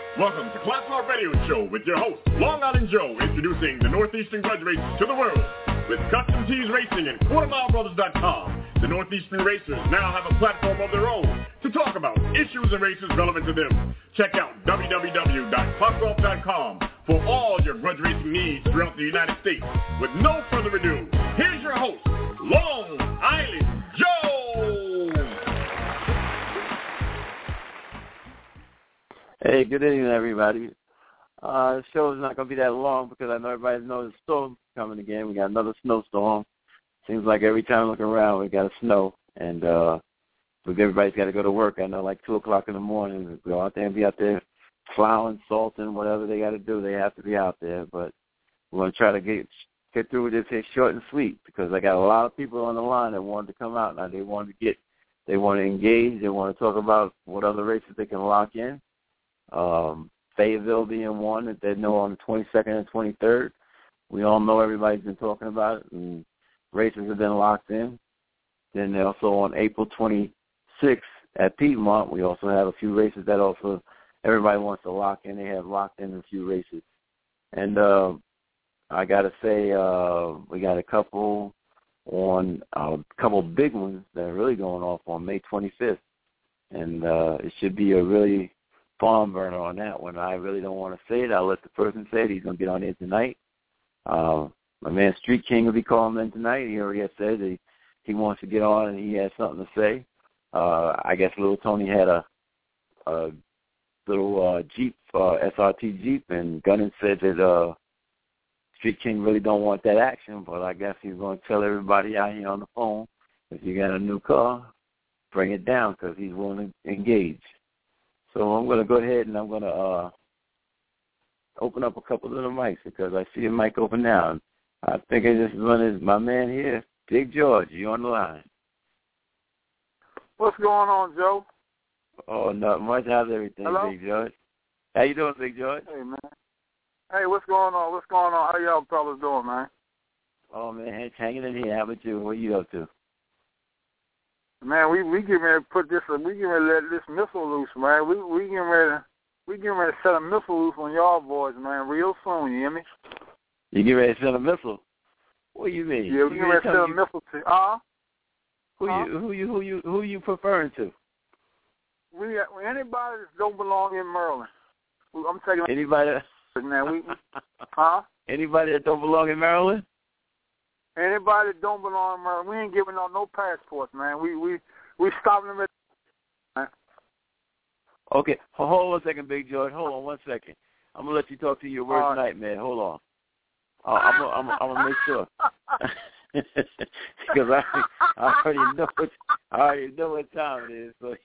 Welcome to Class R Radio Show with your host, Long Island Joe, introducing the Northeastern Grudge Race to the world. With Custom Tees Racing and QuarterMileBrothers.com, the Northeastern Racers now have a platform of their own to talk about issues and races relevant to them. Check out www.clockgolf.com for all your grudge racing needs throughout the United States. With no further ado, here's your host, Long Island Joe! Hey, good evening, everybody. The show is not going to be that long because I know everybody knows the storm's coming again. We got another snowstorm. Seems like every time I look around, we got a snow. And everybody's got to go to work. I know, like 2 o'clock in the morning, go out there and be out there plowing, salting, whatever they got to do. They have to be out there. But we're going to try to get through with this here short and sweet because I got a lot of people on the line that wanted to come out. Now they want to engage. They want to talk about what other races they can lock in. Fayetteville being one that they know on the 22nd and 23rd. We all know everybody's been talking about it, and races have been locked in. Then also on April 26th at Piedmont, we also have a few races that also everybody wants to lock in. They have locked in a few races. And I got to say we got a couple big ones that are really going off on May 25th. And it should be a really farm burner on that one. I really don't want to say it. I'll let the person say it. He's going to get on there tonight. My man Street King will be calling in tonight. He already has said that he wants to get on and he has something to say. I guess Little Tony had a little Jeep, SRT Jeep, and Gunnan said that Street King really don't want that action, but I guess he's going to tell everybody out here on the phone, if you got a new car, bring it down because he's willing to engage. So I'm going to go ahead and I'm going to open up a couple of the mics because I see a mic open now. I think this one is my man here, Big George. You on the line? What's going on, Joe? Oh, not much. How's everything, Hello? Big George? How you doing, Big George? Hey, man. Hey, what's going on? What's going on? How y'all fellas doing, man? Oh, man, hanging in here. How about you? What are you up to? Man, we getting ready to let this missile loose, man. We getting ready to set a missile loose on y'all boys, man, real soon. You hear me? You get ready to send a missile? What do you mean? Yeah, we getting ready to send a missile to. Who you preferring to? Anybody that don't belong in Maryland. I'm taking anybody. Man, Anybody that don't belong in Maryland? Anybody that don't belong in Maryland, we ain't giving out no passports, man. We stopping them at. Okay, hold on a second, Big George. Hold on 1 second. I'm gonna let you talk to your worst nightmare. Hold on. I'm gonna make sure because I already know what time it is. So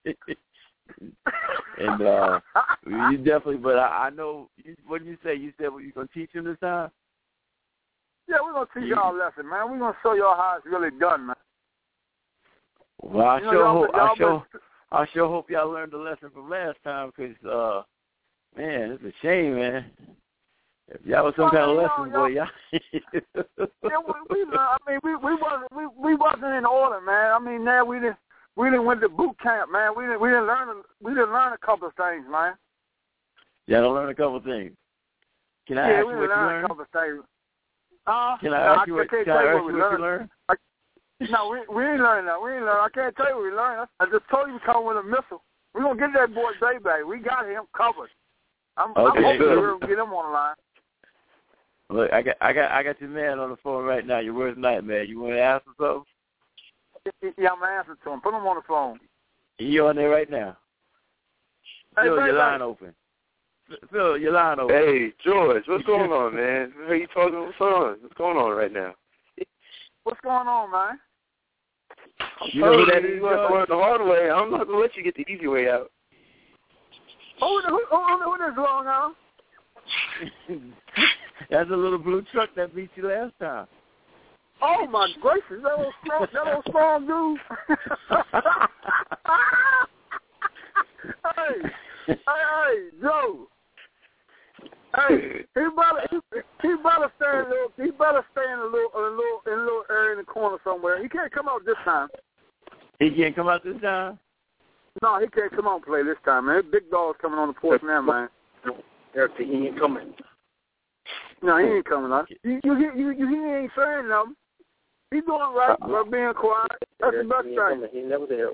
and you definitely, but I know what did you say? You said you're gonna teach him this time. Yeah, we're going to teach y'all a lesson, man. We're going to show y'all how it's really done, man. Well, I sure hope y'all learned the lesson from last time because, man, it's a shame, man. If y'all was some kind of lesson, boy, y'all. Yeah, we wasn't in order, man. I mean, now we didn't went to boot camp, man. We didn't learn a couple of things, man. Y'all learn a couple of things. Can I ask you what you learned? A couple of things. Can I ask you what you learned? No, we ain't learning that. I can't tell you what we learned. I just told you we come with a missile. We're going to get that boy baby. We got him covered. I'm hoping we'll get him on the line. Look, I got your man on the phone right now, your worst nightmare. You want to ask him something? Yeah, I'm answering to him. Put him on the phone. He on there right now. Hey, Phil, your line open. Phil, your line open. Hey, George, what's going on, man? Who are you talking? What's on? What's going on right now? What's going on, man? You know who that is? You want to learn the hard way. I'm not going to let you get the easy way out. Who is long, huh? That's a little blue truck that beat you last time. Oh, my gracious. That old strong dude. Hey, Joe. Hey, he better stay in a little area in the corner somewhere. He can't come out this time. He can't come out this time? No, he can't come on and play this time, man. Big dog's coming on the porch now, man. He ain't coming. No, he ain't coming out. He ain't saying nothing. He's doing right by being quiet. That's the best thing. He never there.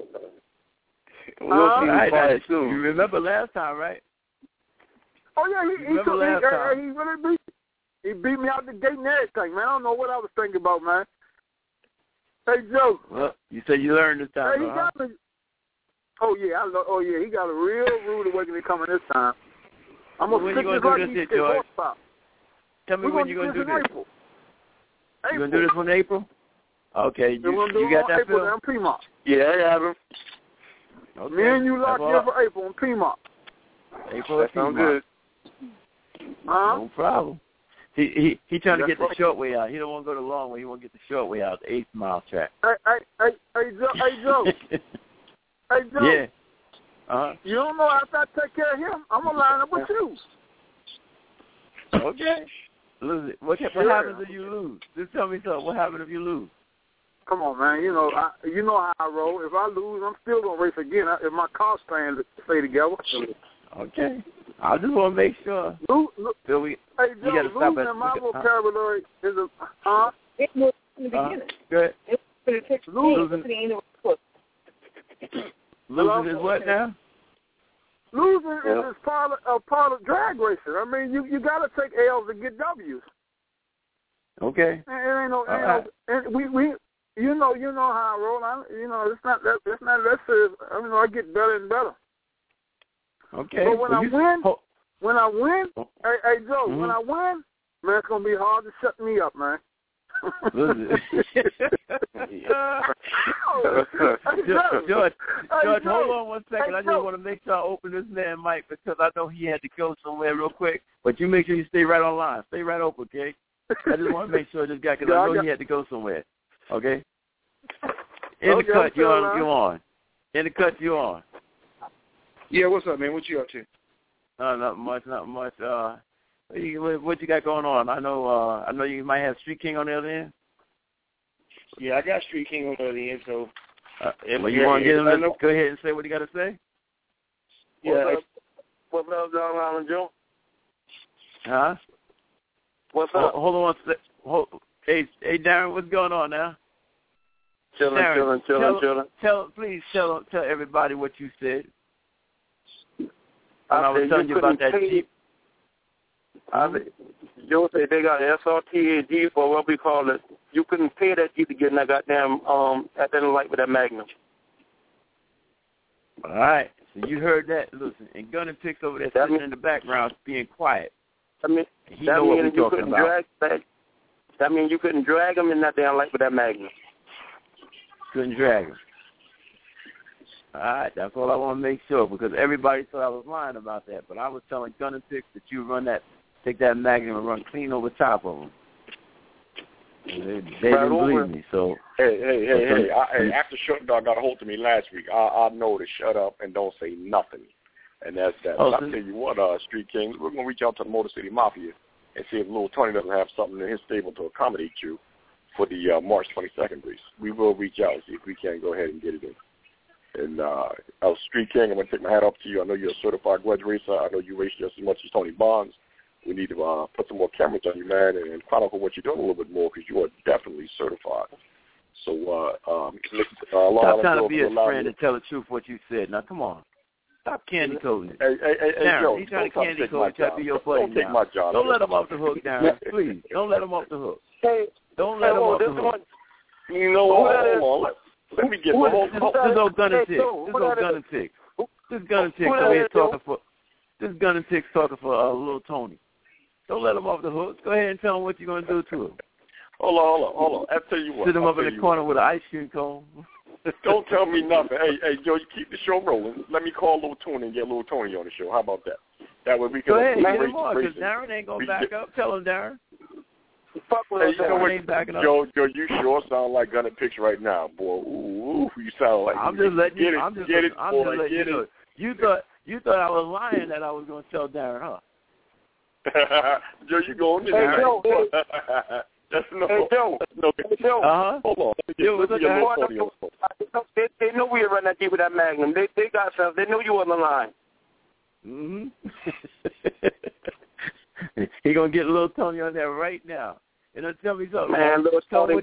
You remember last time, right? Oh yeah, he really beat me. He beat me out the gate and everything, man. I don't know what I was thinking about, man. Hey, Joe. Well, you said you learned this time, he got me. Oh yeah, he got a real rude awakening coming this time. I'm gonna when you gonna do this, George? Tell me when you're gonna do this. April. You gonna do this one in April? Okay, you got that, Phil? In Piedmont. Yeah, I have him. Okay. Me and you locked in for April in Piedmont. April in Piedmont. Good. No problem. He trying to get the short way out. He don't want to go the long way. He want to get the short way out, the 8 mile track. Hey, Joe. Hey, Joe. Yeah. You don't know after I take care of him, I'm going to line up with you. Okay. Lose it. What happens if you lose? Just tell me something. What happens if you lose? Come on, man. You know how I roll. If I lose, I'm still going to race again if my car stands stay together. Okay. I just want to make sure. Phil, we got to stop at my vocabulary is a, It was in the beginning. Good. Losing is what now? Losing is part of drag racing. I mean, you got to take L's to get W's. Okay. And ain't no, and we you know how I roll. It's not that serious. I get better and better. Okay. But when I win, hey Joe, when I win, man, it's gonna be hard to shut me up, man. George, hold on 1 second. I just want to make sure I open this man mic because I know he had to go somewhere real quick. But you make sure you stay right on line. Stay right open, okay? I just want to make sure this guy, because I know he had to go somewhere. Okay? In the cut, you're on. In the cut, you're on. Yeah, what's up, man? What you up to? Not much. What you got going on? I know you might have Street King on the other end. Yeah, I got Street King on the other end, so. You want to get him to go ahead and say what he got to say? Yeah. What's up, John Island Joe? Huh? What's up? Hold on 1 second. Hey, Darren, what's going on now? Chilling. Please tell everybody what you said. I was telling you about that Jeep. Joe said they got an SRT Jeep, or what we call it. You couldn't pay that Jeep to get in that goddamn at that light with that Magnum. All right. So you heard that. Listen, and Gun and Picks over there sitting in the background being quiet. That means you couldn't drag that. That means you couldn't drag him in that damn light with that Magnum. Couldn't drag him. All right, that's all I want to make sure, because everybody thought I was lying about that. But I was telling Gun and Picks that you take that Magnum and run clean over top of them. They didn't believe me, so. Hey, after Short Dog got a hold of me last week, I know to shut up and don't say nothing. And that's that. I'll tell you what, Street Kings, we're going to reach out to the Motor City Mafia and see if Little Tony doesn't have something in his stable to accommodate you for the March 22nd race. We will reach out and see if we can go ahead and get it in. And Street King, I'm going to take my hat off to you. I know you're a certified wedge racer. I know you race just as much as Tony Bonds. We need to put some more cameras on you, man, and chronicle what you're doing a little bit more, because you are definitely certified. So, stop trying to be a friend and tell the truth what you said. Now, come on. Stop candy coating it. Hey, Joe, he's trying to candy coat you. Try to be your buddy. Don't take my job. Don't let him off the hook, Darren. Please. Don't let him off the hook. Don't let him off the hook. You know what? Let me get the whole. This is old Gun and Tick. This Gun and Tick over here talking for. This Gun and Tick's talking for Little Tony. Don't let him off the hook. Go ahead and tell him what you're going to do to him. Hold on. I'll tell you what. Sit him up in the corner with an ice cream cone. Don't tell me nothing. Hey, Joe, you keep the show rolling. Let me call Little Tony and get Little Tony on the show. How about that? That way we can. Go ahead, get him on, because Darren ain't going to back up. Tell him, Darren. Fuck with you know what, Joe, you sure sound like Gun and Picks right now, boy. Ooh, you sound like. I'm just letting you. I'm just letting you know. You thought I was lying that I was going to tell Darren, huh? Joe, you going there? Hey, Joe. Hey, Joe. Hold on. They know we were running that deep with that Magnum. They got stuff. They knew you were on the line. Mm-hmm. He gonna get little Tony on there right now. And tell me something. Man, little Tony.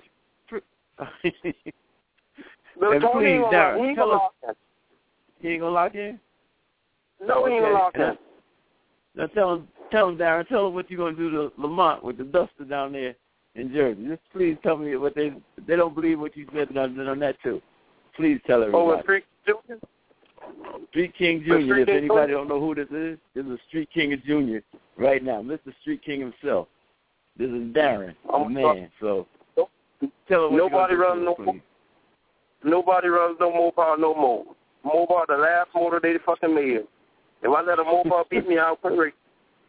Little Tony please, Darren, he ain't gonna lock in. He ain't gonna lock in? No, he ain't gonna lock in. Now tell him, Darren, tell him what you're gonna do to Lamont with the duster down there in Jersey. Just please tell me what they don't believe what you said on that too. Please tell everybody. Oh, Street Junior? Street King Jr. If anybody don't know who this is a Street King Jr. right now, Mr. Street King himself. This is Darren, the man. So tell him what nobody runs no Mopar no more. Mopar the last motor they fucking made. If I let a Mopar beat me, I'll quit racing.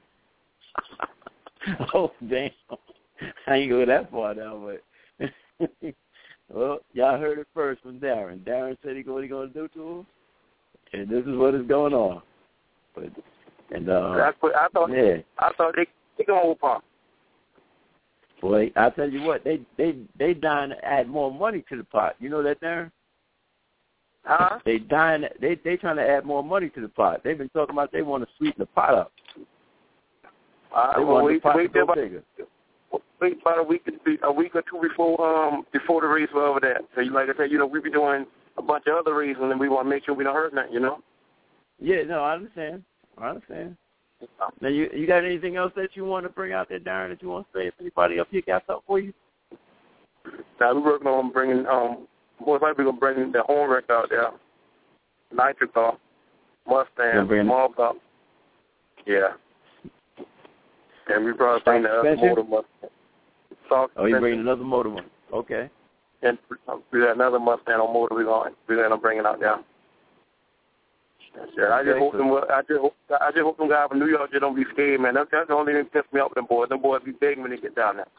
Oh damn! I ain't go that far now, but well, y'all heard it first from Darren. Darren said what he gonna do to him, and this is what is going on. But I thought they gonna Mopar. Boy, I tell you what, they dying to add more money to the pot. You know that, Darren? Huh? They trying to add more money to the pot. They've been talking about they want to sweeten the pot up. They want the pot to go bigger. Wait about a week or two before the race over there. So like I said, we be doing a bunch of other races, and we want to make sure we don't hurt nothing, Yeah, no, I understand. Now, you got anything else that you want to bring out there, Darren, that you want to say? If anybody up here got something for you? Now, we're working on bringing, most likely we're going to bring the horn wreck out there. Nitro car, Mustang, Mob Up. Yeah. And we probably bring the other motor Mustang. You bringing another motor one. Okay. And we got another Mustang on motor we're going to bring it out there. Yeah, I just hope them guys from New York just don't be scared, man. That's the only thing that pisses me off with them boys. Them boys be begging when they get down there.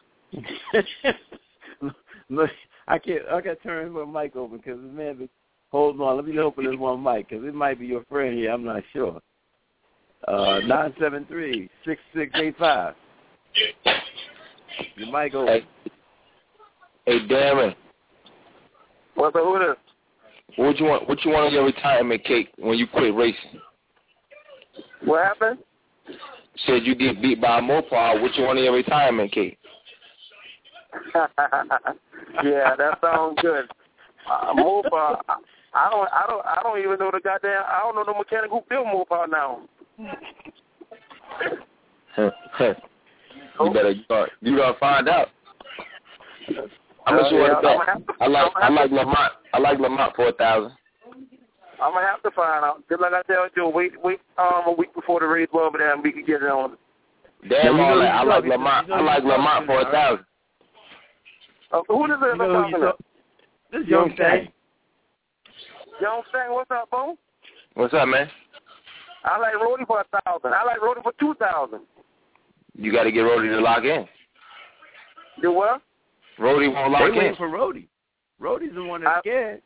Look, I got to turn my mic open because this man be holding on. Let me open this one mic because it might be your friend here. I'm not sure. 973-6685. Your mic open. Hey, Darren. What's up with it? What you want on your retirement cake when you quit racing? What happened? Said you get beat by a Mopar. What you want on your retirement cake? Yeah, that sounds good. Mopar. I don't even know the goddamn. I don't know the mechanic who built Mopar now. You gotta find out. How much you want to bet? I like Lamont. I like Lamont for $1,000. I'm gonna have to find out. Just like I tell you, wait a week before the race over there, and we can get it on. Damn, I like Lamont. I like Lamont for $1,000. Who is it? This is Young Stang. Young Stang, what's up, Bo? What's up, man? I like Rody for $1,000. I like Rody for $2,000. You got to get Rody to lock in. Do what? Rody won't lock in. They waiting for Rody. Rody's the one that's scared.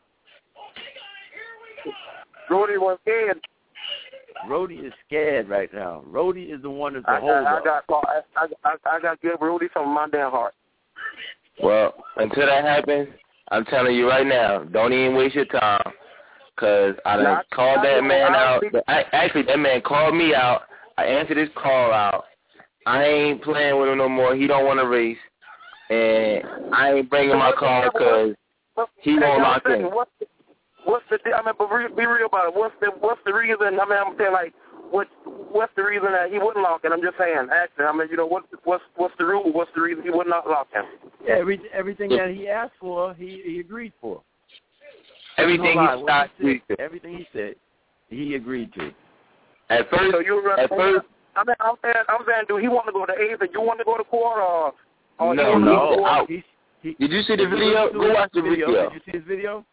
Rody was scared. Rody is scared right now. Rody is the one that's the holdup. I got to give Rody some of my damn heart. Well, until that happens, I'm telling you right now, don't even waste your time, because I done called that man out. Actually, that man called me out. I answered his call out. I ain't playing with him no more. He don't want to race. And I ain't bringing my car because he won't lock in. What's the? I mean, but be real about it. What's the reason? I mean, I'm saying like, what's the reason that he wouldn't lock in? I'm just saying. Actually, I mean, what's the rule? What's the reason he would not lock in? Yeah, everything that he asked for, he agreed for. Everything everything he said, he agreed to. At first, I'm saying, do he want to go to 8th and you want to go to quarter? No. Did you see the video? Go watch the video. Did you see his video?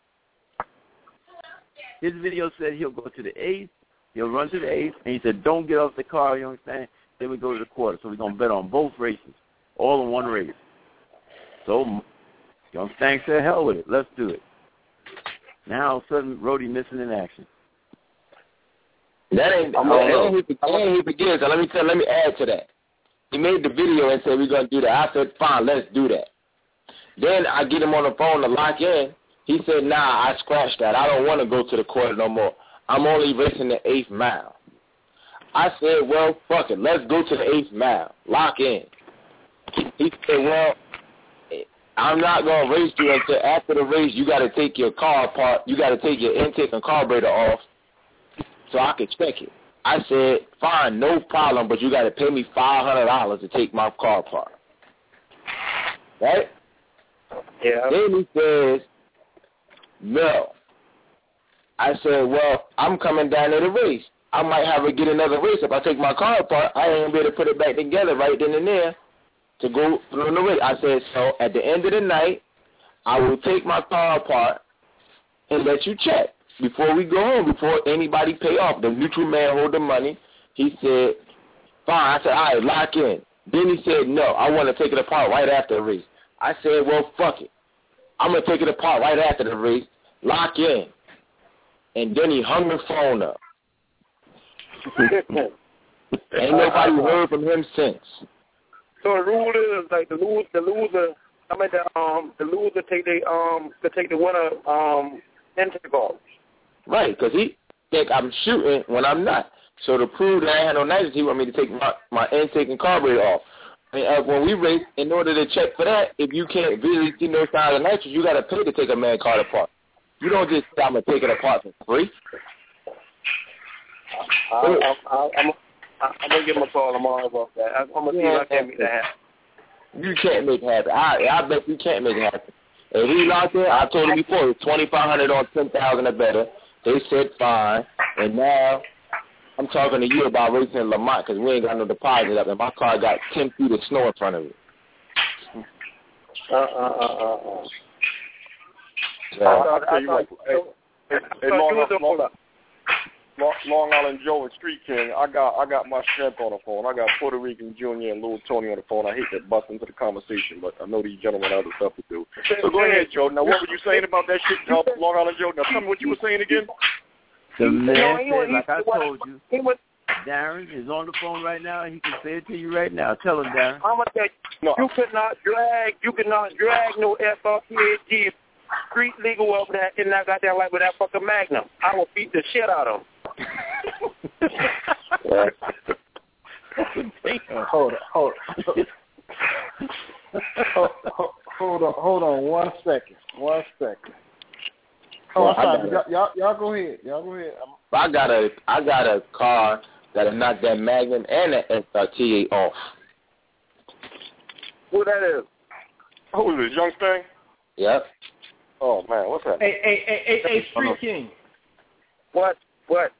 His video said he'll go to the 8th, he'll run to the 8th, and he said, don't get off the car, you understand? Then we go to the quarter. So we're going to bet on both races, all in one race. So Young Stang said, hell with it, let's do it. Now all of a sudden, Rody missing in action. That ain't his beginning. So let me add to that. He made the video and said, we're going to do that. I said, fine, let's do that. Then I get him on the phone to lock in. He said, nah, I scratched that. I don't want to go to the quarter no more. I'm only racing the 8th mile. I said, well, fuck it. Let's go to the 8th mile. Lock in. He said, well, I'm not going to race you until after the race. You got to take your car apart. You got to take your intake and carburetor off so I can check it. I said, fine, no problem, but you got to pay me $500 to take my car apart. Right? Yeah. Then he says, no. I said, well, I'm coming down to the race. I might have to get another race. If I take my car apart, I ain't going to be able to put it back together right then and there to go on the race. I said, so at the end of the night, I will take my car apart and let you check before we go home, before anybody pay off. The neutral man hold the money. He said, fine. I said, all right, lock in. Then he said, no, I want to take it apart right after the race. I said, well, fuck it. I'm going to take it apart right after the race, lock in. And then he hung the phone up. Ain't nobody heard from him since. So the rule is like the loser. I mean the loser take the winner intake off. Right, because he think I'm shooting when I'm not. So to prove that I had no nitrous, he want me to take my intake and carburetor off. And when we race, in order to check for that, if you can't visually see no sign of nitrous, you got to pay to take a man car apart. You don't just say, I'm going to take it apart for free. I'm going to give him a call tomorrow about that. I'm going to see if I can make that happen. You can't make it happen. I bet you can't make it happen. If he locked in, I told him before, it was $2,500 on 10,000 or better. They said fine. And now I'm talking to you about racing in Lamont because we ain't got no deposit up, and my car got 10 feet of snow in front of it. I'll tell you what. Long Island Joe and Street King, I got my shrimp on the phone. I got Puerto Rican Junior and Little Tony on the phone. I hate to bust into the conversation, but I know these gentlemen have other stuff to do. So go ahead, Joe. Now, what were you saying about that shit, Long Island Joe? Now, tell me what you were saying again. The man said, like I told you, Darren is on the phone right now, and he can say it to you right now. Tell him, Darren. I'm gonna tell you, you cannot drag no FRPAG street legal over that and I got that like with that fucking Magnum. I will beat the shit out of him. Hold on 1 second. Y'all go ahead. I got a car that'll knock that Magnum and that SRT off. Who that is? Who is this, Young Sting? Yep. Oh man, what's that? Hey, Street King. What? What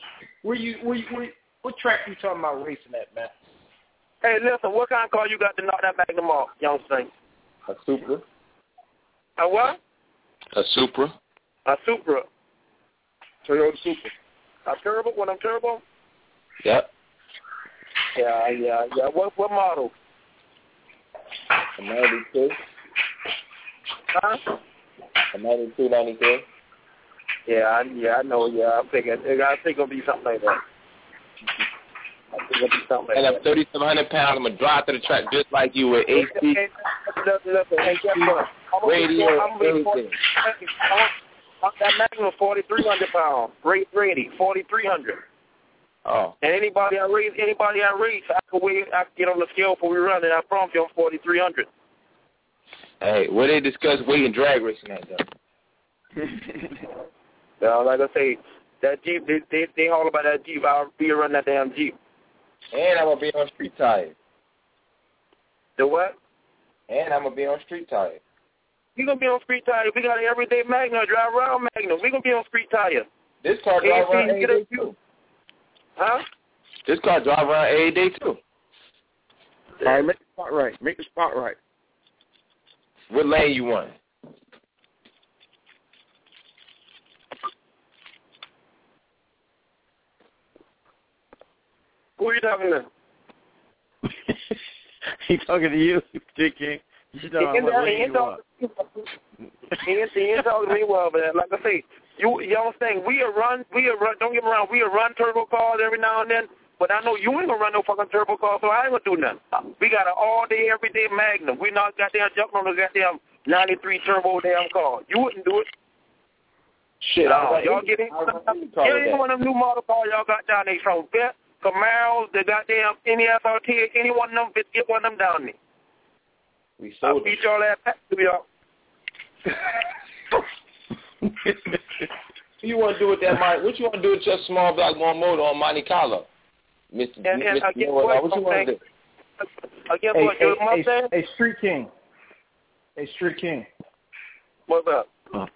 track you talking about racing at, man? Hey, listen, what kind of car you got to knock that Magnum off, Young Sting? A Supra. A what? A Supra. A Supra. Toyota Supra. A turbo? One of them turbo? Yep. Yeah. What model? A 92. Huh? A 92, 93. Yeah, I know. Yeah, I think it'll be something like that. And I'm 3,700 pounds. I'm gonna drive to the track just like you with AC, radio, everything. That Magnum is 4,300 pounds. Race ready, 4,300. Oh. And anybody I race, I can get on the scale before we run, and I promise you I'm 4,300. Hey, where they discuss weight and drag racing at though? Like I say, that Jeep, they all about that Jeep. I'll be running that damn Jeep. And I'm gonna be on street tires. The what? And I'm gonna be on street tires. You gonna be on street tires? We got an everyday Magnum, drive around Magnum. We gonna be on street tires. This car drive around every day too. Huh? This car drive around every day too. All right, make the spot right. What lane you want? Who are you talking to? He talking to you, Street King. You know he ain't talking to me well, but like I say, you understand, we run, don't get me wrong, we run turbo cars every now and then, But I know you ain't gonna run no fucking turbo car, so I ain't gonna do nothing. We got an all-day, everyday Magnum. We not goddamn jumping on the goddamn 93 turbo damn car. You wouldn't do it. Shit, y'all get in one of them new model cars y'all got down there from Vet, Camaros, the goddamn any SRT, any one of them, get one of them down there. We sold I'll beat y'all that back to y'all. What you want to do with that, Mike? What you want to do with your small block one motor on Monte Carlo? Mr. And Mr. again, what you want to do? Again, what you Mustang? Hey, Street King. Hey, Street King. What's up?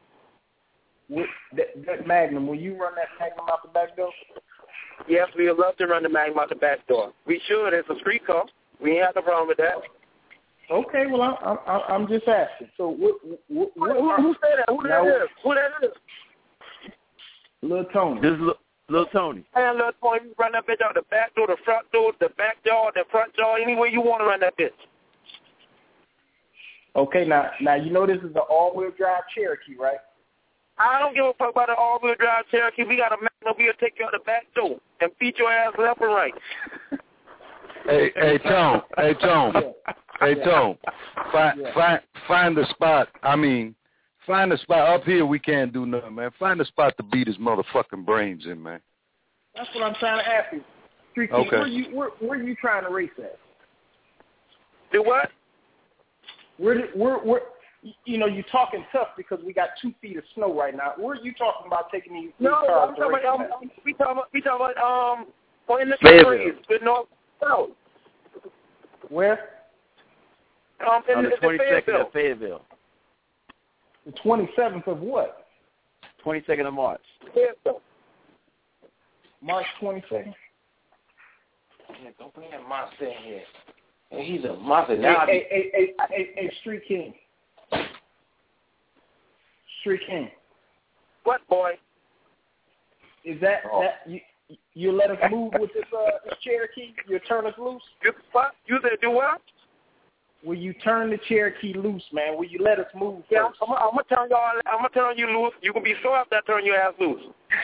That Magnum, will you run that Magnum out the back door? Yes, we would love to run the Magnum out the back door. We should. It's a street car. We ain't have no problem with that. Okay, well, I'm just asking. So who said that? Who that is? Who that is? Lil Tony. This is Lil Tony. Hey, Lil Tony, you run that bitch out the back door, the front door, the back door, the front door, any way you want to run that bitch. Okay, now you know this is the all-wheel drive Cherokee, right? I don't give a fuck about the all-wheel drive Cherokee. We got a Magnum. We'll take you out the back door and beat your ass left and right. Hey, Tom. Find the spot. I mean, find the spot. Up here we can't do nothing, man. Find the spot to beat his motherfucking brains in, man. That's what I'm trying to ask you. Street King, where you trying to race at? Do what? Where you know, you're talking tough because we got 2 feet of snow right now. Where are you talking about taking these cars to race at? We talking about in the Fayetteville, with North South. Where? On the 22nd of Fayetteville. The 27th of what? 22nd of March. March 22nd. Yeah, don't bring that monster in here. Hey, he's a monster. Hey, Street King. Street King. What, boy? Is that you let us move with this Cherokee? You'll turn us loose? What? You said do what? Will you turn the Cherokee loose, man? Will you let us move? Yeah, I'm gonna turn you loose. You can be sure after I turn your ass loose.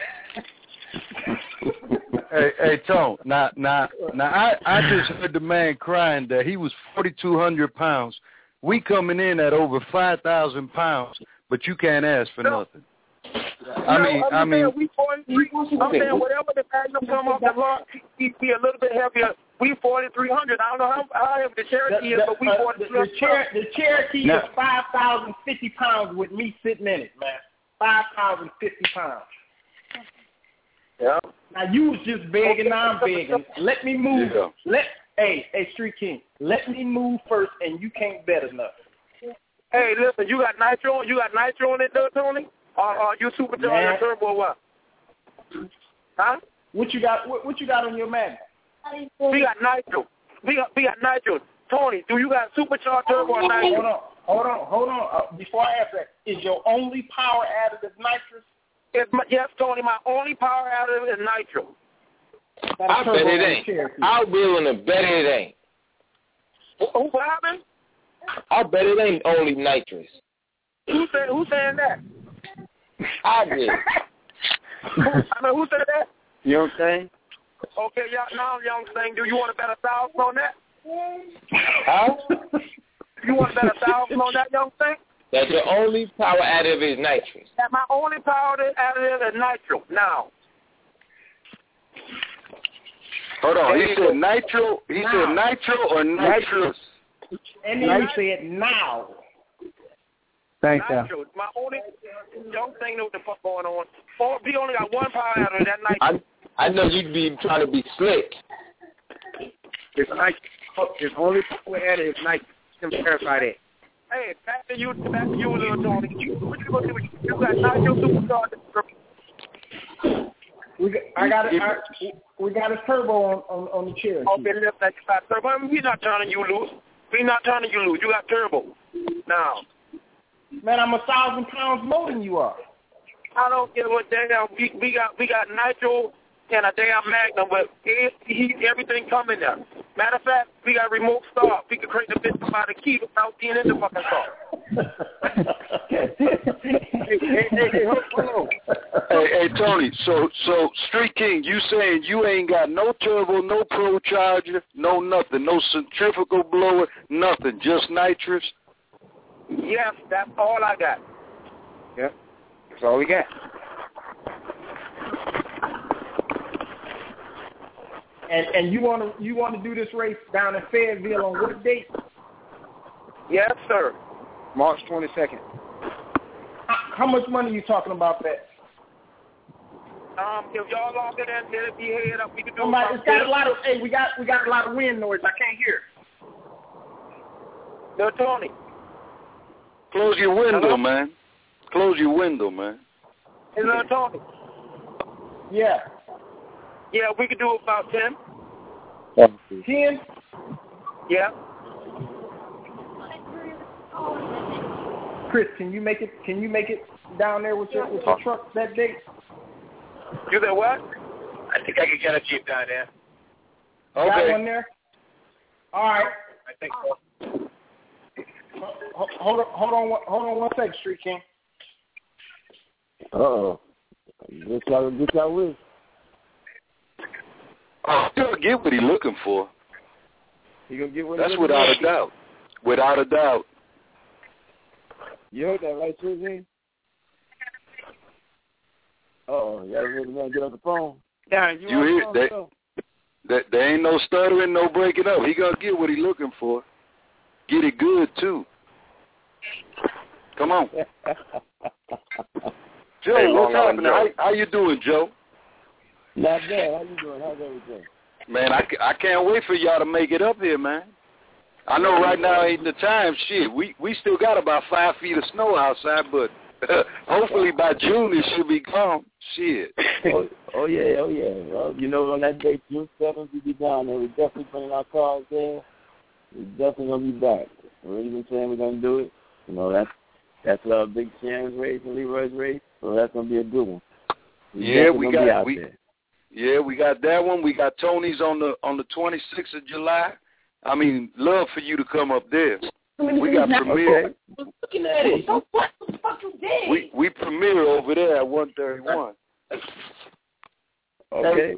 Hey, Tone. Now, I just heard the man crying that he was 4,200 pounds. We coming in at over 5,000 pounds, but you can't ask for nothing. I mean, I'm saying whatever the Magnum come off the lot, he'd be a little bit heavier. We 4,300. I don't know how heavy the Cherokee is, but we 4,300. The Cherokee is 5,050 pounds with me sitting in it, man. 5,050 pounds. Yeah. Now you was just begging, now I'm begging. Let me move. Hey, Street King, let me move first, and you can't bet enough. Hey, listen, you got nitro in it, though, Tony? Or you supercharged turbo or what? Huh? What you got on your Magnum? We got nitro. We got nitro. Tony, do you got supercharged turbo or nitro? Hold on. Before I ask that, is your only power additive nitrous? Yes, Tony, my only power additive is nitro. I bet it ain't. I'm willing to bet it ain't. What happened? I bet it ain't only nitrous. Who's saying that? I did. Who said that? You know what I'm saying? Okay, now young saying, do you want to bet 1,000 on that? Huh? You want to bet 1,000 on that, young thing? That your only power additive is nitrous. That my only power additive is nitro. Now. Hold on. He said nitro. He said nitro or nitrous? And then he said now. Thanks, nitro. My only young thing know what the fuck going on. We only got one power additive, that nitro. I know you'd be trying to be slick. It's nitro. His only power additive is nitro. You can verify that. Hey, back to you, little Tony. You got nitro supercharged. We got a turbo on the Cherokee. Okay, left that turbo. We're not turning you loose. You got turbo. Now. Man, I'm 1,000 pounds more than you are. I don't give a damn. We got nitro and a damn Magnum, but everything come in there. Matter of fact, we got remote start. We can crank the bitch by the key without being in the fucking car. hold on. Hey, Tony. So Street King, you saying you ain't got no turbo, no pro charger, no nothing, no centrifugal blower, nothing, just nitrous? Yes, that's all I got. Yeah, that's all we got. And you want to do this race down in Fayetteville on what date? Yes, sir. March 22nd. How much money are you talking about that? If y'all longer than if you head up, we can do. It's got a lot of. Hey, we got a lot of wind noise. I can't hear. No, Tony. Close your window, man. Close your window, man. Is that Tony? Yeah. Yeah, we could do about 10. 10? Yeah. Chris, can you make it down there with your truck that day? Do that what? I think I can get a Jeep down there. Okay. Got one there? All right. I think so. Hold on one second, Street King. Uh-oh. Get y'all with. Oh, he'll get what he's looking for. He gonna get what That's without a doubt. Without a doubt. You heard that, right, Street King? Uh-oh. You gotta really man get on the phone. Yeah, you hear that? There ain't no stuttering, no breaking up. He gonna get what he's looking for. Get it good, too. Come on. Joe, what's happening? How you doing, Joe? Not bad. How you doing? How's everything? Man, I can't wait for y'all to make it up here, man. I know right now ain't the time. Shit, we still got about 5 feet of snow outside, but hopefully by June it should be calm. Shit. Oh yeah. Well, you know, on that day, June 7th, we'll be down there. We're definitely putting our cars there. We're definitely gonna be back. We're even saying we're gonna do it. You know, that's Big Sam's race and Leroy's race, so that's gonna be a good one. Yeah, we got that one. We got Tony's on the 26th of July. I mean, love for you to come up there. We got premiere. Looking at it. What the fuck you did? We premiere over there at 131. Okay.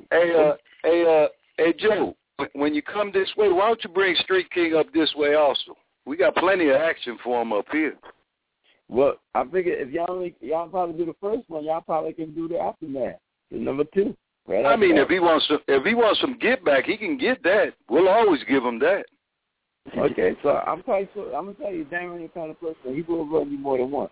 Hey, Joe. When you come this way, why don't you bring Street King up this way also? We got plenty of action for him up here. Well, I figure if y'all probably do the first one, y'all probably can do the aftermath, the number 2. Right, I mean, if he wants some get back, he can get that. We'll always give him that. Okay, so I'm gonna tell you, Darren, the kind of person he will run you more than once,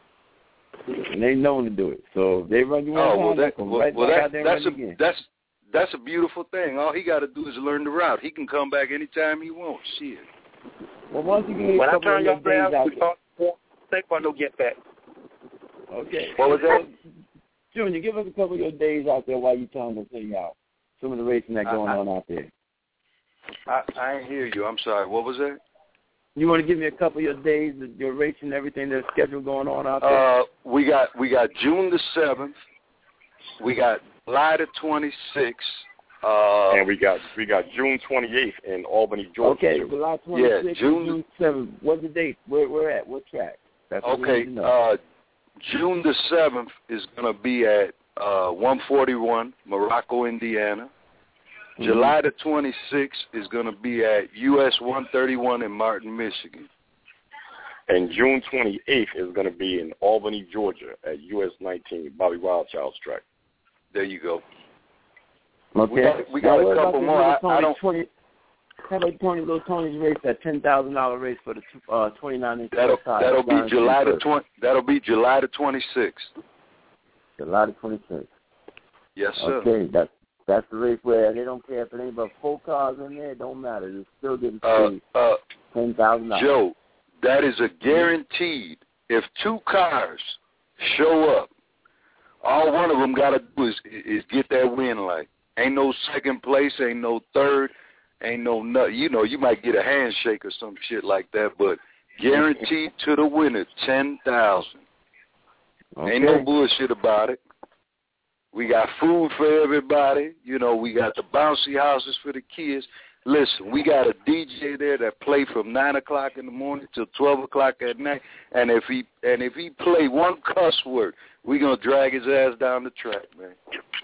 and they known to do it. So if they run you one time, that's a beautiful thing. All he got to do is learn the route. He can come back anytime he wants. Shit. Well, once you get a couple of your days out there, for no get back. Okay. What was that? Junior, give us a couple of your days out there while you telling us out. Some of the racing that's going on out there. I ain't hear you. I'm sorry. What was that? You want to give me a couple of your days, your racing and everything that's scheduled going on out there? We got June the 7th. We got July the 26th. And we got June 28th in Albany, Georgia. Okay, July 26th, yeah, June 7th. What's the date? Where at? What track? That's okay. June the 7th is going to be at 141 Morocco, Indiana. Mm-hmm. July the 26th is going to be at US 131 in Martin, Michigan. And June 28th is going to be in Albany, Georgia at US 19, Bobby Wildchild's track. There you go. Okay. We got a couple more. How about Tony's race, that $10,000 race for the 29-inch? That'll be July the That'll be July the 26th. July the 26th. Yes, sir. Okay, that's the race where they don't care if it ain't but 4 cars in there. It don't matter. You're still getting paid $10,000. Joe, that is a guaranteed. If 2 cars show up, all one of them got to do is get that win light. Ain't no second place, ain't no third, ain't no nut. You know, you might get a handshake or some shit like that, but guaranteed to the winner, $10,000. Okay. Ain't no bullshit about it. We got food for everybody. You know, we got the bouncy houses for the kids. Listen, we got a DJ there that play from 9 o'clock in the morning till 12 o'clock at night. And if he play one cuss word, we gonna drag his ass down the track, man.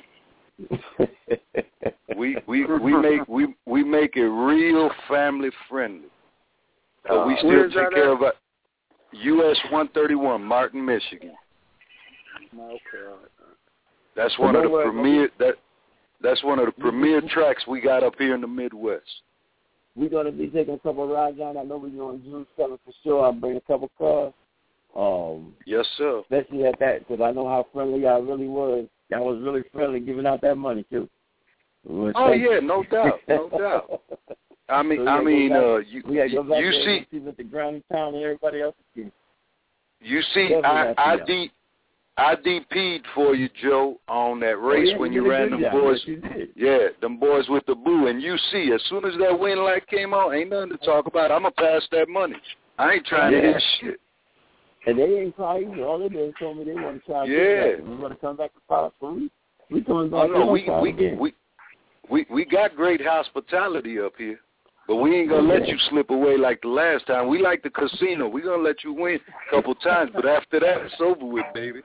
we make it real family friendly. We still take care of US 131, Martin, Michigan. Okay. That's one of the premier. That's one of the premier tracks we got up here in the Midwest. We're gonna be taking a couple of rides down. I know we're doing June 7th for sure. I'll bring a couple cars. Yes, sir. Especially at that, because I know how friendly y'all really was. Y'all was really friendly, giving out that money too. Oh yeah, no doubt, no doubt. I mean, you see with the ground town and everybody else. You see, I DP'd for you, Joe, on that race when you ran them boys. Yeah, them boys with the boo. And you see, as soon as that win light came on, ain't nothing to talk about. I'm going to pass that money. I ain't trying to hit shit. And they ain't crying. All they did told me they want to try to we want to come back to Fox. We coming back we got great hospitality up here. But we ain't going to let you slip away like the last time. We like the casino. We're going to let you win a couple times. But after that, it's over with, baby.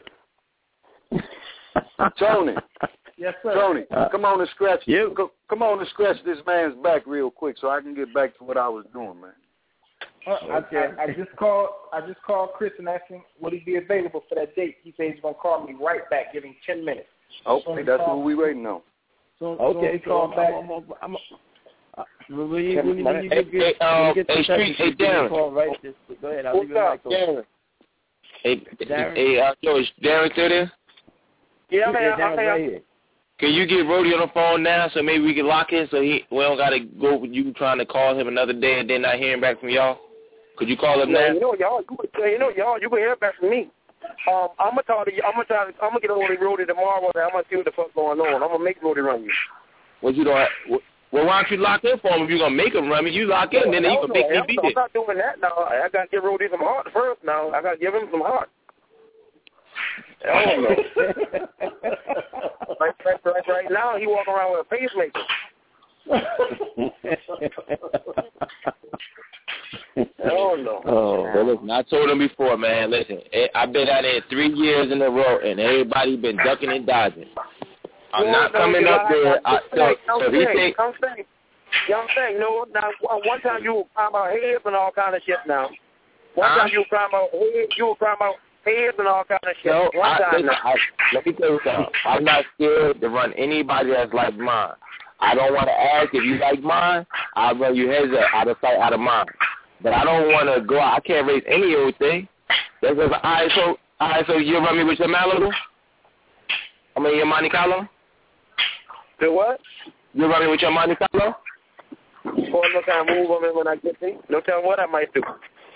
Tony. Yes, sir. Tony, come on and scratch. Come on and scratch this man's back real quick, so I can get back to what I was doing, man. I just called Chris and asked him would he be available for that date. He said he's gonna call me right back. Give him 10 minutes. Okay, that's what we waiting on. Okay, call back. Darren. Go ahead. I'll leave it like Darren. George, Darren still there? Yeah, man. Right here. Can you get Roddy on the phone now so maybe we can lock in so we don't got to go with you trying to call him another day and then not hearing back from y'all? Could you call him now? You can hear back from me. I'm gonna talk to you. I'm gonna get over to Roddy tomorrow. I'm gonna see what the fuck's going on. I'm gonna make Roddy run you. Well, why don't you lock in for him if you're gonna make him run me? You lock in, then you can make me beat it. I'm not doing that now. I gotta give Roddy some heart first. Now I gotta give him some heart. Hell no. right now, he walking around with a pacemaker. Hell no. Well, listen, I told him before, man. Listen, I've been out there 3 years in a row, and everybody been ducking and dodging. I'm not coming up there. Young thing, no. Now, one time you were crying about heads and all kind of shit. Now, one time you were crying about heads and all kind of shit. No, let me tell you something. I'm not scared to run anybody that's like mine. I don't want to ask if you like mine. I'll run your heads up, out of sight, out of mind. But I don't want to go out. I can't race any old thing. There's an ISO. You run me with your Malibu? I mean, your Monte Carlo? The what? You run me with your Monte Carlo? Boy, no time move on me when I get there. No telling what I might do.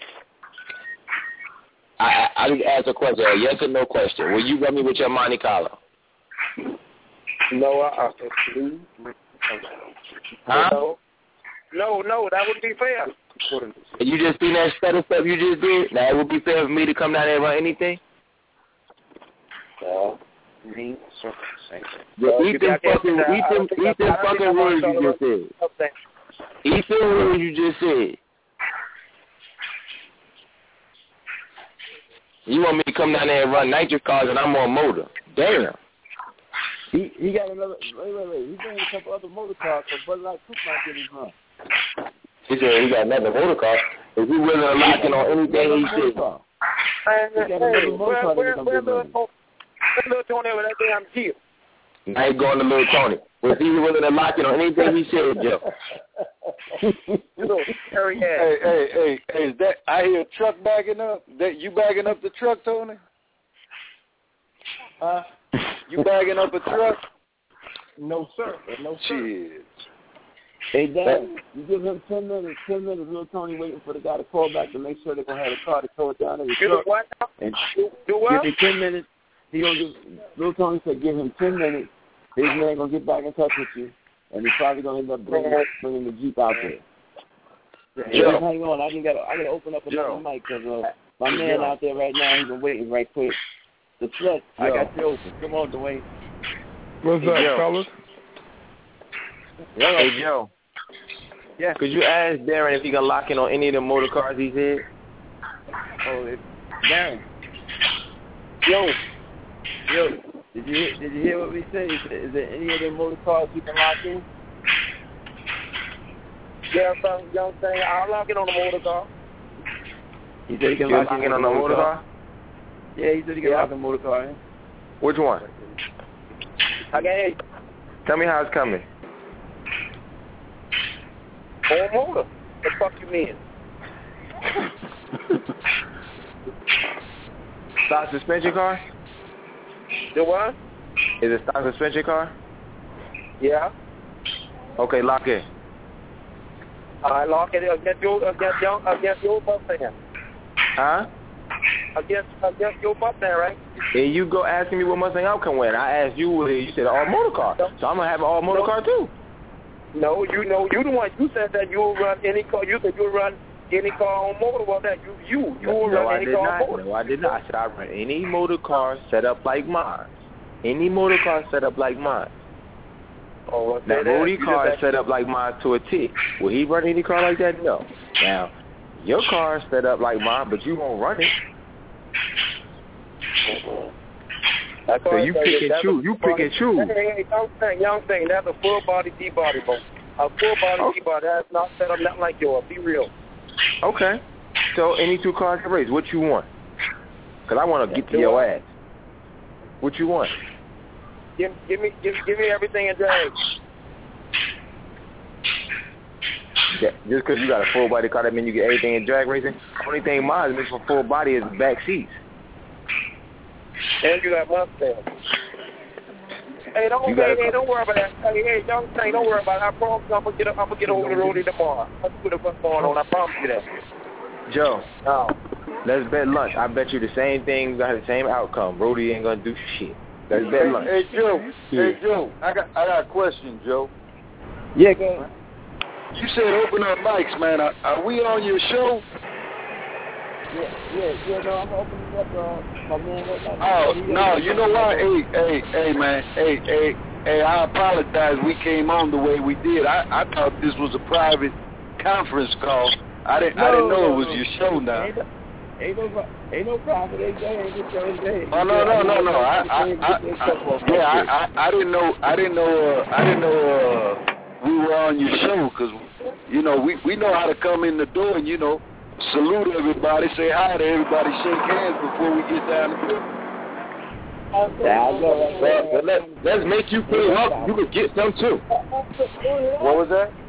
I just asked a question, a yes or no question. Will you run me with your Monte Carlo? No, huh? No, that wouldn't be fair. You just seen that stuff you just did? Now, it would be fair for me to come down there and run anything? Eat them fucking words you just said. Eat them words you just said. You want me to come down there and run nitrous cars and I'm on motor? Damn. He got another. Wait. He's doing a couple other motor cars, so Bud Light Cook might get his run. He said he got another motor car. Is he willing to lock in on anything he said? Where's Little Tony with that damn Jeep? I ain't going to Little Tony. Was he willing to lock in on anything he said, Joe? Hey, is that, I hear a truck backing up. That you bagging up the truck, Tony? You bagging up a truck? No, sir. Shit. Hey, Dan, you give him 10 minutes. 10 minutes, Little Tony waiting for the guy to call back to make sure they're going to have a car to tow it down in the truck. And do what? Give him 10 minutes. Little Tony said give him 10 minutes. His man going to get back in touch with you. And he's probably going to end up bringing the Jeep out there. Yeah. Hang on. I gotta open up another mic because my man out there right now, he's been waiting right quick. The threat, I got you open. Come on, Dwayne. What's hey, up, Joe. fellas? Hey, Joe. Yeah. Could you ask Darren if he can lock in on any of the motor cars he said? Oh, Darren. Yo. Did you hear what we said? Is there any of the motor cars you can lock in? Yeah, so, you know what I'm saying? I'll lock in on the motor car. He said he can Lock lock in on the motor car? Yeah, he said he can lock the motor car in. Which one? Okay. Tell me how it's coming. On motor. The fuck you mean? Stock suspension car? The what? Is it stock suspension car? Yeah. Okay, lock in. I lock it against your Mustang. Huh? Against your Mustang, right? And you go asking me what Mustang I'm coming with. I asked you, you said all motor car. So I'm gonna have an all motor car too. No, you the one. You said that you will run any car. You said you'll run any car on motor. Well, that you will run any car on motor. No, I did not. I said I run any motor car set up like mine. Any motor car set up like mine. Oh, now, Rudy car is set up like mine to a T. Will he run any car like that? No. Now, your car is set up like mine, but you won't run it. So you pick and choose. You pick and choose. Hey, young thing, that's a full body D-body, bro. A full body D-body. That's not set up nothing like yours. Be real. Okay. So any two cars can race. What you want? Because I want to get to your ass. What you want? Give me everything in drag. Yeah, just because you got a full body car, that means you get everything in drag racing. Only thing mine is for full body is back seats. And you got Mustang. Hey, don't worry about that. Hey, young thing, don't worry about it. I promise I'm gonna get over the road tomorrow. I'll put a fuck going on. I promise you that. Joe, let's bet lunch. I bet you the same thing, got the same outcome. Brody ain't gonna do shit. Let's bet lunch. Hey Joe, I got a question, Joe. Yeah, go ahead. You said open up mics, man. Are we on your show? Yeah, no, I'm opening up, my man. Oh, no, you know what? Hey, man. Hey, I apologize we came on the way we did. I thought this was a private conference call. I didn't know it was your show now. Ain't no problem. Ain't good. Oh, no. I didn't know we were on your show because, you know, we know how to come in the door and, you know, salute everybody, say hi to everybody, shake hands before we get down the field. Let's make you feel up. You could get some too. What was that?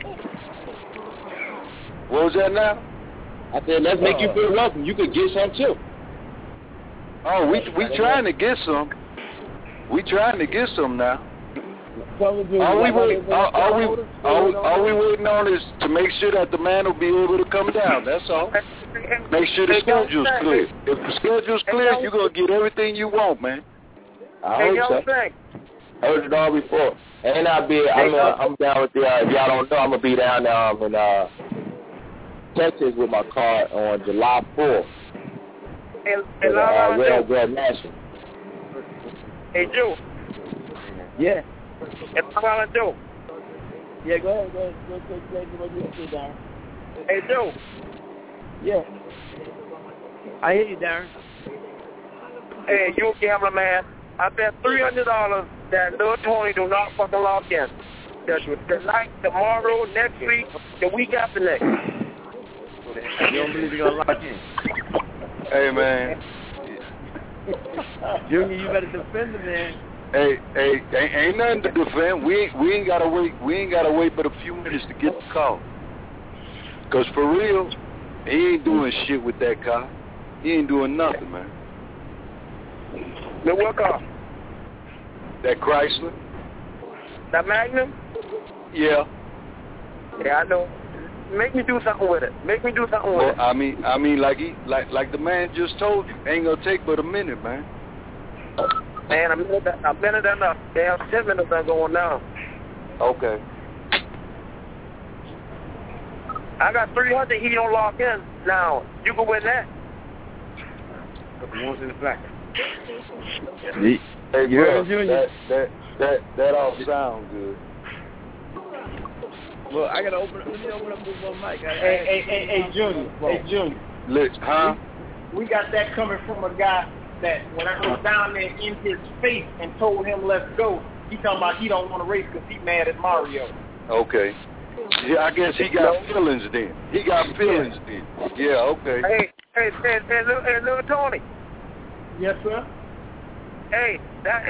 What was that now? I said let's make you feel welcome. You could get some too. Oh, we trying to get some. We trying to get some now. All we waiting on is to make sure that the man will be able to come down. That's all. Make sure the schedule's clear. If the schedule's clear, you're gonna get everything you want, man. I hope so. I heard it all before. And I'm down with the. If y'all don't know, I'm gonna be down in Texas with my car on July 4th. Railroad National. Hey, Joe. Yeah. It's Colin Joe. Yeah, go ahead. Go what you say, Darren. Hey, Joe. Yeah. I hear you, Darren. Hey, you a gambler, man. I bet $300 that little Tony do not fucking lock in. Tonight, tomorrow, next week, the week after next. You don't believe you're going to lock in? Hey, man. Junior, you better defend the man. Hey, ain't nothing to defend. We ain't gotta wait. We ain't gotta wait but a few minutes to get the call. 'Cause for real, he ain't doing shit with that car. He ain't doing nothing, man. The what car? That Chrysler. That Magnum? Yeah. Yeah, I know. Make me do something with it. Make me do something with it. I mean, like the man just told you, ain't gonna take but a minute, man. Man, a minute enough. Damn, 10 minutes are going now. Okay. I got 300. He don't lock in. Now, you can win that. Put the ones in the back. Hey, bro, That all sound good. Well, I gotta open. Let me open up this one mic. Hey, Junior. Hey, Junior. Huh? We got that coming from a guy that when I was down there in his face and told him let's go, he talking about he don't want to race because he mad at Mario. Okay. Yeah, I guess he got feelings then. He got feelings then. Yeah, okay. Hey, little Tony. Yes, sir. Hey, that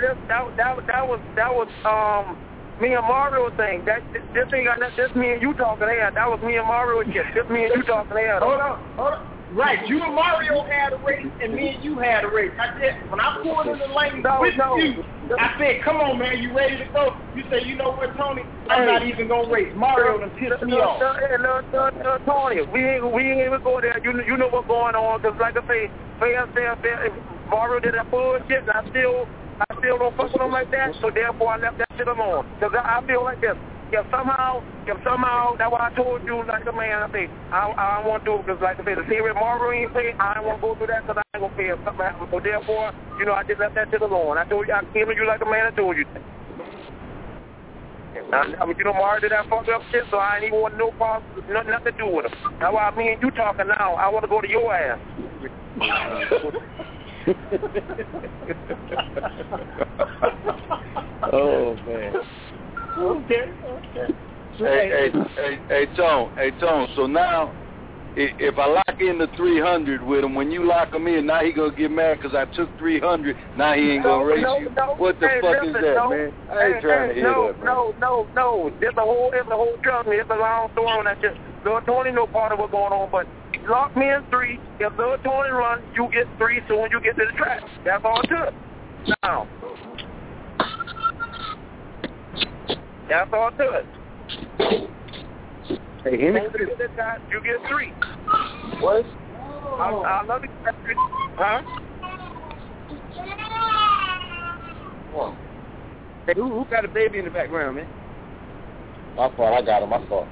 was me and Mario thing. This thing got this me and you talking here. That was me and Mario shit. This me and you talking here. Hold on. Right, you and Mario had a race, and me and you had a race. I said, when I pulled in the lane with you, I said, come on, man, you ready to go? You say, you know what, Tony? I'm not even going to race. Mario done pissed me off. Tony, we ain't even go there. You know what's going on, because like I say, Mario did that bullshit, and I still don't fuck with him like that, so therefore I left that shit alone. Because I feel like this. If somehow, that's why I told you, like a man, I say, I don't want to do it, because like I say, the theory Mario ain't pay, I don't want to go through that, because I ain't going to pay if something happens. So therefore, I just left that shit alone. I told you, I came to you like a man, I told you. I mean, Mario did that fucked up shit, so I ain't even want no part, nothing to do with him. That's why me and you talking now. I want to go to your ass. Oh, man. Okay. Hey, Tone. So now, if I lock in the 300 with him, when you lock him in, now he gonna get mad because I took 300. Now he ain't gonna race you. What the fuck is that, man? I ain't trying to hear that, man. No. It's a whole trust me. It's a long story on that shit. Lil Tony no part of what's going on, but lock me in 3. If Lil Tony run, you get 3 soon you get to the track. That's all it took. Now. That's all it took. Hey, hear me? You get 3. What? I love you. Huh? What? Hey, who got a baby in the background, man? My fault. I got him. My fault.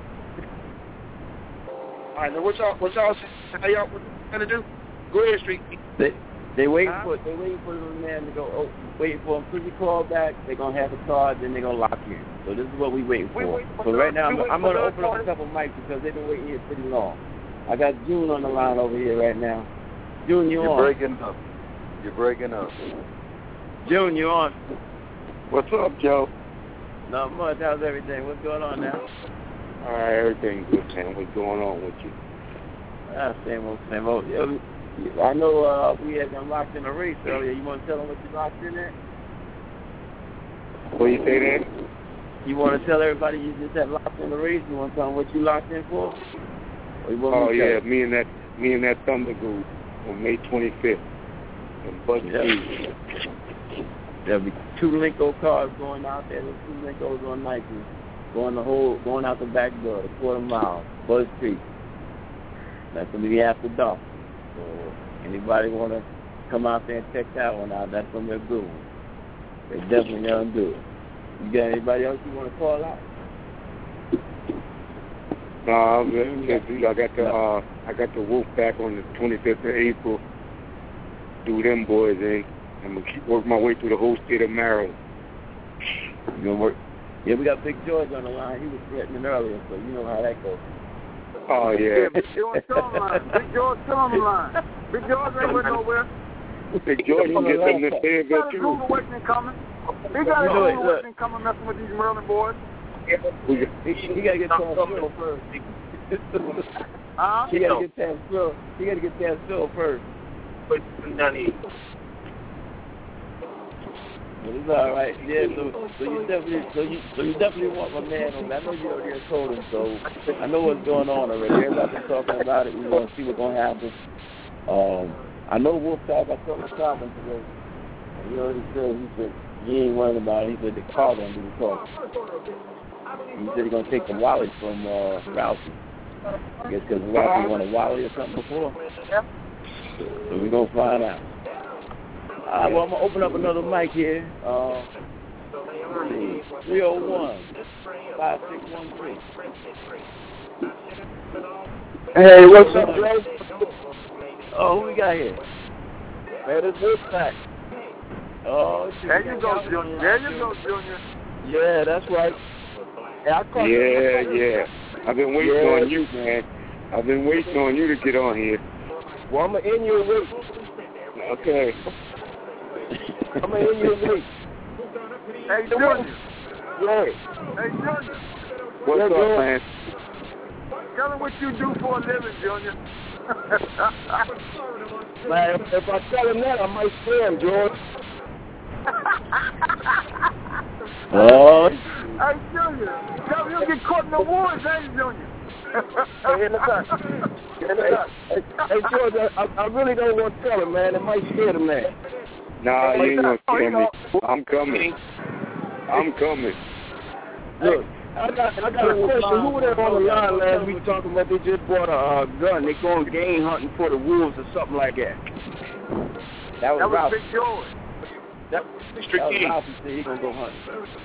All right, now what y'all how y'all what you gonna do? Go ahead, Street. They waiting for the little man to go. Waiting for him to call back. They're gonna have a card, then they're gonna lock in. So this is what we waiting for. So right now I'm gonna open up a couple mics because they've been waiting here pretty long. I got June on the line over here right now. June, you're on. You're breaking up. June, you're on. What's up, Joe? Not much. How's everything? What's going on now? All right, everything's good, man. What's going on with you? Same old. I know we had them locked in a race earlier. You want to tell them what you locked in at? What you say that? You want to tell everybody you just have locked in the race? You want to tell them what you locked in for? Me and that Thunder Group on May 25th in Buckhead. There'll be 2 Linko cars going out there. There's 2 Linkos on Nike going out the back door, the quarter-mile, Buzz Street. That's going to be after dark. So anybody want to come out there and check that one out, that's when they're good. They're definitely going to do it. You got anybody else you want to call out? No, I got the Wolf back on the 25th of April. Do them boys in. I'm going to keep working my way through the whole state of Maryland. You going to work? Yeah, we got Big George on the line. He was threatening earlier, so you know how that goes. Oh, yeah. Big George still on the line. Big George still on the line. Big George ain't went nowhere. Big George can get them to stay He got a Google awakening coming. He got a Google awakening coming messing with these Maryland boys. He got to get past Phil first. He got to get past Phil. He got to get past Phil first. But it's all right. Yeah, so you definitely want my man on. I know you already told him, so I know what's going on already. Everybody's talking about it. We're going to see what's going to happen. I know Wolf Talk. I told him talking today. And he already said he ain't worried about it. He said the car going to do the talking. He said he's going to take the wallet from Ralphie. I guess because Ralphie won a wallet or something before. So we're going to find out. Well, I'm going to open up another mic here. 301-5613. Hey, what's up, Joe? Oh, who we got here? Man, it's Wolfpack. Oh, there you go, Junior. There you go, Junior. Yeah, that's right. Yeah. I've been waiting on you, man. I've been waiting on you to get on here. Well, I'm going to end your week. Okay. I'm going to end your week. Hey, Junior. Yeah. Hey, Junior. What's up, man? Tell him what you do for a living, Junior. Man, if I tell him that, I might scare him, George. Oh. Hey, Junior. Tell him you'll get caught in the woods, ain't you, Junior? Hey, in the back. Hey, George, I really don't want to tell him, man. It might scare the man. Nah, you ain't going to scare me. I'm coming. Look, I got a question. Who were there on the line last week talking about they just bought a gun? They going game hunting for the wolves or something like that. That was Big George. That was Ralphie said he going to go hunting.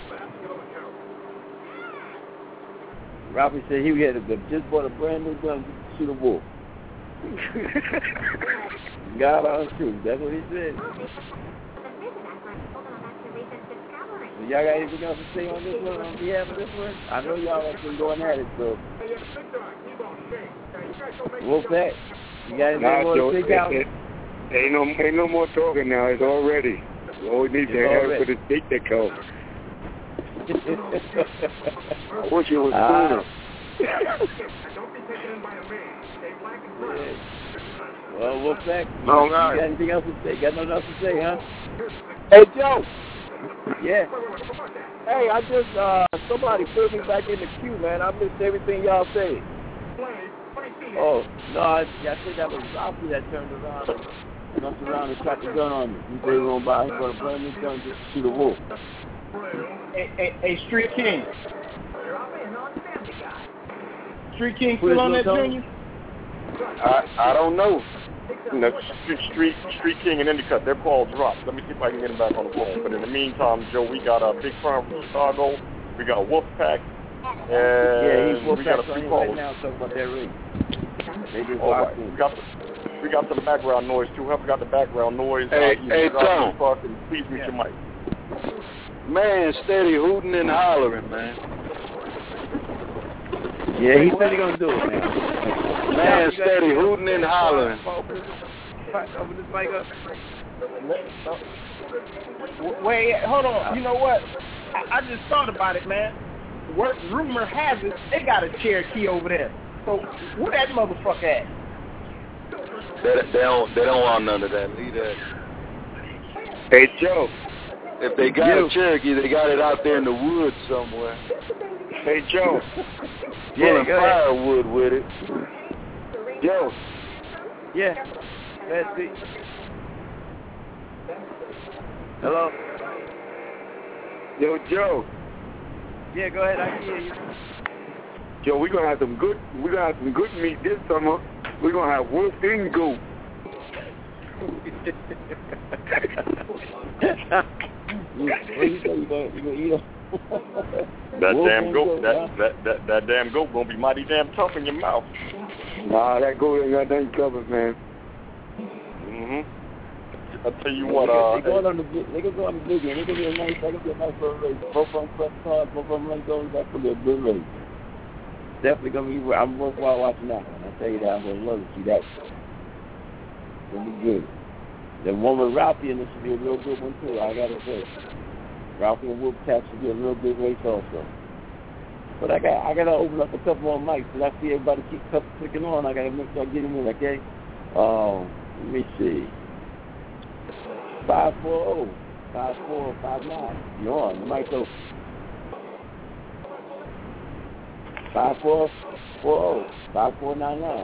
Ralphie said he just bought a brand new gun to shoot a wolf. God on truth. That's what he said. So y'all got anything else to say on this one, on behalf of this one? I know y'all have been going at it, so. Wolfpack, you got anything more to say, Calvin? Ain't no more talking now. It's all ready. All we need to have for the date to go. I wish it was sooner. Well, Wolfpack, you got anything else to say? Got nothing else to say, huh? Hey, Joe. Yeah. Hey, I just, somebody put me back in the queue, man. I missed everything y'all said. Oh, no, I think that was Ralphie that turned around and jumped around and shot the gun on me. He said he was going to buy a brand new gun just to shoot a wolf. Hey, Street King. Street King still on that, Junior? I don't know. Street King and Indicut, their call dropped. Let me see if I can get him back on the phone. But in the meantime, Joe, we got a Big Firm from Chicago. We got Wolfpack. And he's we got a few callers. Right now talking about that ring. All right. We got some background noise, too. Whoever got the background noise, hey, Tom. Please mute your mic. Man, steady hooting and hollering, man. Yeah, he said he's going to do it, man. Man, steady hooting and hollering. Open this mic up. Wait, hold on. You know what? I just thought about it, man. Rumor has it they got a Cherokee over there. So where that motherfucker at? They don't want none of that. Leave that. Hey, Joe. If they got a Cherokee, they got it out there in the woods somewhere. Hey, Joe. Pulling firewood with it. Joe. Yeah. Let's see. Hello. Yo, Joe. Yeah, go ahead. I can hear you. Joe, we're gonna have some good meat this summer. We're gonna have wolf and goat. What you say? You gonna eat them? That damn goat, that damn goat gonna be mighty damn tough in your mouth. Nah, that goat ain't got nothing covered, man. I'll tell you what, they go on the big one. They gonna be a nice little race. Both of them press cars, both of them link goes. That's gonna be a good race. Definitely gonna be. I'm worthwhile watching that one. I tell you that. I'm gonna love to see that. It's gonna be good. The one with Ralphie in this should be a real good one too. I gotta say, Ralphie and Wolfpack should be a real good race also. But I gotta open up a couple more mics because I see everybody keep clicking on. I gotta make sure I get them in. Okay. Let me see. 540 5459. You're on. The mic's open. 5440 5499.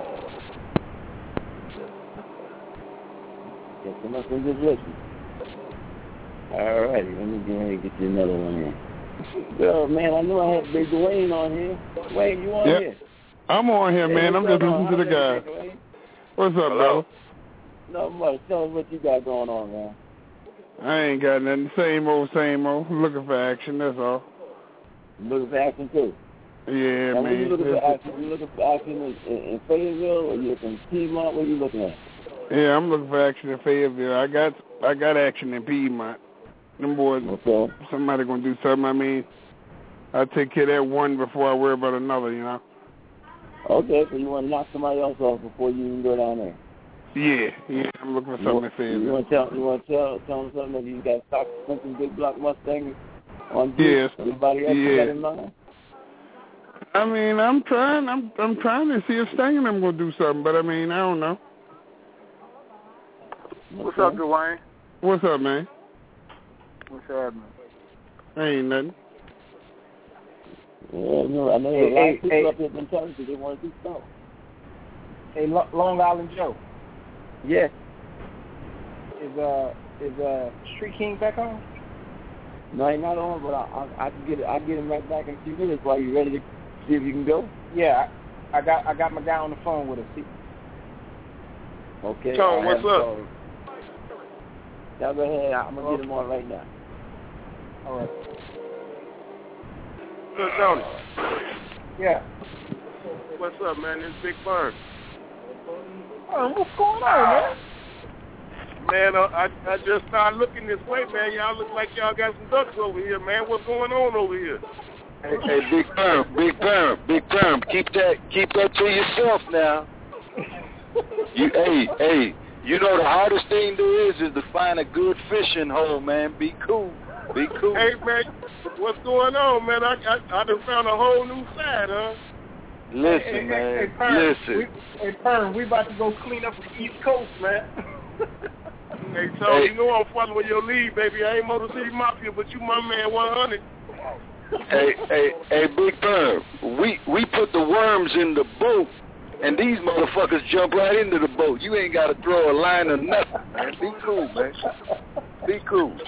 Get some up in this listen. All righty, let me go ahead and get you another one in. Well, man, I knew I had Big Dwayne on here. Wayne, you on here? I'm on here, man. I'm just listening to the guy. What's up, brother? Not much. Tell us what you got going on, man. I ain't got nothing. Same old. Looking for action, that's all. Looking for action, too? Yeah, now, man. You looking for action in Fayetteville, or you looking in Piedmont? What are you looking at? Yeah, I'm looking for action in Fayetteville. I got action in Piedmont. Them boys, somebody going to do something. I mean, I'll take care of that one before I worry about another, you know. Okay, so you want to knock somebody else off before you even go down there? Yeah, I'm looking for something to say. You want to tell them something that you got stock something big block Mustang on Yes. Anybody else got in mind? I mean, I'm trying to see if Sting and them going to do something, but I mean, I don't know. What's up, Dwayne? What's up, man? What's happening? Ain't nothing. Yeah, no, I know a lot of people up here been telling you they want to do something. Hey, Long Island Joe. Yeah. Is Street King back on? No, he's not on, but I can get it. I'll get him right back in a few minutes while you ready to see if you can go. Yeah, I got my guy on the phone with us. Okay. Tom, what's up? Now go ahead. I'm gonna get him on right now. All right. Good, Tony. Yeah. What's up, man? This is Big Bird. What's going on, man? Man, I just started looking this way, man. Y'all look like y'all got some ducks over here, man. What's going on over here? Hey, Big Perm, keep that to yourself now. Hey, you know the hardest thing there is to find a good fishing hole, man. Be cool. Hey, man, what's going on, man? I done found a whole new side, huh? Listen, man. Hey, Perm, listen. Perm, we about to go clean up the East Coast, man. Hey, Tony, you know I'm following your lead, baby. I ain't Motor City Mafia, but you my man 100. Hey, Big Perm, we put the worms in the boat, and these motherfuckers jump right into the boat. You ain't got to throw a line or nothing, man. Be cool, man. Be cool.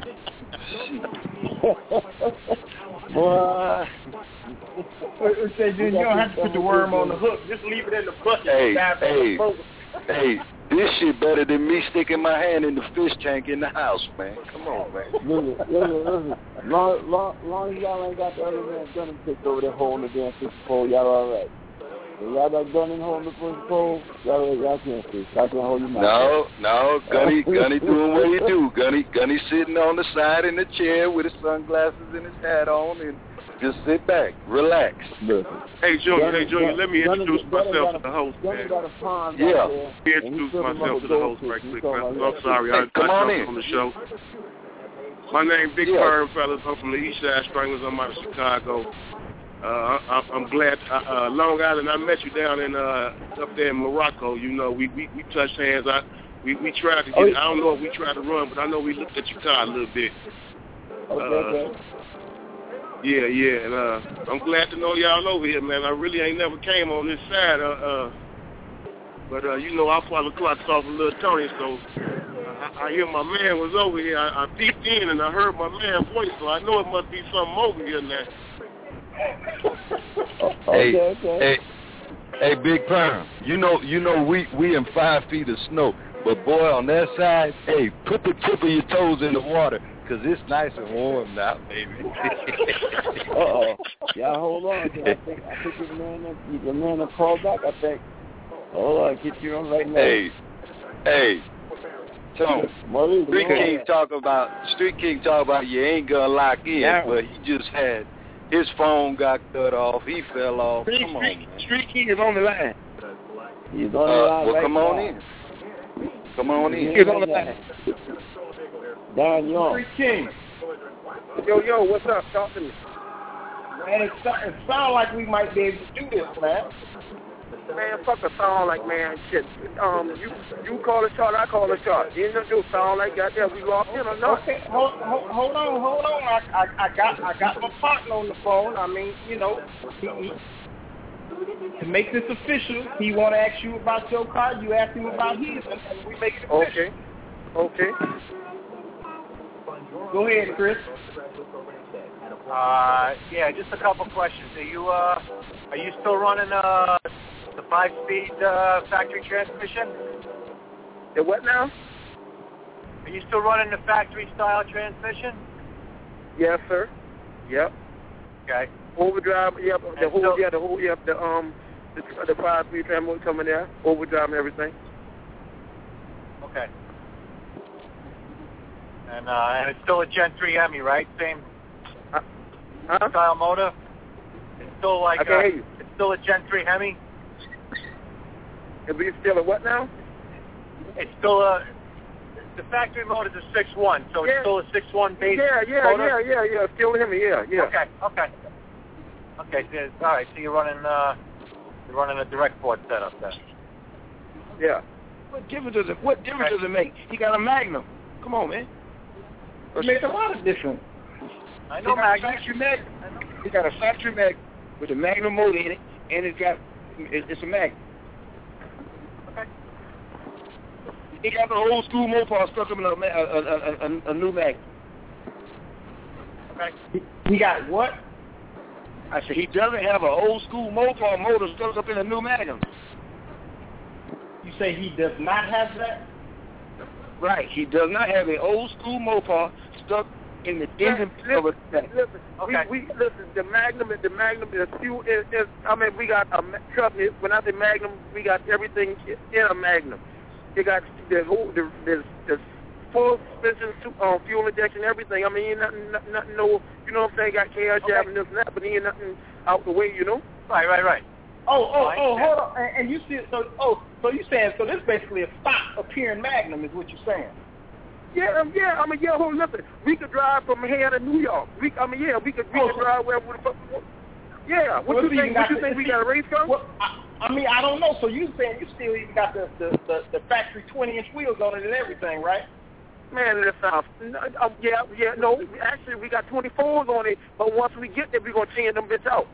Boy. You don't have to put the worm on the hook. Just leave it in the bucket. Hey, this shit better than me sticking my hand in the fish tank in the house, man. Come on, man. Listen. Long as y'all ain't got the other man gun and picked over that hole in the damn fish pole, y'all all right. If y'all got gun and hole in the fish pole, y'all can't fish. Y'all can't hold your mouth. No, Gunny doing what he do. Gunny sitting on the side in the chair with his sunglasses and his hat on and just sit back, relax. Hey, Junior, let me introduce myself to the host, man. Yeah. Let me introduce myself to the host right quick, man. I'm sorry, I jumped on the show. My name Big Perm, fellas. I'm from the East Side Stranglers. I'm out of Chicago. I'm glad, Long Island, I met you down in up there in Morocco. You know, we touched hands. We tried to get, I don't know if we tried to run, but I know we looked at your car a little bit. Okay. Yeah, and I'm glad to know y'all over here, man. I really ain't never came on this side, but you know, I follow clocks off of Lil Tony, so I hear my man was over here. I peeked in and I heard my man's voice, so I know it must be something over here now. Hey, Big Perm, you know we in 5 feet of snow, but boy, on that side, hey, put the tip of your toes in the water, because it's nice and warm now, baby. Y'all hold on. I think the man that called back, I think. Hold on, get you on right now. Hey. Tom, Street King talk about you ain't gonna lock in, but he just had his phone got cut off. He fell off. Come on, man. Street King is on the line. He's on the line. Well, come on in. Come on in. He's on the line. Darn Young. Street King. Yo, what's up? Talk to me. Man, it sounds like we might be able to do this, man. Man, fuck a sound like, man, shit. You call a shot, I call a shot. You know, sound like goddamn we lost in or not. Okay, hold on. I got my partner on the phone. I mean, you know, to make this official, he want to ask you about your car. You ask him about his, and we make it official. Okay. Go ahead, Chris. Yeah, just a couple questions. Are you still running the 5-speed factory transmission? The what now? Are you still running the factory style transmission? Yes, sir. Yep. Okay. Overdrive. Yep. The 5-speed transmission coming there. Overdrive and everything. Okay. And it's still a Gen 3 Hemi, right? Same style motor. It's still like it's still a Gen 3 Hemi. It'll be still a what now? It's still the factory motor is a 6.1, so it's still a 6.1 base motor? Yeah. Still a Hemi, yeah. Okay. So, all right, so you're running a direct port setup then. Yeah. What difference does it make? He got a Magnum. Come on, man. It makes a lot of difference. I know Magnum. He got a factory Magnum with a Magnum motor in it, and it's a Magnum. Okay. He got the old school Mopar stuck in a new Magnum. Okay. He got what? I said he doesn't have an old school Mopar motor stuck up in a new Magnum. You say he does not have that? Right. He does not have an old school Mopar stuck in the engine of a Magnum. Listen, the Magnum is fuel. We got trust me. When I say Magnum, we got everything in a Magnum. You got the full suspension, fuel injection, everything. I mean, nothing. No, you know what I'm saying? Got KR jab and this and that, but ain't nothing out the way, you know. Right. Oh, hold on. And you see, so you saying this basically a stock appearing Magnum is what you're saying? Yeah. Listen, we could drive from here to New York. We could drive wherever the fuck we want. Yeah. What you think? We got a race car? Well, I don't know. So you saying you still even got the factory 20-inch wheels on it and everything, right? Man, that sounds. No. Actually, we got 24s on it, but once we get there, we're gonna change them bits out.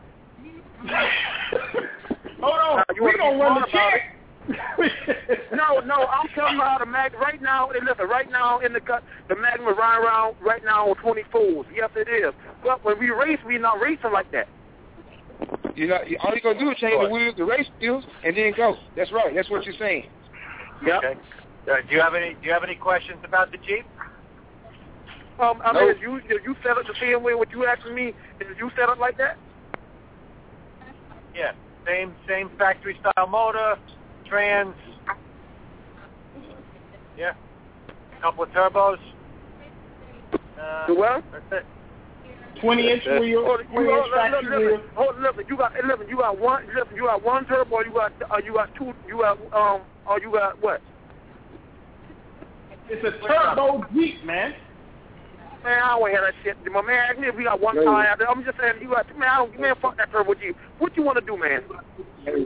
Hold on. We gonna run the check. No, I'm telling you how the Magnum right now. And listen, right now in the Magnum is running around right now on 24s. Yes, it is. But when we race, we're not racing like that. All you're gonna do is change the wheels, the race wheels, and then go. That's right. That's what you're saying. Yeah. Okay. Do you have any questions about the Jeep? I mean, if you set up the same way what you asking me, did you set up like that? Yeah. Same factory style motor, trans. Yeah. A couple of turbos. The what? That's it. 20-inch wheel. 20-inch factory wheel. Listen, you got one. Listen, you got one turbo. You got two. You got what? It's a turbo Jeep, man. Man, I don't hear that shit. My man, asked me if we got one car out there. I'm just saying, fuck that turbo Jeep. What you want to do, man? Good.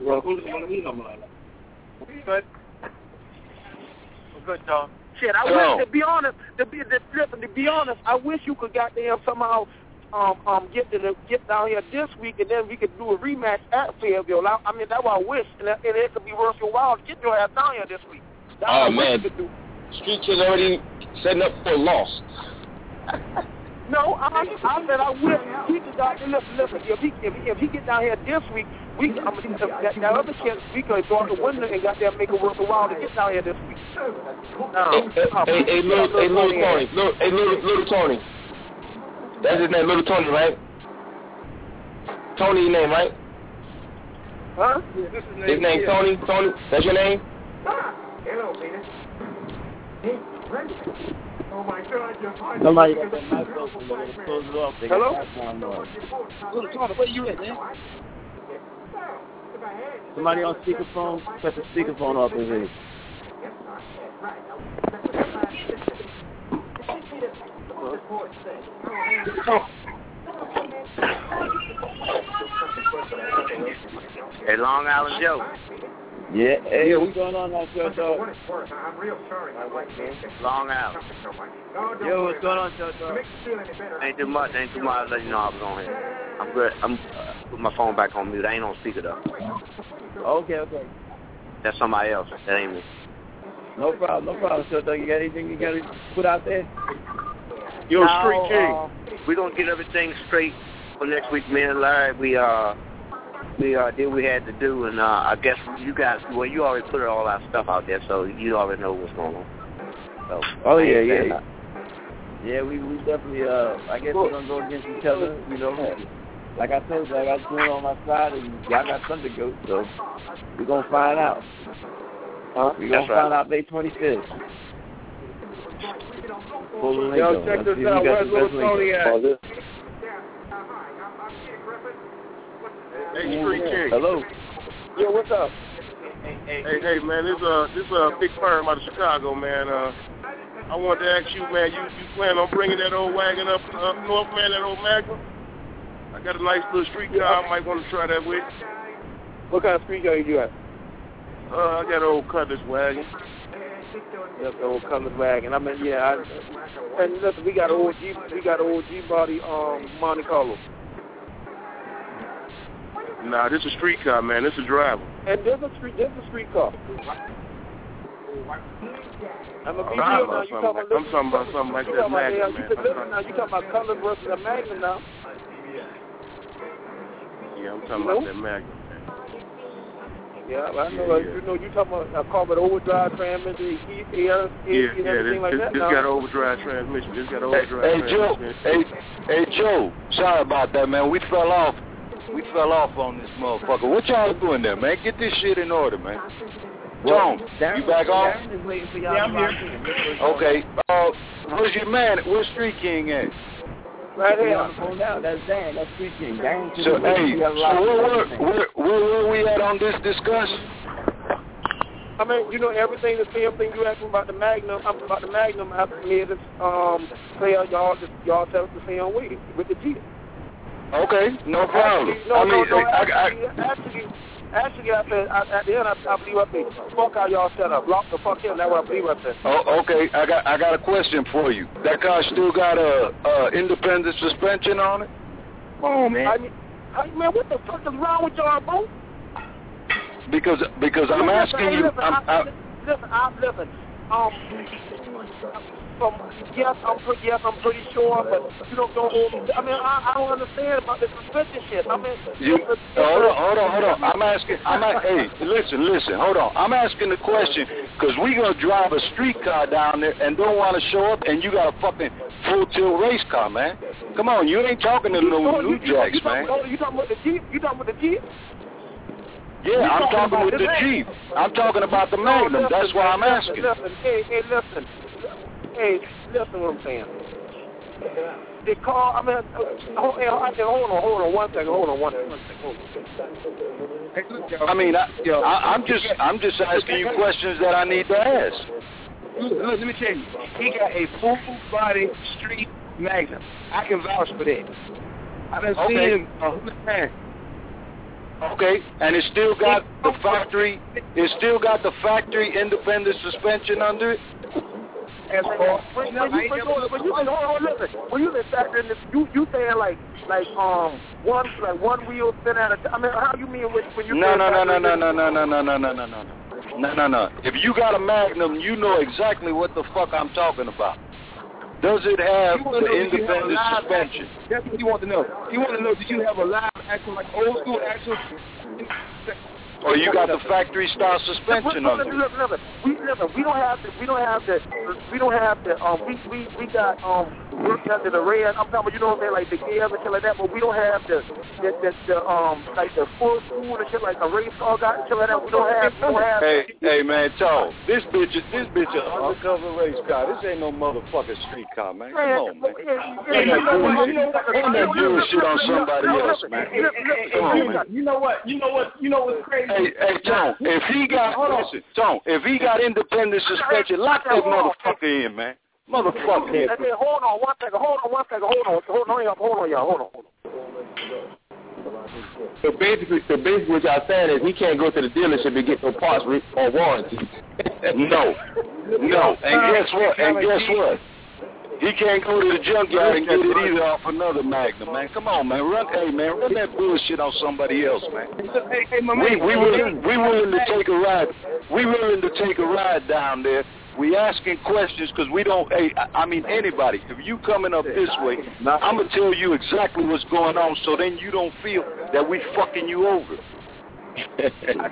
Good, Tom. Shit, I wish, to be honest, I wish you could goddamn somehow get down here this week, and then we could do a rematch at Fayetteville. I mean, that's what I wish, and it could be worth your while to get your ass down here this week. Oh man, Streets is already setting up for a loss. No, I said I wish he could listen. If he get down here this week, that other kid, we could go out the window and goddamn make it worth a while to get down here this week. Hey, little Tony. That's his name, Little Tony, right? Tony, your name, right? Huh? His name, Tony. Tony, that's your name? Hello, Peter. Oh my God, somebody got that mic open, close it off. Hello? Little Tony, where you at, man? Somebody on speakerphone, cut the speakerphone off in here. Hey, Long Island Joe. Yeah, hey, what's going on out there, dog? I'm real sorry. My wife Long Island. Yo, what's going on, Joe? Ain't too much. I'll let you know I was on here. I'm good. I'm put my phone back on mute. I ain't on speaker though. Okay. That's somebody else. That ain't me. No problem, Joe. You got anything you got to put out there? Yo, Street King. We're gonna get everything straight for next week, man. Larry, we did what we had to do, and I guess you guys, you already put all our stuff out there, so you already know what's going on. So, yeah. Yeah, we definitely, I guess we're going to go against each other, you know. Like I told you, I got June on my side, and y'all got Thunder Goat, so we're going to find out. We're going to find out May 25th. Pull the link Yo, over. check Let's this out. Where's little Tony at? Hey, Street King. Hello. Yo, what's up? Hey, man, this Big Perm out of Chicago, man. I wanted to ask you, man, you plan on bringing that old wagon up north, man, that old Magnum? I got a nice little street car. I might want to try that with. What kind of street car you got? I got an old Cutlass wagon. Yep, the old Cutlass wagon. I mean, yeah. And listen, we got an old G body Monte Carlo. Nah, this is a street car, man. This is a driver. And there's a street car. I'm talking about something like that Magnum, man. Listen now, you talking about Cutlass versus a Magnum now. Yeah, I'm talking about that Magnum. Yeah, I know. You know, you talking about a car with overdrive transmission, everything like that. This got overdrive transmission. This got overdrive transmission. Hey, Joe. Sorry about that, man. We fell off on this motherfucker. What y'all doing there, man? Get this shit in order, man. Joan, you back on? Yeah, I'm here. Okay. Where's your man? Where's Street King at? Right here. That's Dan. That's Street King. Dan. So, hey, where were we at on this discussion? I mean, you know, everything, the same thing you asked me about the Magnum. I'm about the Magnum. After me, this say y'all tell us the same way with the Jeep. Okay, no problem. Actually, I said at the end, I believe I said, fuck how y'all set up. Lock the fuck in. That's what I believe I said. Oh, okay. I got a question for you. That car still got a independent suspension on it? Come on, man. Man, what the fuck is wrong with y'all, bro? Because I'm asking you. Listen. Yes, I'm pretty sure, but you don't know. I mean, I don't understand about this suspension shit. I mean, hold on. Hey, listen. Hold on. I'm asking the question because we gonna drive a street car down there and don't want to show up, and you got a fucking full tilt race car, man. Come on, you ain't talking to no New Jacks, man. You talking about the Jeep? Yeah, I'm talking with the Jeep. I'm talking about the Magnum. That's why I'm asking. Hey, listen what I'm saying. The car, I mean, hold on one second. I mean, I'm just asking you questions that I need to ask. Look, let me tell you, he got a full body street Magnum. I can vouch for that. I done seen him. Okay, and it still got the factory. It still got the factory independent suspension under it. When you factor in this, you saying like one wheel spin at a time. I mean, how you mean when you? No. If you got a Magnum, you know exactly what the fuck I'm talking about. Does it have the independent suspension? That's what you want to know. You want to know, did you have a live action, like old school action? Or you got the factory style suspension on it. We got worked under the red. I'm talking about, you know what I'm saying, like the gears and shit like that, but we don't have the like the full school and shit like a race car got and shit like that. We don't have Hey man, Tom, this bitch is undercover race car. This ain't no motherfucking street car, man. Come on, man. Ain't that bullshit on somebody else, man. Come on, man. You know what's crazy? Hey, Tom, if he got independent suspension, lock that motherfucker in, man. Motherfucker. Hey, hold on one second. Hold on, y'all. So basically what y'all saying is he can't go to the dealership and get no parts or warranty. No. And guess what? He can't go to the junkyard and get it either off another Magnum, man. Come on, man. Run that bullshit on somebody else, man. We willing to take a ride. We willing to take a ride down there. We asking questions because we don't. I mean anybody. If you coming up this way, I'm gonna tell you exactly what's going on, so then you don't feel that we fucking you over. Hey,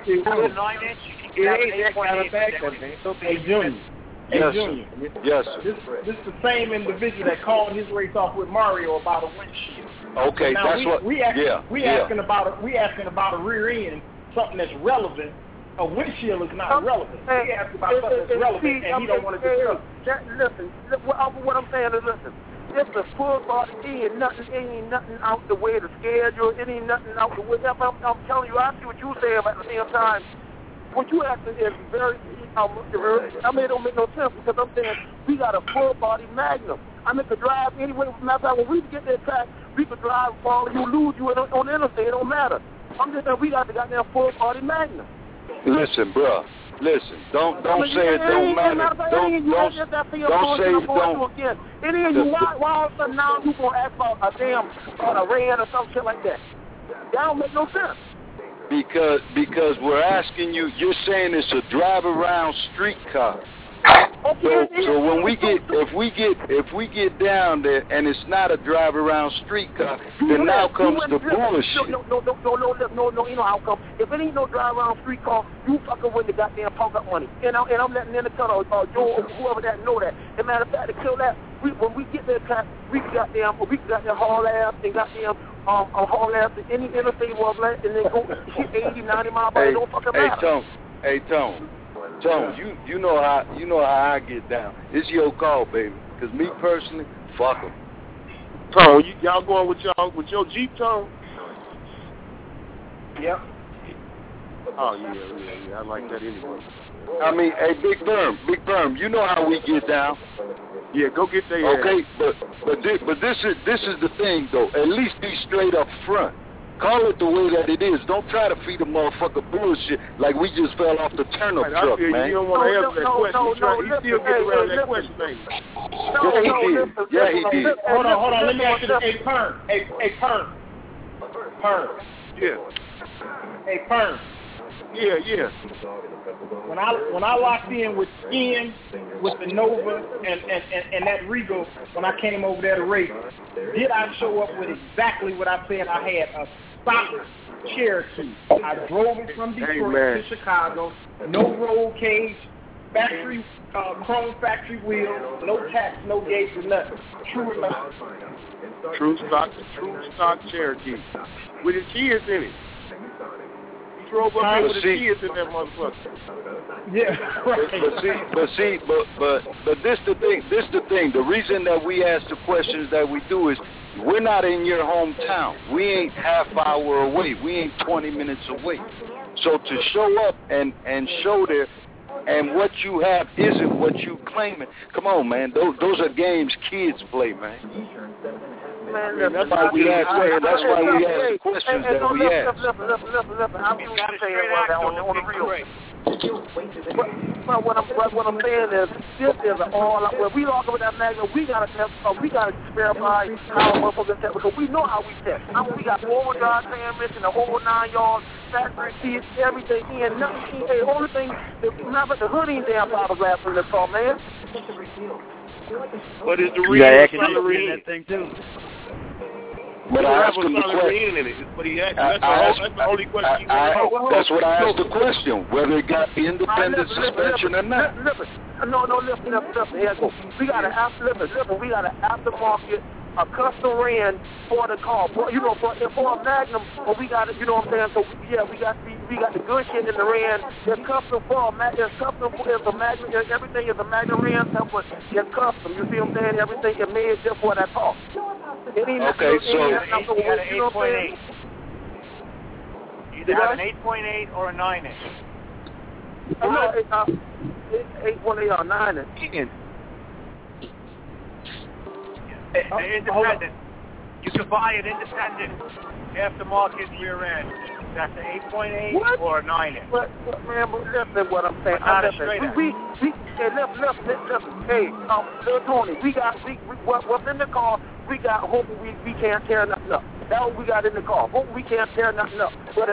Junior. Yes, sir. This is the same individual that called his race off with Mario about a windshield. Okay, now that's we asking about a rear end, something that's relevant a windshield is not relevant. He asked about something that's relevant, and he don't want to discuss. Listen, what I'm saying is, listen. It's a full body. It ain't nothing out the way to schedule. It ain't nothing out the way. I'm telling you, I see what you're saying, but at the same time, what you asking is very. I mean, it don't make no sense because I'm saying we got a full body Magnum. I mean, to drive anyway. Matter of fact, when we get that track, we could drive, follow you, lose you on the interstate. It don't matter. I'm just saying we got the goddamn full body Magnum. Listen, bro. Listen. Don't say it don't matter. Don't say it don't. And then why all of a sudden now you gonna ask about a damn a red or some shit like that? That don't make no sense. Because we're asking you. You're saying it's a drive around street car. Okay, so when if we get down there and it's not a drive around street car, then now comes the bullshit. No, you know how come? If it ain't no drive around street car, you fucking win the goddamn punk up money. And I'm letting in the cut or Joe or whoever that know that. As a matter of fact, to kill that, when we get that cut, we got them haul ass and goddamn haul ass to any interstate was like, and then go hit 80, 90 miles per hour. Don't fucking matter. Hey, Tone, you know how I get down. It's your call, baby. Cause me personally, fuck them. Tone, y'all going with your Jeep, Tone? Yep. Oh yeah. I like that anyway. I mean, hey, Big Perm, you know how we get down. Yeah, go get there. Okay, but this is the thing though. At least be straight up front. Call it the way that it is. Don't try to feed a motherfucker bullshit like we just fell off the turnip truck, man. You don't want to answer that question. He still gets around that question, baby. Yeah, he did. Hold on. Let me ask you this. Hey, Perm. Yeah. Hey, Perm. Yeah. When I locked in with Skin, with the Nova, and that Regal, when I came over there to race, did I show up with exactly what I said I had? A stock Cherokee. I drove it from Detroit to Chicago. No roll cage, factory chrome factory wheels, no tax, no gates, or nothing. True enough. True stock Cherokee with his kids in it. Drove up here with the kids in that motherfucker. Yeah, right. But this the thing. The reason that we ask the questions that we do is we're not in your hometown. We ain't half hour away. We ain't 20 minutes away. So to show up and show there, and what you have isn't what you claiming. Come on, man. Those are games kids play, man. That's why we ask the questions that we ask. Listen. I'm just saying on the real. But what I'm saying is, this is all. When we talk about that Magnum, we gotta verify how motherfuckers test because we know how we test. We got forward drive transmission, the whole 9 yards, factory seats, everything in. Nothing. The only thing, remember the hood ain't damn fiberglass from this car, man. But is the real salary in that thing too? But I asked him the question. That's the only question you want. That's what I asked the question, whether it got independent suspension or not. Listen. Here I go. We got an aftermarket, a custom ran for the car. For a Magnum, but we got it. You know what I'm saying? So yeah, we got the good shit in the ran. It's custom for a Magnum. It's custom for a Magnum. Everything is a Magnum ran. It's custom. You see what I'm saying? Everything is made just for that car. Okay, so you got an 8.8. You either have an 8.8 or a 9-inch. No, 8.8 or 9-inch. Independent. You can buy an independent aftermarket rear end. That's an 8.8 or a 9-inch. But man, listen what I'm saying. Listen. Hey, Tony, what's in the car? We got hope we can't tear nothing up. That's what we got in the car. Hope we can't tear nothing up. But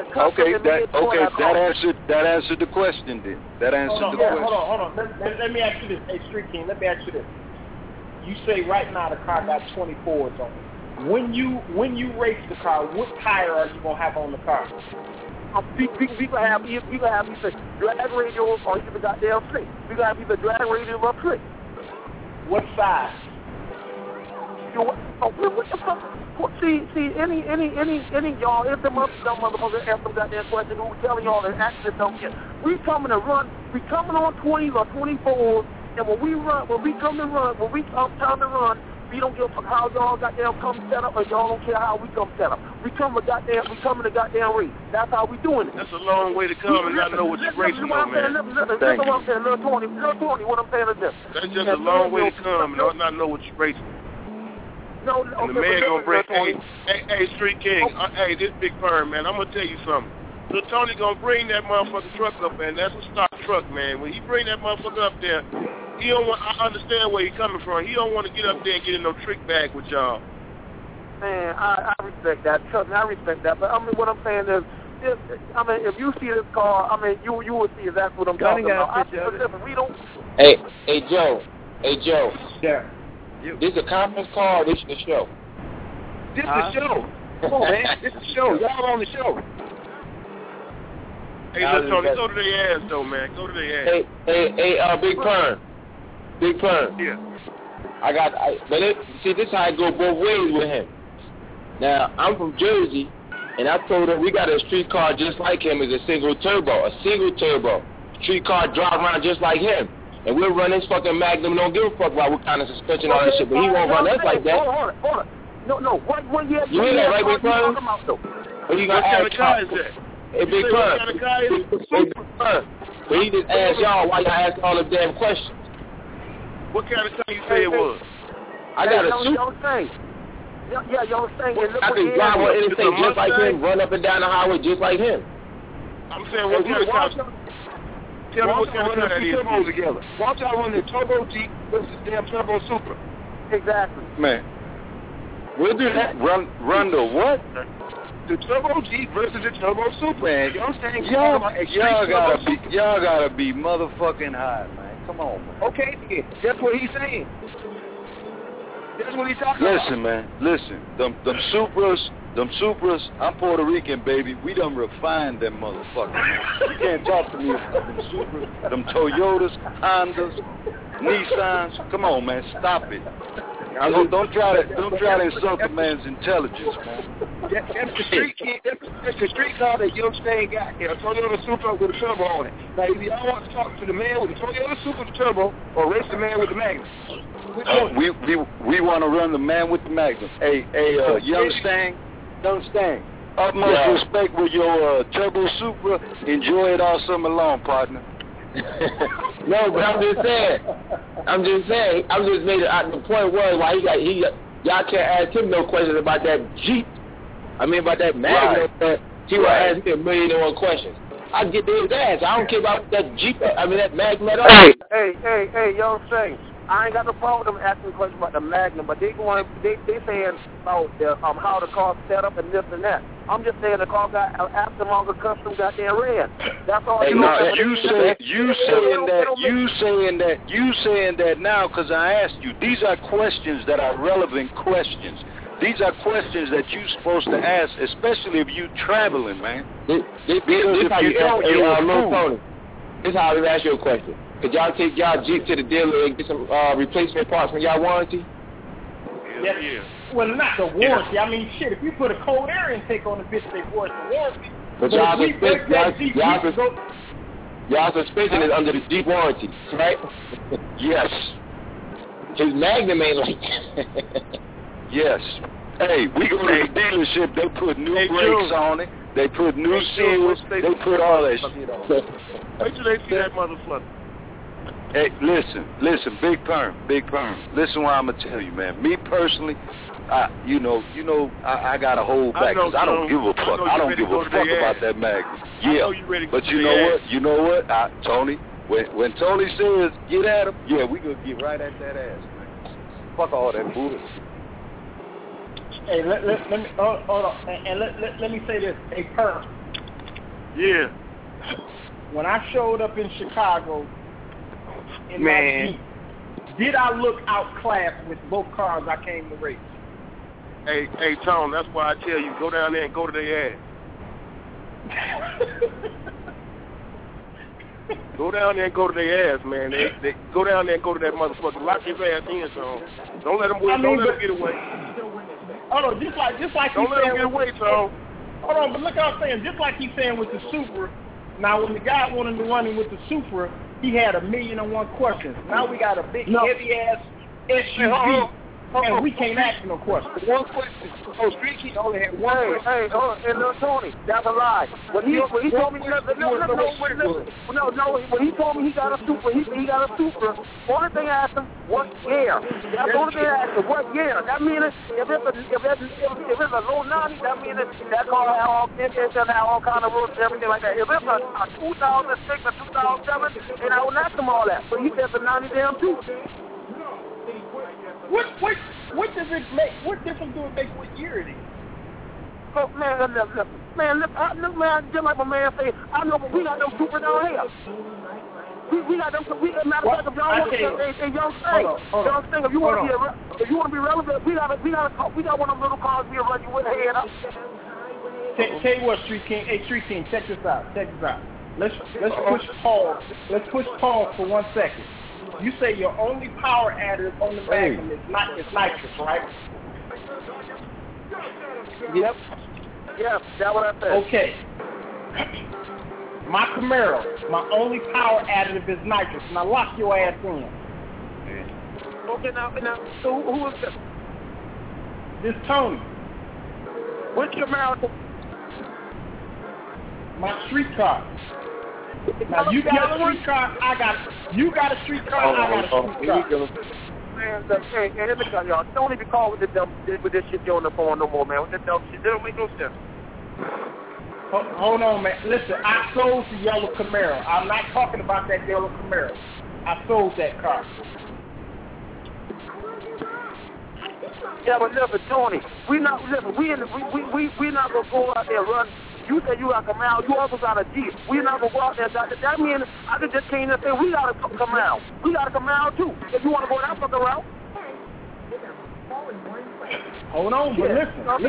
that answered the question then. That answered the question. Hold on. Let me ask you this. Hey, Street King, let me ask you this. You say right now the car got 24s on it. When you race the car, what tire are you gonna have on the car? We gonna have either drag radial or either goddamn slick. We gonna have either drag radial or slick. What size? What the fuck? See, any y'all, if them motherfuckers ask them goddamn question, who telling y'all that accidents don't get. We coming to run. We coming on 20s or 24s, and when we come to run, we don't give a fuck how y'all goddamn come set up, or y'all don't care how we come set up. We coming to goddamn race. That's how we doing it. That's a long way to come, and I know what you're racing on, man. Listen what I'm saying, Lil Tony, what I'm saying is this. That's just a long way to come, and I know what you're racing. No, and the man gonna bring, hey, Street King, hey, this Big Perm, man, I'm gonna tell you something. Lil Tony gonna bring that motherfucking truck up, man. That's a stock truck, man. When he bring that motherfucker up there, he don't want. I understand where he's coming from. He don't want to get up there and get in no trick bag with y'all. Man, I respect that. Trust me, I respect that. But I mean, what I'm saying is, if you see this car, I mean, you will see exactly what I'm talking about. We don't. Hey, Joe. Yeah. This a conference call. Or this is the show. This is the show. Come on, man. This is the show. Y'all on the show. Hey, Lil Tony, go to their ass, though, man. Go to their ass. Hey, Big Perm. Yeah. See, this is how I go both ways with him. Now, I'm from Jersey, and I told him we got a street car just like him. It's a single turbo. Street car drive around just like him. And we'll run his fucking Magnum. Don't give a fuck about what kind of suspension all that shit. But he won't run us like that. Hold on. No. What year? You hear that, right, Big Perm? What you gonna ask? What kind of car is that? Hey, Big Perm. But he just asked y'all why y'all ask all the damn questions. What kind of car you say it was? I got a suit. Yeah, y'all saying. I can drive on anything just like him, run up and down the highway just like him. I'm saying, what kind of car? Tell me what kind of car that is. Together. Watch out run the Turbo Jeep versus damn Turbo Supra. Exactly. Man, we'll do that. Run the what? The Turbo Jeep versus the Turbo Supra. Man, you understand? Y'all gotta be motherfucking high, man. Come on, man. Okay, that's what he's saying. That's what he's talking about. Listen, man. Them Supras, I'm Puerto Rican, baby. We done refined them motherfuckers, man. You can't talk to me about them Supras, them Toyotas, Hondas, Nissans. Come on, man. Stop it. Don't try to insult the man's intelligence, man. That's the street kid. That's the street car that Young Stain got. A Toyota Supra with a turbo on it. Now, if y'all want to talk to the man with the Toyota Supra with the turbo, or race the man with the Magnum, we want to run the man with the Magnum. Hey, Young Stain. Utmost respect with your Turbo Supra. Enjoy it all summer long, partner. No, but I'm just saying. I just made it. The point was why y'all can't ask him no questions about that Jeep. I mean about that Magnum. Right. He will ask me 1,000,001 questions. I get to his ass. I don't care about that Jeep. I mean that Magnum at all. Hey, Young Stain. I ain't got no problem with them asking questions about the Magnum, but they saying about how the car set up and this and that. I'm just saying the car got aftermarket custom goddamn red. That's all. Hey, you saying that now because I asked you. These are questions that are relevant questions. These are questions that you're supposed to ask, especially if you traveling, man. This is how you ask you a question. Could y'all take y'all Jeep to the dealer and get some replacement parts from y'all warranty? Yeah. Well, not the warranty. I mean, shit, if you put a cold air intake on the bitch, they force the warranty. But y'all suspension is under the Jeep warranty, right? Yes. His Magnum ain't like Yes. Hey, we go to the dealership, they put new brakes on it. They put new seals. They put all that shit on. Wait till they see that motherfucker. Hey, listen, Big Perm. Listen what I'm gonna tell you, man. Me personally, I got to hold back because I don't give a fuck. I don't give a fuck about that Magnum. Yeah, but you know what? Tony, when Tony says get at him, yeah, we gonna get right at that ass, man. Fuck all that bullshit. Hey, let me hold on, and let me say this. Hey, Perm. Yeah. When I showed up in Chicago. In my Jeep, did I look outclassed with both cars I came to race? Hey, Tom, that's why I tell you, go down there and go to their ass. Go down there and go to their ass, man. They go down there and go to that motherfucker. Lock his ass in, so don't let him win. Don't let him get away. Hold on, just like don't let him get away, so. Hold on, but look what I'm saying. Just like he's saying with the Supra. Now, when the guy wanted to run in with the Supra, he had 1,000,001 questions. Now we got a big, heavy-ass SUV, and we can't ask no questions. One question. Oh, Street King only had one question. Hey, and Tony, that's a lie. When he told me, when he told me he got a Supra, he got a Supra. Only thing I asked him, what year? That's the only thing I asked him, what year? That means if it's a low 90, that means that car have all kind of rules and everything like that. If it's a 2006 or 2007, then I would ask him all that. But he says a 90 damn too. What does it make? What difference do it make what year it is? Oh man, look, man, just like my man said, I know we got them Supra down here. We got them. We got matter of fact, if y'all want to say young thing, if you want to be relevant, we got one of them little cars we'll run you with head up. Tell you what, Street King. Hey, Street King, check this out. Let's push pause. Let's push pause for 1 second. You say your only power additive on the Magnum is nitrous, right? Yep, that's what I said. Okay. My Camaro, my only power additive is nitrous. Now lock your ass in. Okay, now, so who is this? This Tony. Which Camaro? My street car. Now you got a street car, you got a street car, I got a street car. Man, hey, let me tell y'all, don't even call with this shit on the phone no more, man. With this dumb shit, that don't make no sense. Hold on, man. Listen, I sold the yellow Camaro. I'm not talking about that yellow Camaro. I sold that car. Yeah, but listen, Tony, we not gonna go out there and run. You said you got a Camaro, you also got a Jeep. We not gonna go out there. That means I could just came and say we got a Camaro. We got a Camaro too. If you want to go that fucking route. Hold on, but listen. Hold on.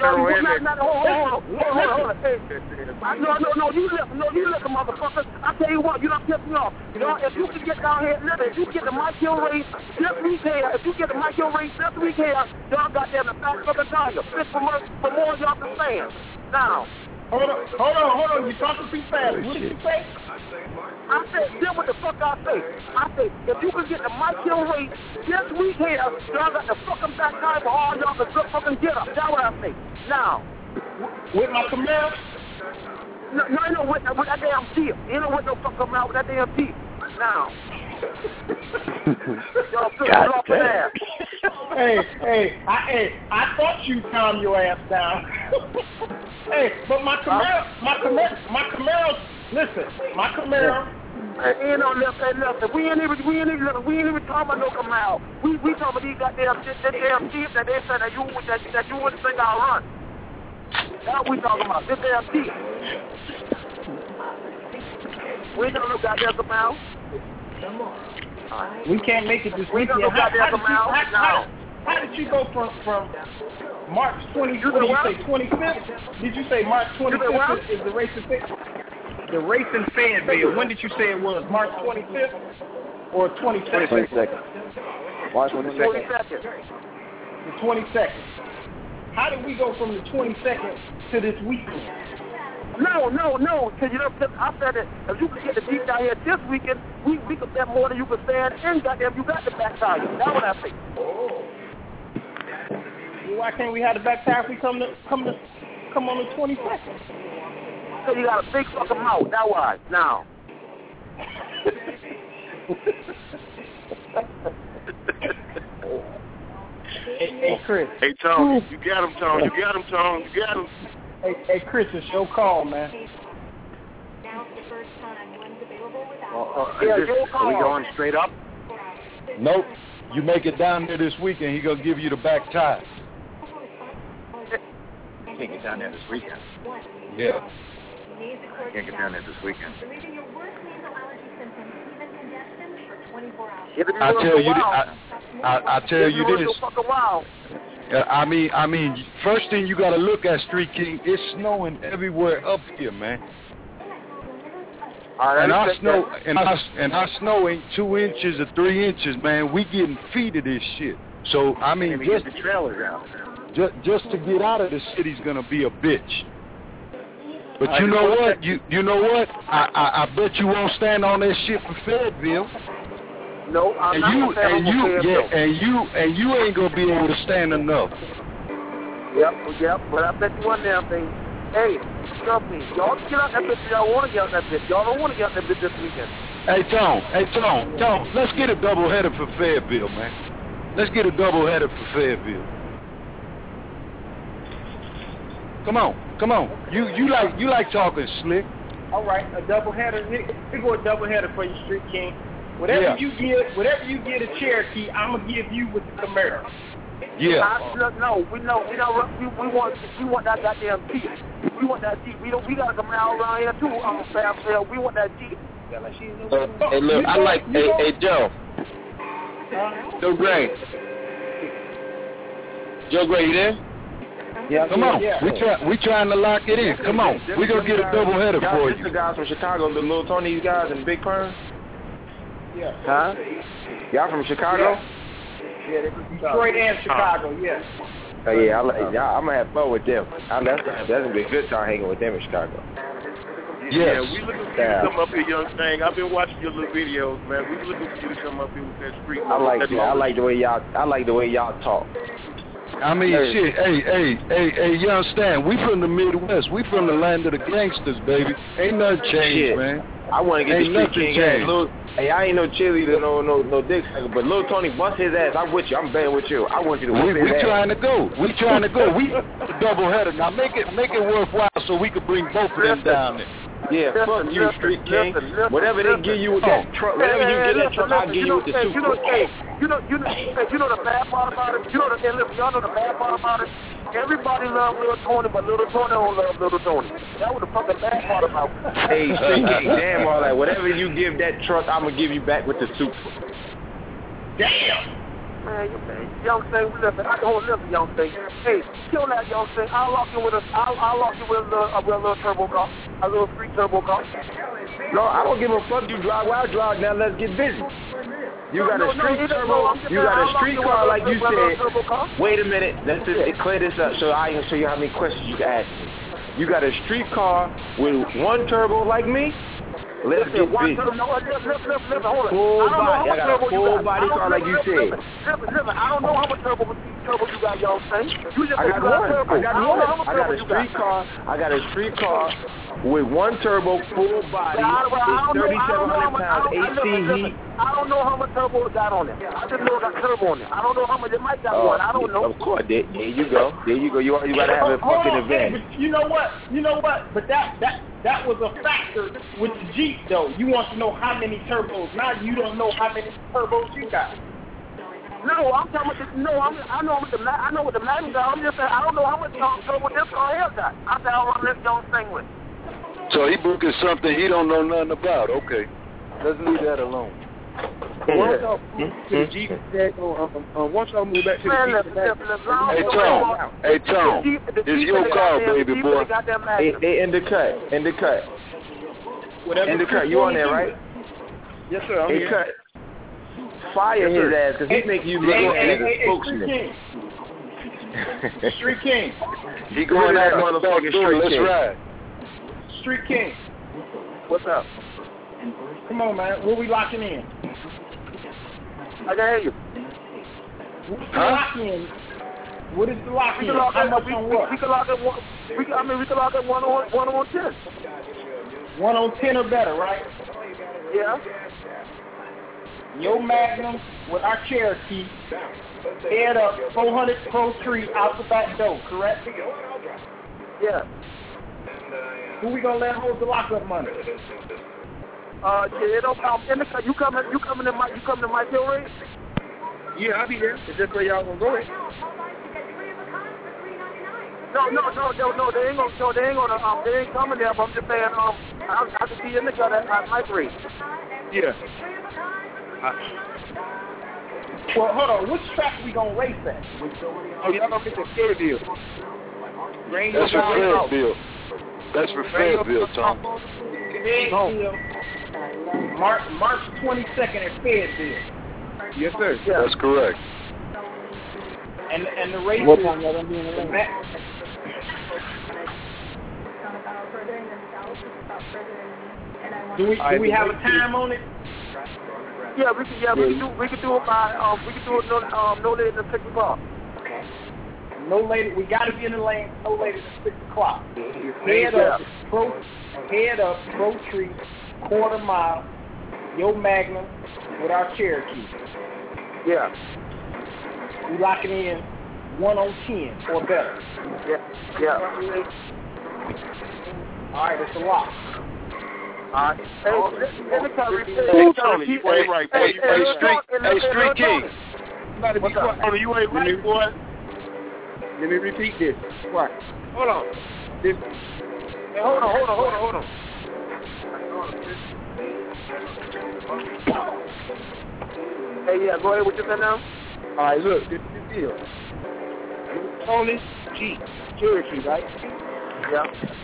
No, you listen, motherfucker. I tell you what, you don't piss me off. You know, if you can get down here, if you get the Mike Hill race this week here, y'all got there in the back of the tire. Fit for more y'all can stand. Now. Hold on. You talking too fast. What did you say? I said, then what the fuck I say? I said, if you can get the Mike Hill race this week here, y'all got the fucking back tire for all y'all can fucking get up. That's what I say. Now. With my Camaro? No, with that damn Jeep. You know what no fuck come out with that damn Jeep. Now. Y'all put it off the ass. Hey, I thought you calmed your ass down. Hey, but my Camaro, listen, my Camaro. Ain't no nothing. We ain't even talking about no Camaro. We talking about these goddamn Jeep that they said that you wouldn't think I'll run. That's what we talking about. This damn Jeep. We ain't got no goddamn Camaro. We can't make it this weekend. How did you go from March 25th? Did you say March 25th is the race in Fayetteville? The race in Fayetteville. When did you say it was? March 25th or 22nd? 22nd. March 22nd. The 22nd. How did we go from the 22nd to this weekend? No. Because I said that if you could get the Jeep down here this weekend, we could spend more than you could stand, and goddamn, you got the back tire. That's what I think. Well, why can't we have the back tire if we come on the 22nd? Because you got a big fucking mouth. That's why. Now. Hey, Chris. Hey, Tony. You got him, Tony. You got him. Hey, Chris, it's your call, man. Are we going straight up? Nope. You make it down there this weekend, he gonna give you the back tire. Can't get down there this weekend. Yeah. Can't get down there this weekend. I tell you this. I mean, first thing you got to look at, Street King, it's snowing everywhere up here, man. And our snow ain't 2 inches or 3 inches, man. We getting feet of this shit. So I mean, just the trailers out. Just to get out of the city's gonna be a bitch. But you know what? You know what? I bet you won't stand on that shit for Fayetteville. No, I'm not and you ain't gonna be able to stand enough. Yep. But I bet you one damn thing. Hey, trust me, y'all get out that bitch. Y'all want to get out that bitch. Y'all don't want to get out that bitch this weekend. Hey, Tom, let's get a doubleheader for Fayetteville, man. Let's get a doubleheader for Fayetteville. Come on. You like talking slick. All right, a doubleheader. We go a doubleheader for you, Street King. Whatever you get a Cherokee, I'm gonna give you with the Camaro. Yeah. No, we want that goddamn Jeep. We want that Jeep. We gotta come out around here too. We want that Jeep. Hey, look, I like. Hey, Joe. Joe Gray, you there? Yeah. Come on. Yeah. We trying to lock it in. Come on. We gonna get a doubleheader for you. The guys from Chicago, the Little Tony's guys and Big Perm. Yeah. Huh? Y'all from Chicago? Yeah, Detroit and Chicago, yeah. Oh yeah, I'm gonna have fun with them. That's gonna be a good time hanging with them in Chicago. Yeah, we looking for you to come up here, young thing. I've been watching your little videos, man. We looking for you to come up here with that street. I like the way y'all talk. I mean, shit. Hey, young Stan, we from the Midwest. We from the land of the gangsters, baby. Ain't nothing changed, man. I want to get the Street King. Hey, I ain't no cheerleader, no dick sucker, but Lil Tony bust his ass. I'm with you. I'm betting with you. I want you to whip his ass. We trying to go. We double header. Now make it worthwhile so we can bring both of them down there. Yeah, fuck you, Street King. Whatever they give you with that truck, whatever you get that truck, I'll give you with the super. You know the bad part about it. Y'all know the bad part about it. Everybody loves Lil Tony, but Lil Tony don't love Lil Tony. That was the fucking bad part about it. Hey, Street King, damn all that. Whatever you give that truck, I'm gonna give you back with the super. Damn. Man, young thing, listen. I don't listen, young thing. Hey, kill that young thing. I'll lock you with a little turbo car, a little street turbo car. No, I don't give a fuck. You drive where I drive. Now let's get busy. You got a street turbo. You got a street car like you said. Wait a minute. Let's just clear this up so I can show you how many questions you can ask me. You got a street car with one turbo like me. Let's get busy. Full body. I got a full body car like you said. Listen, I don't know how much turbo you got, y'all saying. I got one. I got a street car with one turbo, full body. It's 3,700 pounds, AC heat. I don't know how much turbo it got on it. I just know it got turbo on it. I don't know how much it might got one. I don't know. Of course, there you go. You gotta have a fucking event. You know what? But that was a factor with the Jeep, though. You want to know how many turbos. Now you don't know how many turbos you got. No, I'm talking about I know what the Magnum got. I'm just saying I don't know how much turbo this car here got. I said I want to let y'all thing with. So he booking something he don't know nothing about. Okay, let's leave that alone. Once y'all move to the Jeep, once y'all move back to the Jeep, Hey Tom, it's your car, baby boy. Hey, in the cut. Whatever. In the cut, you on there, right? Yes, sir. I'm here. Cut. Fire his ass because he think you look as a spokesman. Street King. He going that motherfucking Street King. Ride. Street King. What's up? Come on, man. What we locking in? I can hear you. What is the lock in? How much on what? We can lock at one. We can lock at 1 on 10. 1 on 10 or better, right? Yeah. Your Magnum with our Cherokee, head up 400 Pro Street out the back door, correct? Yeah. Who we gonna let hold the lockup money? It don't count. You coming to my Hill race? Yeah, I'll be there. Is that where y'all gonna go? No, they ain't coming there. But I'm just saying, I can see in the cut at my race. Yeah. Well, hold on. Which track we gonna race at? Oh, y'all gonna get the Fayetteville. That's for Fayetteville. That's for Fayetteville, Tom. March 22nd at Fayetteville. Yes, sir. Yeah. That's correct. And the race what is time y'all gonna be in the ring? Do we have a time on it? Yeah, we can do it by no later than 6 o'clock. No later. We got to be in the lane no later than 6 o'clock. Head up, Pro Tree, quarter mile, your Magnum with our Cherokee. Yeah. We locking in 1 on 10 or better. Yeah. All right, it's a lock. All right. Hey, Tony, you ain't right, boy. Hey, Street King. Tony, you ain't right, boy. Let me repeat this. What? Hold on. This. Hey, hold on. Hey, yeah, go ahead. What you said now? All right, look, this is the deal. Tony Jeep Cherokee, right? Yeah.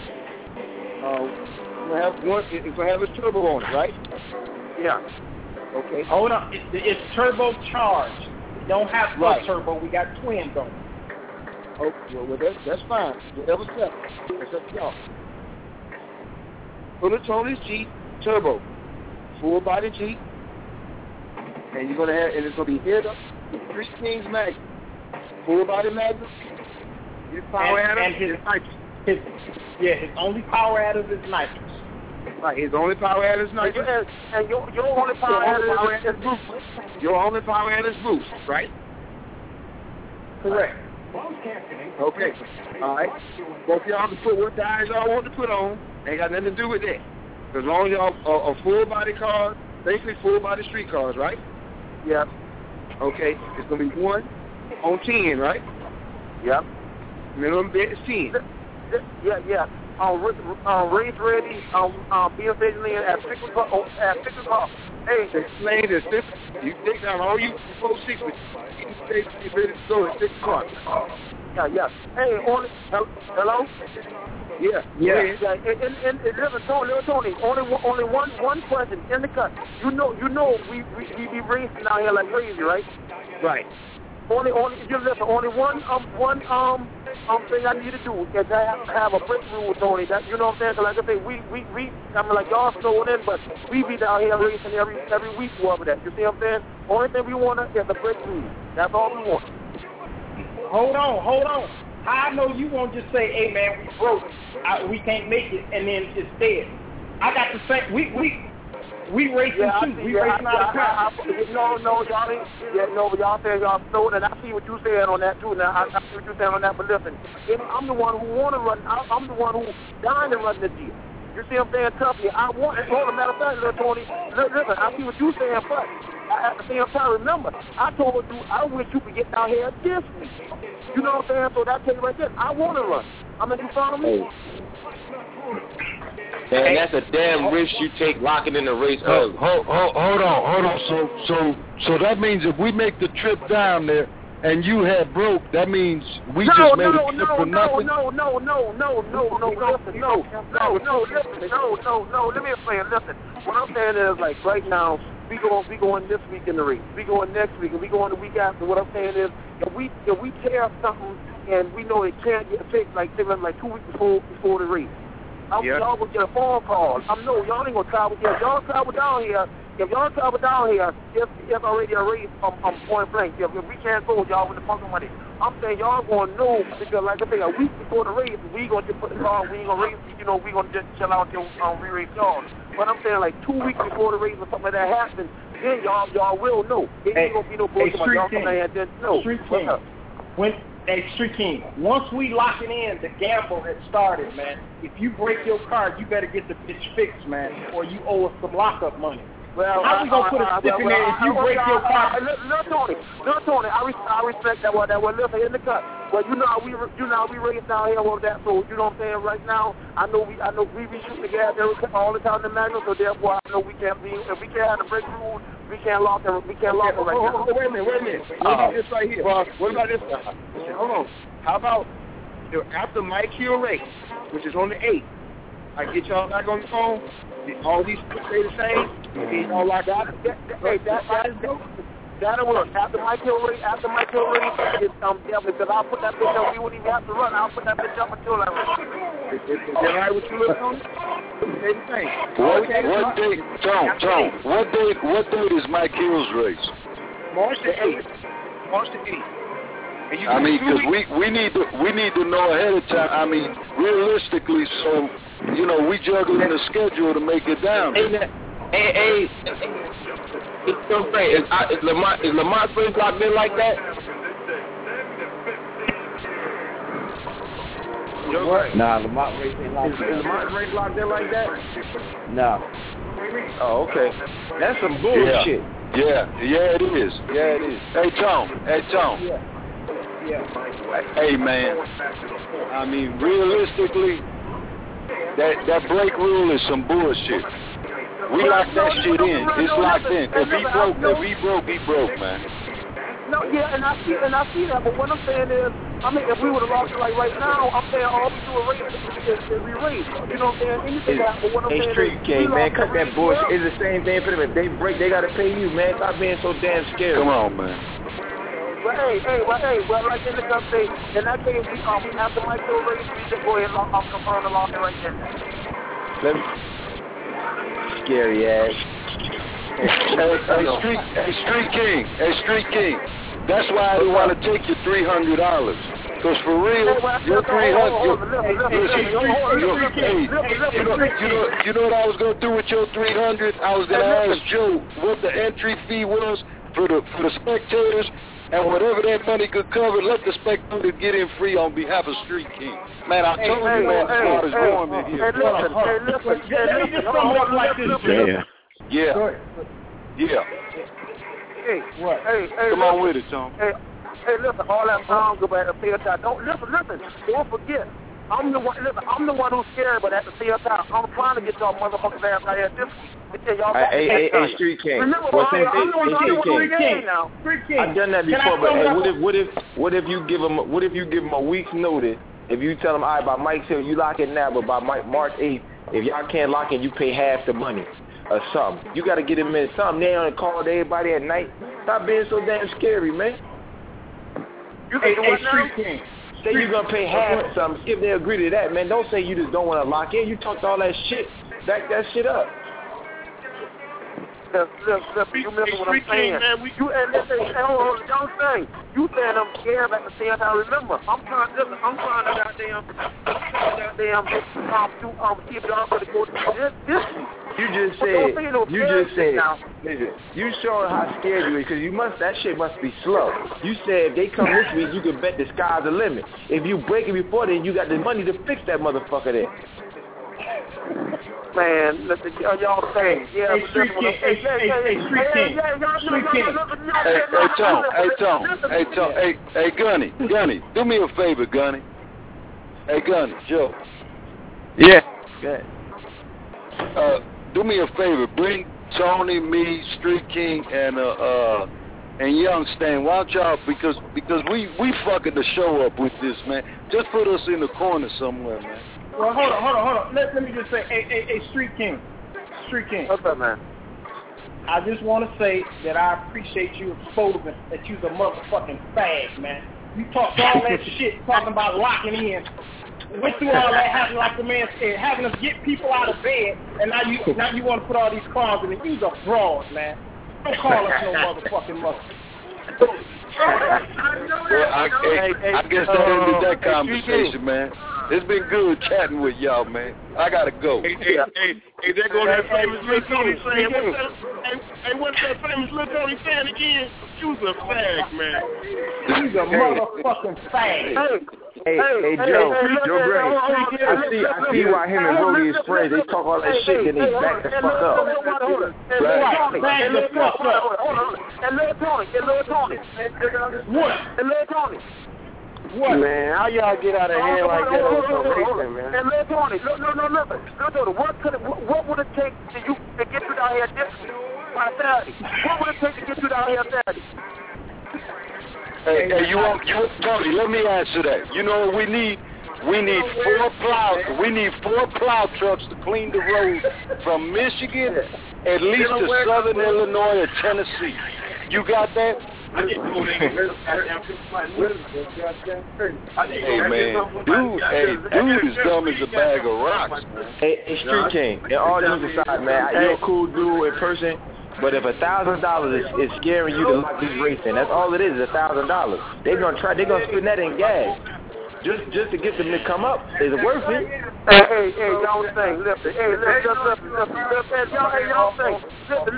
It's gonna have a turbo on it, right? Yeah. Okay. Hold on. It's turbocharged. We don't have full turbo. We got twins on it. Oh, well, that's fine. Whatever set. That's up to y'all. Put a Tony's Jeep turbo, full body Jeep, and you're gonna have, and it's gonna be head up, Street King's Magnum, full body Magnum. His power added is nitrous. His only power added is nitrous. Right, his only power added is nitrous. And your only power added is boost. Your only power added is boost, right? Correct. Okay. All right. Both of y'all can put what tires y'all want to put on. Ain't got nothing to do with that. As long as y'all are full body cars, basically full body street cars, right? Yeah. Okay. It's gonna be 1 on 10, right? Yep. Minimum bet is 10. Yeah. Race ready. Be available at 6 o'clock. Hey. Explain this. You take down all you 4-6 with you stay ready to go at 6 o'clock. Yeah. Hey, hello? Yeah. And listen, Tony, only one question in the cut. You know, we be racing out here like crazy, right? Right. Only one thing I need to do is have a break rule, Tony. That, you know what I'm saying? Like I say, we I mean, like y'all snowing in, but we be down here racing every week over that. You see what I'm saying? Only thing we want is a break rule. That's all we want. Hold on. I know you won't just say, "Hey man, we broke, we can't make it," and then it's dead. I got the same. We racing too. We racing out of time. No, y'all ain't. Yeah, no, but y'all saying y'all snowed, and I see what you saying on that too. Now I see what you saying on that. But listen, I'm the one who want to run. I'm the one who dying to run the deal. You see what I'm saying? Tough here. I want. As a matter of fact, little Tony. Listen, I see what you saying, but at the same time, remember, I told you I wish you could get down here this week. You know what I'm saying? So that tell you right there. I want to run. I mean, you follow me? Man, that's a damn risk you take locking in the race early. Hold on. So that means if we make the trip down there and you had broke, that means we just made a trip for nothing? No. Let me explain. Listen, what I'm saying is, like, right now, we going this week in the race. We going next week, and we going the week after. What I'm saying is, if we tear something and we know it can't get fixed, like 2 weeks before the race, y'all will get a phone call. Y'all ain't gonna travel here. Y'all travel down here. If y'all travel down here, it's already a race point blank. If we can't go, y'all with the fucking money. I'm saying y'all gonna know, because like I say, a week before the race, we gonna just put the car. We ain't gonna race. You know, we gonna just chill out till re-race y'all. But I'm saying, like 2 weeks before the race or something like that happens, then y'all will know. It ain't gonna be no bullshit. Y'all come down here and then know. Street King, once we lock it in, the gamble has started, man. If you break your car, you better get the bitch fixed, man, or you owe us some lockup money. Well, how we gonna put a stick in there if you break your car? Little Tony, I respect that one. Listen, in the cut. Well, you know how we race down here over that. So you know what I'm saying. Right now, I know we be shooting the gas all the time in the Magnum. So therefore, I know we can't be. If we can't have the break rule, we can't lock them. We can't lock them right now. Wait a minute. What about this right here? What about this? Hold on. How about after Mike Hill race, which is on the 8th? I get y'all back on the phone. All these stay the same. And all I got. That'll work. After Mike Hill ready, it's definitely, because I'll put that bitch up. We wouldn't even have to run. I'll put that bitch up until I run. Is that right with you, little Tony? What date is Mike Hill's race? March the 8th. March the 8th. I mean, because we need to know ahead of time. I mean, realistically, so we juggling the schedule to make it down. Hey, it's so great. Is Lamont's race locked in like that? Nah, Lamont race ain't locked in. Is Lamont's race locked in like that? No. Oh, okay. That's some bullshit. Yeah, it is. Hey, Tom. Yeah. Hey, man. I mean, realistically, that break rule is some bullshit. We locked that shit in. It's locked in. If he broke, he broke, man. No, yeah, and I see that. But what I'm saying is, I mean, if we would have lost it like right now, I'm saying all we do is we race. You know what I'm saying? Anything happen. But what I'm saying Street is, King, man, cut that bullshit. It's the same thing for them. If they break, they gotta pay you, man. Stop being so damn scared. Come on, man. Well, like in the gun say, in that case, we after my show race, we just go ahead and confirm the law right there. Scary ass. Hey, Street King. That's why I didn't want to take your $300. Because for real, your $300. You know what I was gonna do with your $300? I was gonna ask Joe what the entry fee was for the spectators. And whatever that money could cover, let the spectators get in free on behalf of Street King. Man, I told you, man, the spot is warm in here. Yeah. Hey, what? Come on with it, Tom. Hey, listen, all that time go back to pay time. Don't forget. I'm the one who's scared, but at the same time, I'm trying to get y'all motherfuckers ass out here this week. Hey, Street King. Remember, Street King. I've done that before, but hey, what if you give them a week's notice? If you tell them, all right, by Mike Hill, you lock it now, but by March 8th, if y'all can't lock it, you pay half the money or something. You got to get them in something. They on the call to everybody at night. Stop being so damn scary, man. Street King. Say you're going to pay half or something. See if they agree to that, man. Don't say you just don't want to lock in. You talked all that shit. Back that shit up. You remember what I'm saying? Don't say. You saying I'm scared at the same time. Remember, I'm trying to goddamn see if y'all gonna go to this. You just said, you showing how scared you is, because that shit must be slow. You said if they come this week, you can bet the sky's the limit. If you break it before then, you got the money to fix that motherfucker there. Man, listen, y'all saying, yeah. Hey, Street King. Hey, Tom. Hey, Gunny, do me a favor, Gunny. Hey, Gunny, Joe. Yeah. Good. Do me a favor. Bring Tony, me, Street King, and Young Stain. Why don't y'all, because we fucking the show up with this, man. Just put us in the corner somewhere, man. Well, hold on. Let me just say, hey, Street King. What's up, man? I just want to say that I appreciate you exposing that you's a motherfucking fag, man. You talked all that shit talking about locking in. Went through all that, having, like the man said, having us get people out of bed, and now you want to put all these cars in it. You's a fraud, man. Don't call us no motherfucking mother. Well, I guess that ended that conversation, man. It's been good chatting with y'all, man. I gotta go. Hey, there goes that famous Lil Tony saying. What's that famous Lil Tony saying again? You was a fag, man. He's a motherfucking fag. Hey, Joe Gray. I see why him and Brody is friends. They talk all that shit, then they back the fuck up. What? Man, how y'all get out of hand like that on some racing, man? And Lil Tony, what would it take to get you down here this by Saturday? What would it take to get you down here Saturday? Hey, Tony, let me answer that. You know what we need? We need 4 plow trucks to clean the road from Michigan at least to Southern Illinois or Tennessee. You got that? Hey man, dude is dumb as a bag of rocks. Hey, Street King, and all jokes aside, man, you're a cool dude in person, but if $1,000 is scaring you to lock this race in, that's all it is $1,000. They're gonna spend that in gas. Just to get them to come up, is it worth it? Hey, y'all think, listen. Hey, listen. Y'all think, listen.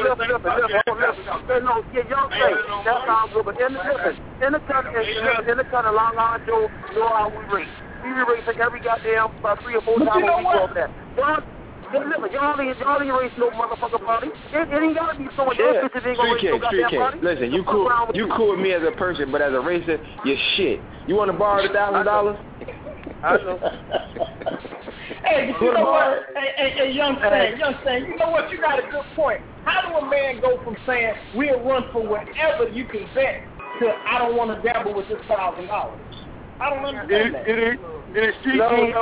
No, y'all think that sounds good, but in the country, Long Island, Joe, you know how we race. We race like every goddamn 3 or 4 times a week over there. Y'all ain't race no motherfucking party. It ain't gotta be so much different that ain't gonna race no goddamn party. Listen, you cool with me as a person, but as a racer, you're shit. You want to borrow the $1,000? I know. Hey, but you know what? Hey, young Stan, you know what? You got a good point. How do a man go from saying we'll run for whatever you can bet to I don't want to dabble with this $1,000? I don't understand that. Listen.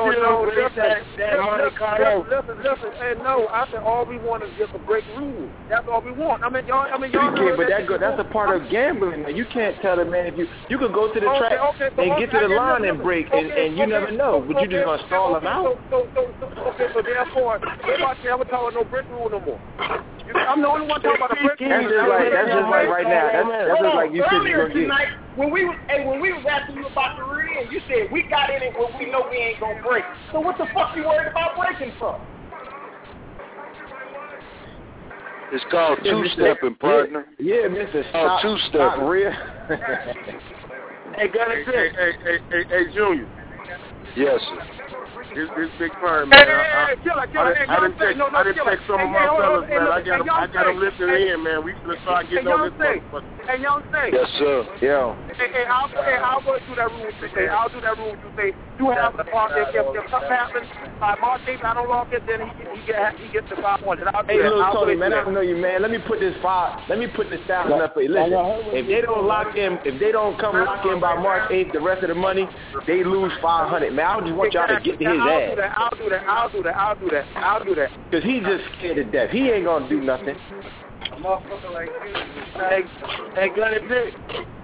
Hey, no, I said all we want is just a break rule. That's all we want. Y'all. But that's a part of gambling. You can't tell the man if you could go to the track and get to the line and break, and you never know. But you just gonna stall them out. So therefore, nobody ever talking no break rule no more. I'm the only one talking about a break rule. That's just like right now. That's just like you said you're gonna get. When we was asking you about the rear end, you said we got in it when we know we ain't gonna break. So what the fuck you worried about breaking from? It's called two-stepping, partner. Yeah, Mr. Stop two-stepping. Rear. Hey, Junior. Yes, sir. This big firm, man. I didn't text some of my fellas, man. I got them listening in, man. We gonna start getting on this one. Hey, young thing. Yes, sir. Yeah. Hey, I'll go through that rule you say. I'll do that rule you say. You have the part if something happens by March 8th, I don't lock it, then he gets the 500. Hey, little Tony, man, I know you, man. Let me put this $1,000 up for you. Listen, if they don't come lock in by March 8th, the rest of the money, they lose 500. Man, I just want y'all to get to his ass. I'll do that. Because he's just scared to death. He ain't gonna do nothing. A motherfucker like you. Hey, Gunny Pick.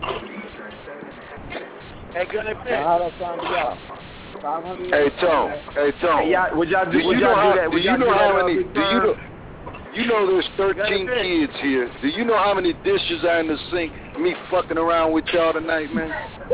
Hey, Tom. Hey, would y'all do that? You know there's 13 kids here. Do you know how many dishes are in the sink? Me fucking around with y'all tonight, man.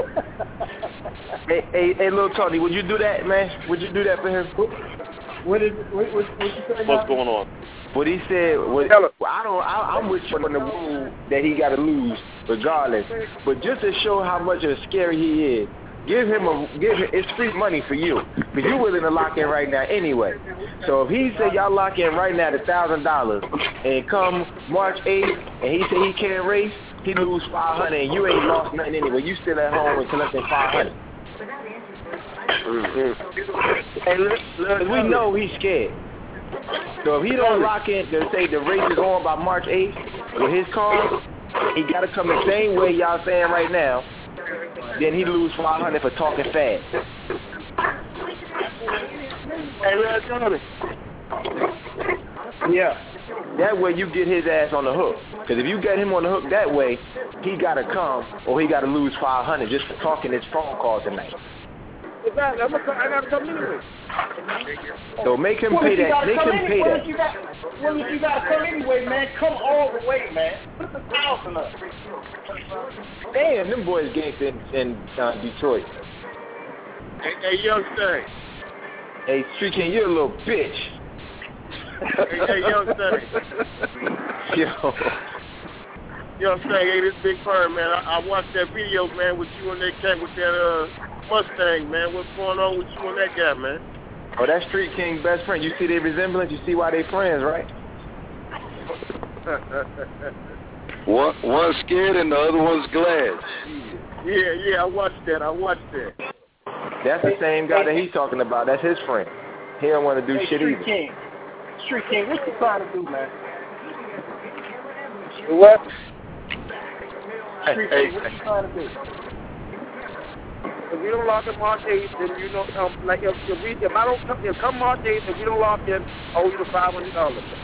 Hey, little Tony, would you do that, man? Would you do that for him? What you say? What's going on? What he said, I'm with you on the rule that he got to lose regardless. But just to show how much of a scary he is, give him it's free money for you because you're willing to lock in right now anyway. So if he said y'all lock in right now at $1,000 and come March 8th and he said he can't race, he lose 500 and you ain't lost nothing anyway. You still at home and collecting 500. Because we know he's scared. So if he don't lock in, to say the race is on by March 8th with his car, he got to come the same way y'all saying right now. Then he lose 500 for talking fast. Yeah. That way you get his ass on the hook. Because if you get him on the hook that way, he got to come or he got to lose 500 just for talking his phone call tonight. I got to come anyway. So make him pay that. Make him pay that. Well, if you got to come anyway, man, come all the way, man. Put the 1,000 up. Damn, them boys gangster in Detroit. Hey, young thing. Hey, Street King, you're a little bitch. Hey, young thing. Young thing, hey, this big firm, man. I watched that video, man, with you and that cat with that Mustang, man. What's going on with you and that guy, man? Oh, that's Street King's best friend. You see their resemblance? You see why they friends, right? One's scared and the other one's glad. Yeah, I watched that. That's the same guy that he's talking about. That's his friend. He don't want to do shit either. Street King, what you trying to do, man? What? Street King, what you trying to do? we don't lock in March 8th, then you know, like if I don't come, come March 8th, if we don't lock in, I owe you the $500.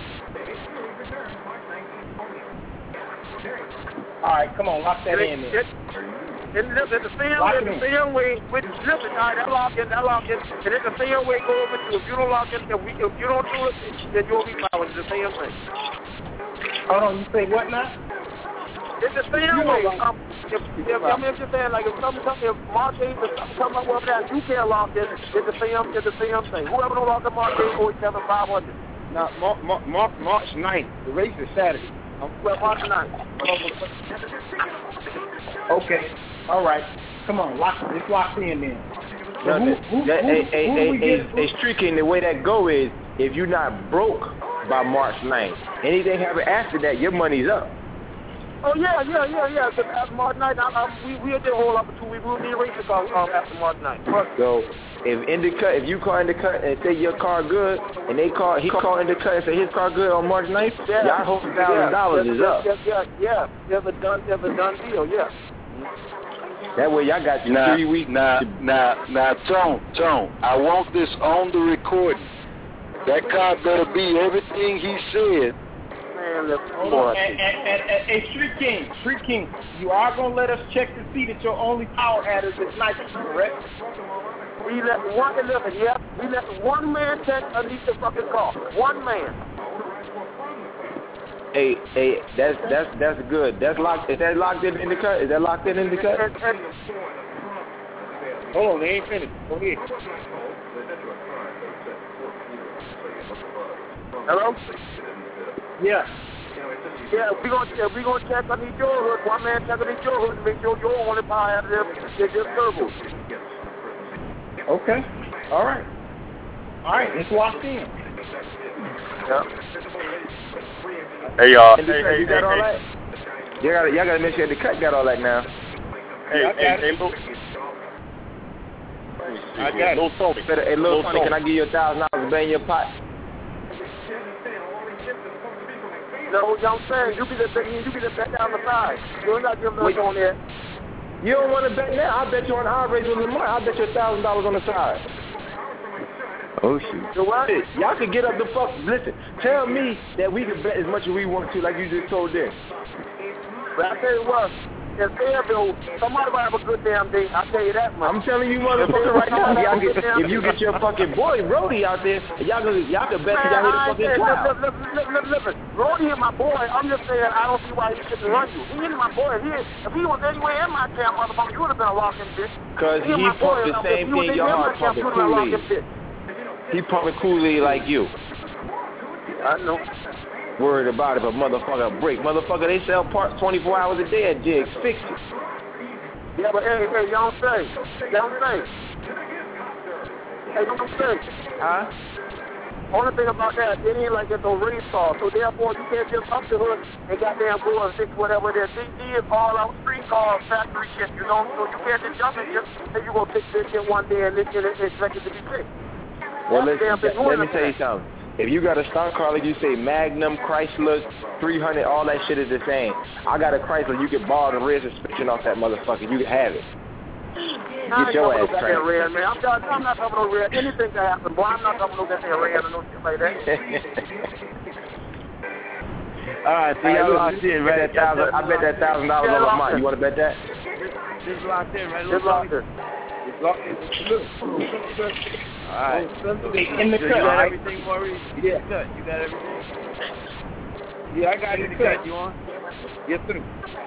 All right, come on, lock that in there. And it's the same way with listen, all right, that lock in, and it's the same way go over to if you don't lock in, if you don't do it, then you'll be found. It's the same thing. Hold on, you say what now? It's the same way. I'm just saying, like if March 8th or something comes up with that, you can't lock in. It's the same thing. Whoever don't lock in March 8th owes $500. Now, March 9th. The race is Saturday. Well, March 9th. Okay. All right. Come on, let's lock in then. A streaking, the way that go is, if you're not broke by March 9th, anything happen after that, your money's up. Oh, yeah. After March 9th, we did a whole lot for 2 weeks. We need a race after March 9th. So, if you call Intercut and say your car good, and he call Intercut and say his car good on March 9th, y'all hope $1,000 is up. Yeah. There's a done deal, yeah. That way y'all got 3 weeks. Now, Tone, I want this on the recording. That car better be everything he said. Hold on. And Street King, you are going to let us check to see that your only power adder is nitrogen, correct? We let one man check underneath the fucking car. One man. Hey, that's good. That's locked. Is that locked in the cut? Is that locked in the cut? Hold on, they ain't finished. Go ahead. Hello? Yeah. Yeah, we gonna check underneath your hood. One man check underneath your hood to make sure your only power out of them is just turbo. Okay. All right. It's locked in. Yeah. Hey, y'all. You got all that? Y'all gotta make sure the cut got all that now. Hey, Lil. I got Lil Tony. Hey, Lil Tony, can I give you $1,000 to bang your pot? No, you know what I'm saying? You be the bet down the side. You ain't got to give them on there. You don't want to bet now. I'll bet you on our race with Lamar. I'll bet you $1,000 on the side. Oh, shoot. So what? Y'all can get up the fuck. Listen, tell me that we can bet as much as we want to, like you just told them. But I tell you what, if Fayetteville, somebody will have a good damn day. I tell you that much. I'm telling you, motherfucker, right now. If you get your fucking boy Brody out there, y'all can bet you y'all hit the fucking cloud. Listen, Brody is my boy. I'm just saying I don't see why he shouldn't run you. He is my boy. If he was anywhere in my camp, motherfucker, you would have been a locking bitch. Because he pumped the same thing your heart pumping Kool-Aid. He pumping Kool-Aid like you. I know. Worried about it, but motherfucker break. Motherfucker, they sell parts 24 hours a day at Jigs. Fix it. Yeah, but hey, y'all say. Hey, don't say. Huh? Only thing about that, it ain't like it's a race car, so therefore you can't just up the hood and goddamn go and fix whatever it is. They is all out street cars, factory shit, you know, so you can't just jump and just say you're going to fix this shit one day and expect it to be fixed. Well, let me tell you something. If you got a stock car, like you say, Magnum, Chrysler, 300, all that shit is the same. I got a Chrysler. You can borrow the rear suspension off that motherfucker. You can have it. Get your ass trained. I'm not talking no red. Anything can happen, boy. I'm not talking no goddamn red or no shit like that. All right, so y'all locked in, right? I bet that $1,000 on Lamont. You want to bet that? Just locked in, right? Just locked in. All right. In the cut, you got everything, Maurice? Yeah. You got everything? Yeah, I got in the cut. You on? Yes, sir.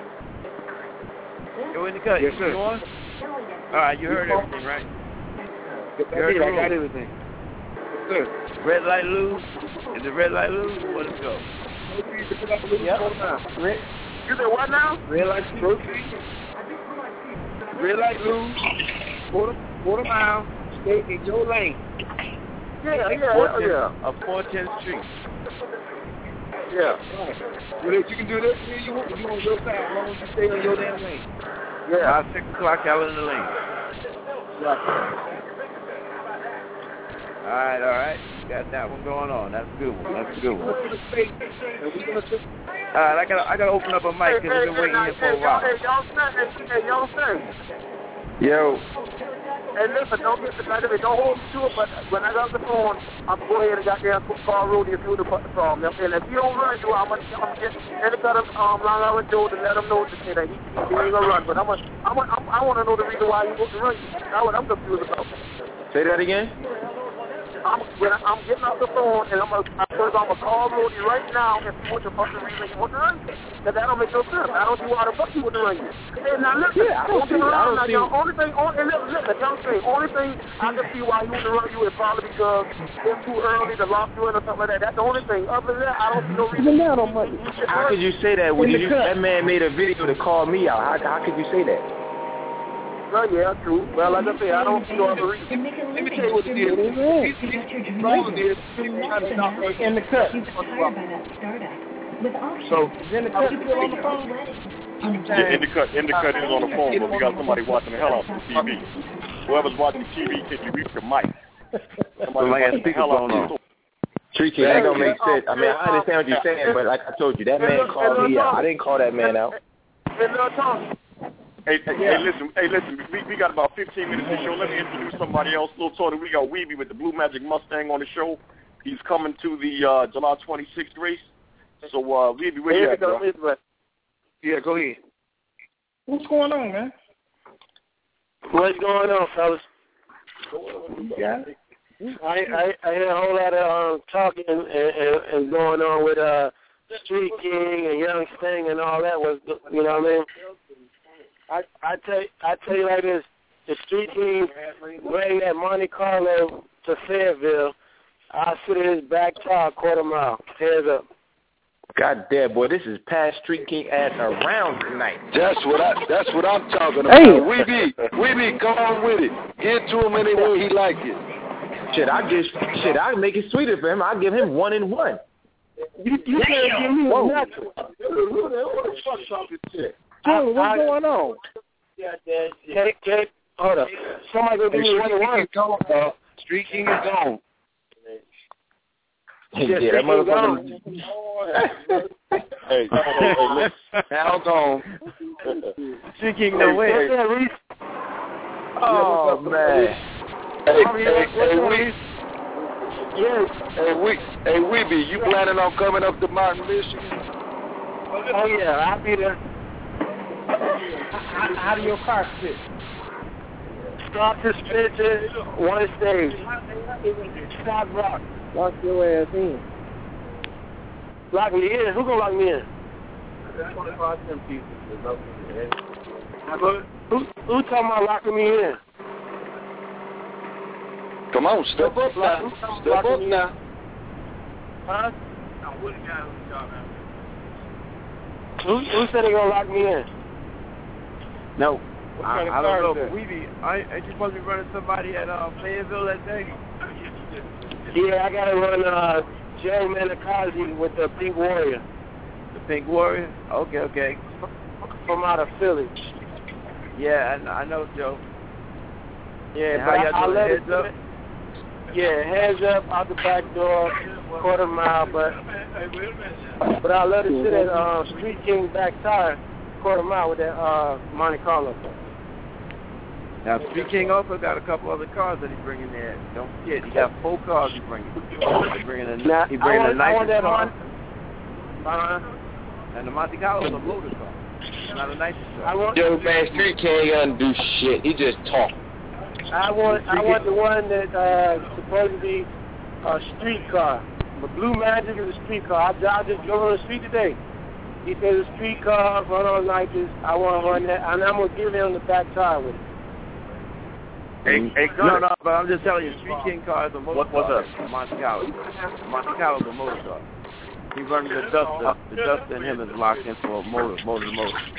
You're in the cut. Yes, sir. You on? All right, you heard everything, right? I got everything. Yes, sir. Red light lose? Is it red light lose? Let's go. Yep. You said what now? Red light proceed. Red light lose. Quarter mile. Stay in your lane. Yeah. Up 410th Street. Yeah. Well, if you can do this, you want your side as long as you stay in your damn lane. Yeah. About 6 o'clock, y'all in the lane. Yeah. All right. You got that one going on. That's a good one. All right, I gotta open up a mic because we've been waiting here for a while. Hey, y'all say. Yo. And listen, don't hold me to it, but when I got the phone, I'm going to go ahead and call Rudy if you would have put the problem. And if he don't run you, I'm going to get any kind of Long Island Joe to let him know that he ain't going to run. But I want to know the reason why he wants to run you. That's what I'm confused about. Say that again? I'm getting off the phone, and I'm going to call Rudy right now and see what the fucking reason he wants to run you. Because that don't make no sense. I don't see why the fuck he would run you. Hey, now listen, only thing I can see why he would run you is probably because it's too early to lock you in or something like that. That's the only thing. Other than that, I don't see no reason. How could you say that when that man made a video to call me out? How could you say that? Well, yeah, true. Well, like I say, I don't see no other reason. Let me tell you what it is. In the cut. So, in the cut still on the phone? Yeah, in the cut is on the phone, but we got somebody watching the hell out of the TV. Whoever's watching TV, can you reach the mic? Somebody has speakers going on. Street King, that don't make sense. I mean, I understand what you're saying, but like I told you, that man called me out. I didn't call that man out. Hey, listen, we got about 15 minutes to show. Let me introduce somebody else. Little Tony, we got Weeby with the Blue Magic Mustang on the show. He's coming to the July 26th race. So, Weeby, where you at, bro? Yeah, go ahead. What's going on, man? What's going on, fellas? Yeah. I hear a whole lot of talking and going on with Street King and Young Sting and all that. Was, you know what I mean? I tell you like this: the Street King bring that Monte Carlo to Fayetteville. I'll sit in his back tire, quarter mile. Heads up. God damn, boy, this is past Street King ass around tonight. That's what I'm talking about. Hey. Weeby, come on with it. Get to him any way he like it. I'll make it sweeter for him. I'll give him 1 and 1. You can't give me nothing. Who the fuck talking shit? What's going on? Kate, hold up. Somebody go give me 1 and 1. Street King is gone. Yeah, that motherfucker. Hey, How gone? Street King, no way. Oh, man. Hey, Weeby, you planning on coming up to Martin, Michigan? Oh, yeah, I'll be there. How do your car fit? Stop suspension, 1 stage. Stop rock. Lock your ass in. Lock me in? Who gonna lock me in? Who talking about locking me in? Come on, step up now. Step up now. Huh? Who said they gonna lock me in? No. I don't know, but Weeby, ain't you supposed to be running somebody at Fayetteville that day? Yeah, I gotta run Joe Manakazi with the Pink Warrior. The Pink Warrior? Okay. From out of Philly. Yeah, I know Joe. Yeah, but I'll let heads up. Yeah, heads up out the back door, quarter mile, but I'll let it sit at Street King back tire, quarter mile with that Monte Carlo. Now, Street King also got a couple other cars that he's bringing there. Don't forget, he got 4 cars he's bringing. He's bringing a nice car. And the Monte Carlo is a motor car, not a nice car. Yo, man, Street King doesn't do shit. He just talk. I want the one that supposed to be a street car. The Blue Magic is a street car. I just drove on the street today. He said a street car, run on nitrous. I want to run that, and I'm going to give him the back tire with it. No, but I'm just telling you, Street King car is a motor car. What's up? Monte Carlo. Monte Carlo is a motor car. He runs the Duster. The Duster and him is locked in for a motor to motor.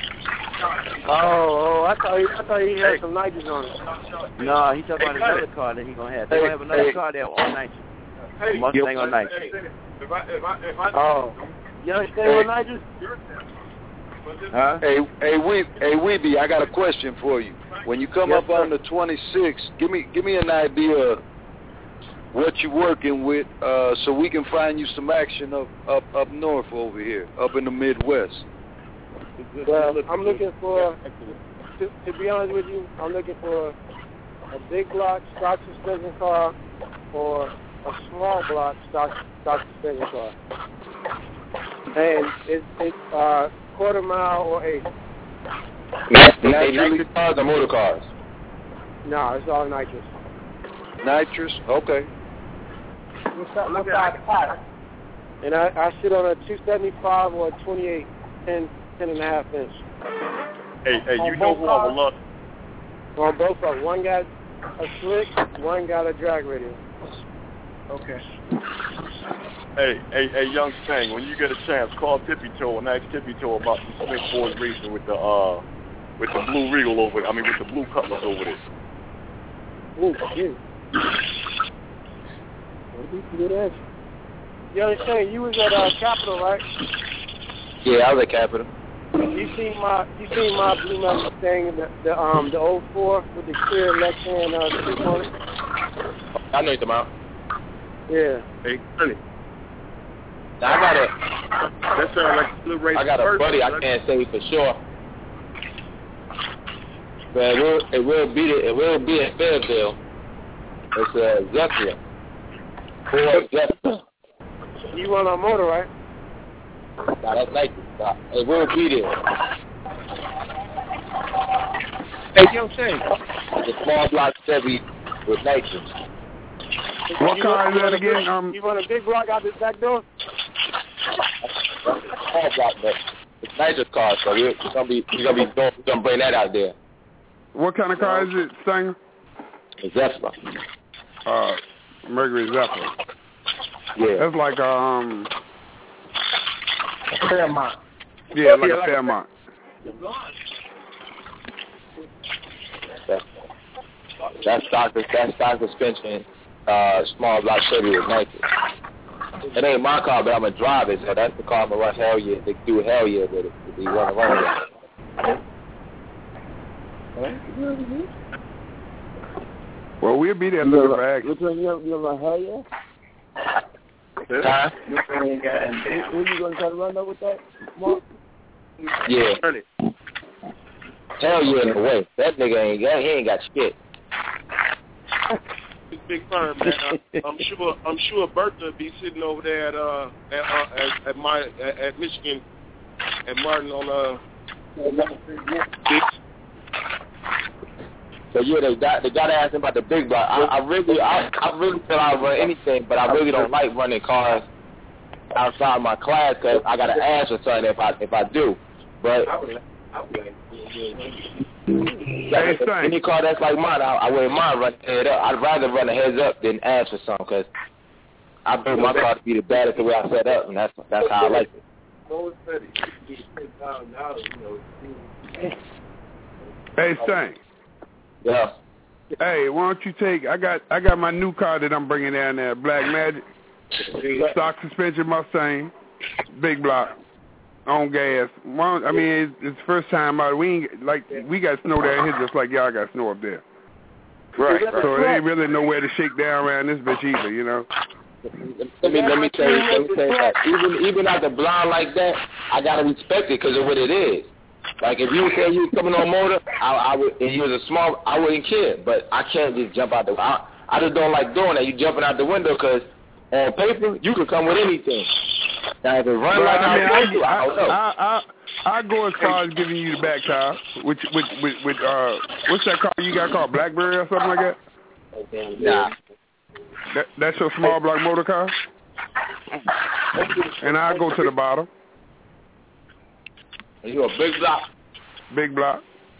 Oh, I thought he had some nitrous on it. No, he's talking about another car that he's going to have. They're going to have another car there on nitrous. Mustang on nitrous. Oh. Young Sting on nitrous? Huh? Hey, Weeby, I got a question for you. When you come up on the 26th, give me an idea of what you're working with, so we can find you some action up north over here, up in the Midwest. Well, I'm looking for to be honest with you, I'm looking for a big block stock suspension car or a small block stock suspension car. And it's quarter mile or 80. Nitrous cars or motor cars? No, it's all nitrous. Nitrous? Okay. What's that? And I sit on a 275 or a 28, 10 and a half inch. Hey, you know who I would love? On both of them. One got a slick, one got a drag radial. Okay. Hey, young Stang, when you get a chance, call Tippy Toe and ask Tippy Toe about the Smith Boys racing with the Blue Regal over there. I mean, with the Blue Cutlass over there. Ooh, shit. Good answer. Young Stang, you was at Capitol, right? Yeah, I was at Capitol. You seen my Blue Mustang, the 04 with the clear left hand strip on it? I know them out. Yeah. Hey, Sonny. That sounds like a good race. I got a buddy. I can't say for sure, but it will be in Fayetteville. It's Zephyr. Zephyr. You run on motor, right? Nah, that's nice. It will be there. Hey, young Shane. The small block Chevy with nitrous. What car is that again? You run a big block out this back door? Small block, but it's nitrous car, so we're gonna bring that out there. What kind of car is it, Stanger? A Zephyr. Mercury Zephyr. Yeah. That's like Fairmont. Yeah, like a Fairmont. That's stock suspension, small block Chevy with nitrous. It ain't my car, but I'm gonna drive it, so that's the car I'm gonna run hell yeah. They do hell yeah with it. They run with it. Well, we'll be there looking for action. You run hell yeah? Huh? When you gonna try to run up with that, Mark? Yeah. Hell yeah in the way. That nigga he ain't got shit. Big firm, man. I'm sure Bertha be sitting over there at Michigan and Martin on Big. So yeah, they gotta ask him about the big block. I really feel I'll run anything, but I really don't like running cars outside my class because I gotta ask for something if I do. But any car that's like mine, I wouldn't mind running head up. I'd rather run a heads up than ask for something because I built my car to be the baddest the way I set up, and that's how I like it. Hey, Stank. Yeah. Hey, why don't you take? I got my new car that I'm bringing down there, Black Magic, stock suspension Mustang, big block, on gas. I mean, it's the first time out. We got snow down here just like y'all got snow up there. Right. So there ain't really nowhere to shake down around this bitch either, you know. Let me tell you that. Even at the blind like that, I gotta respect it because of what it is. Like if you say you was coming on motor, I would, and you was a small, I wouldn't care. But I can't just jump out the. I just don't like doing that. You jumping out the window because on paper you could come with anything. Now if it run like I don't know. I go as far as giving you the back tire, with what's that car you got called Blackberry or something like that? Nah. That's your small block motor car? And I'll go to the bottom. You a big block? Big block.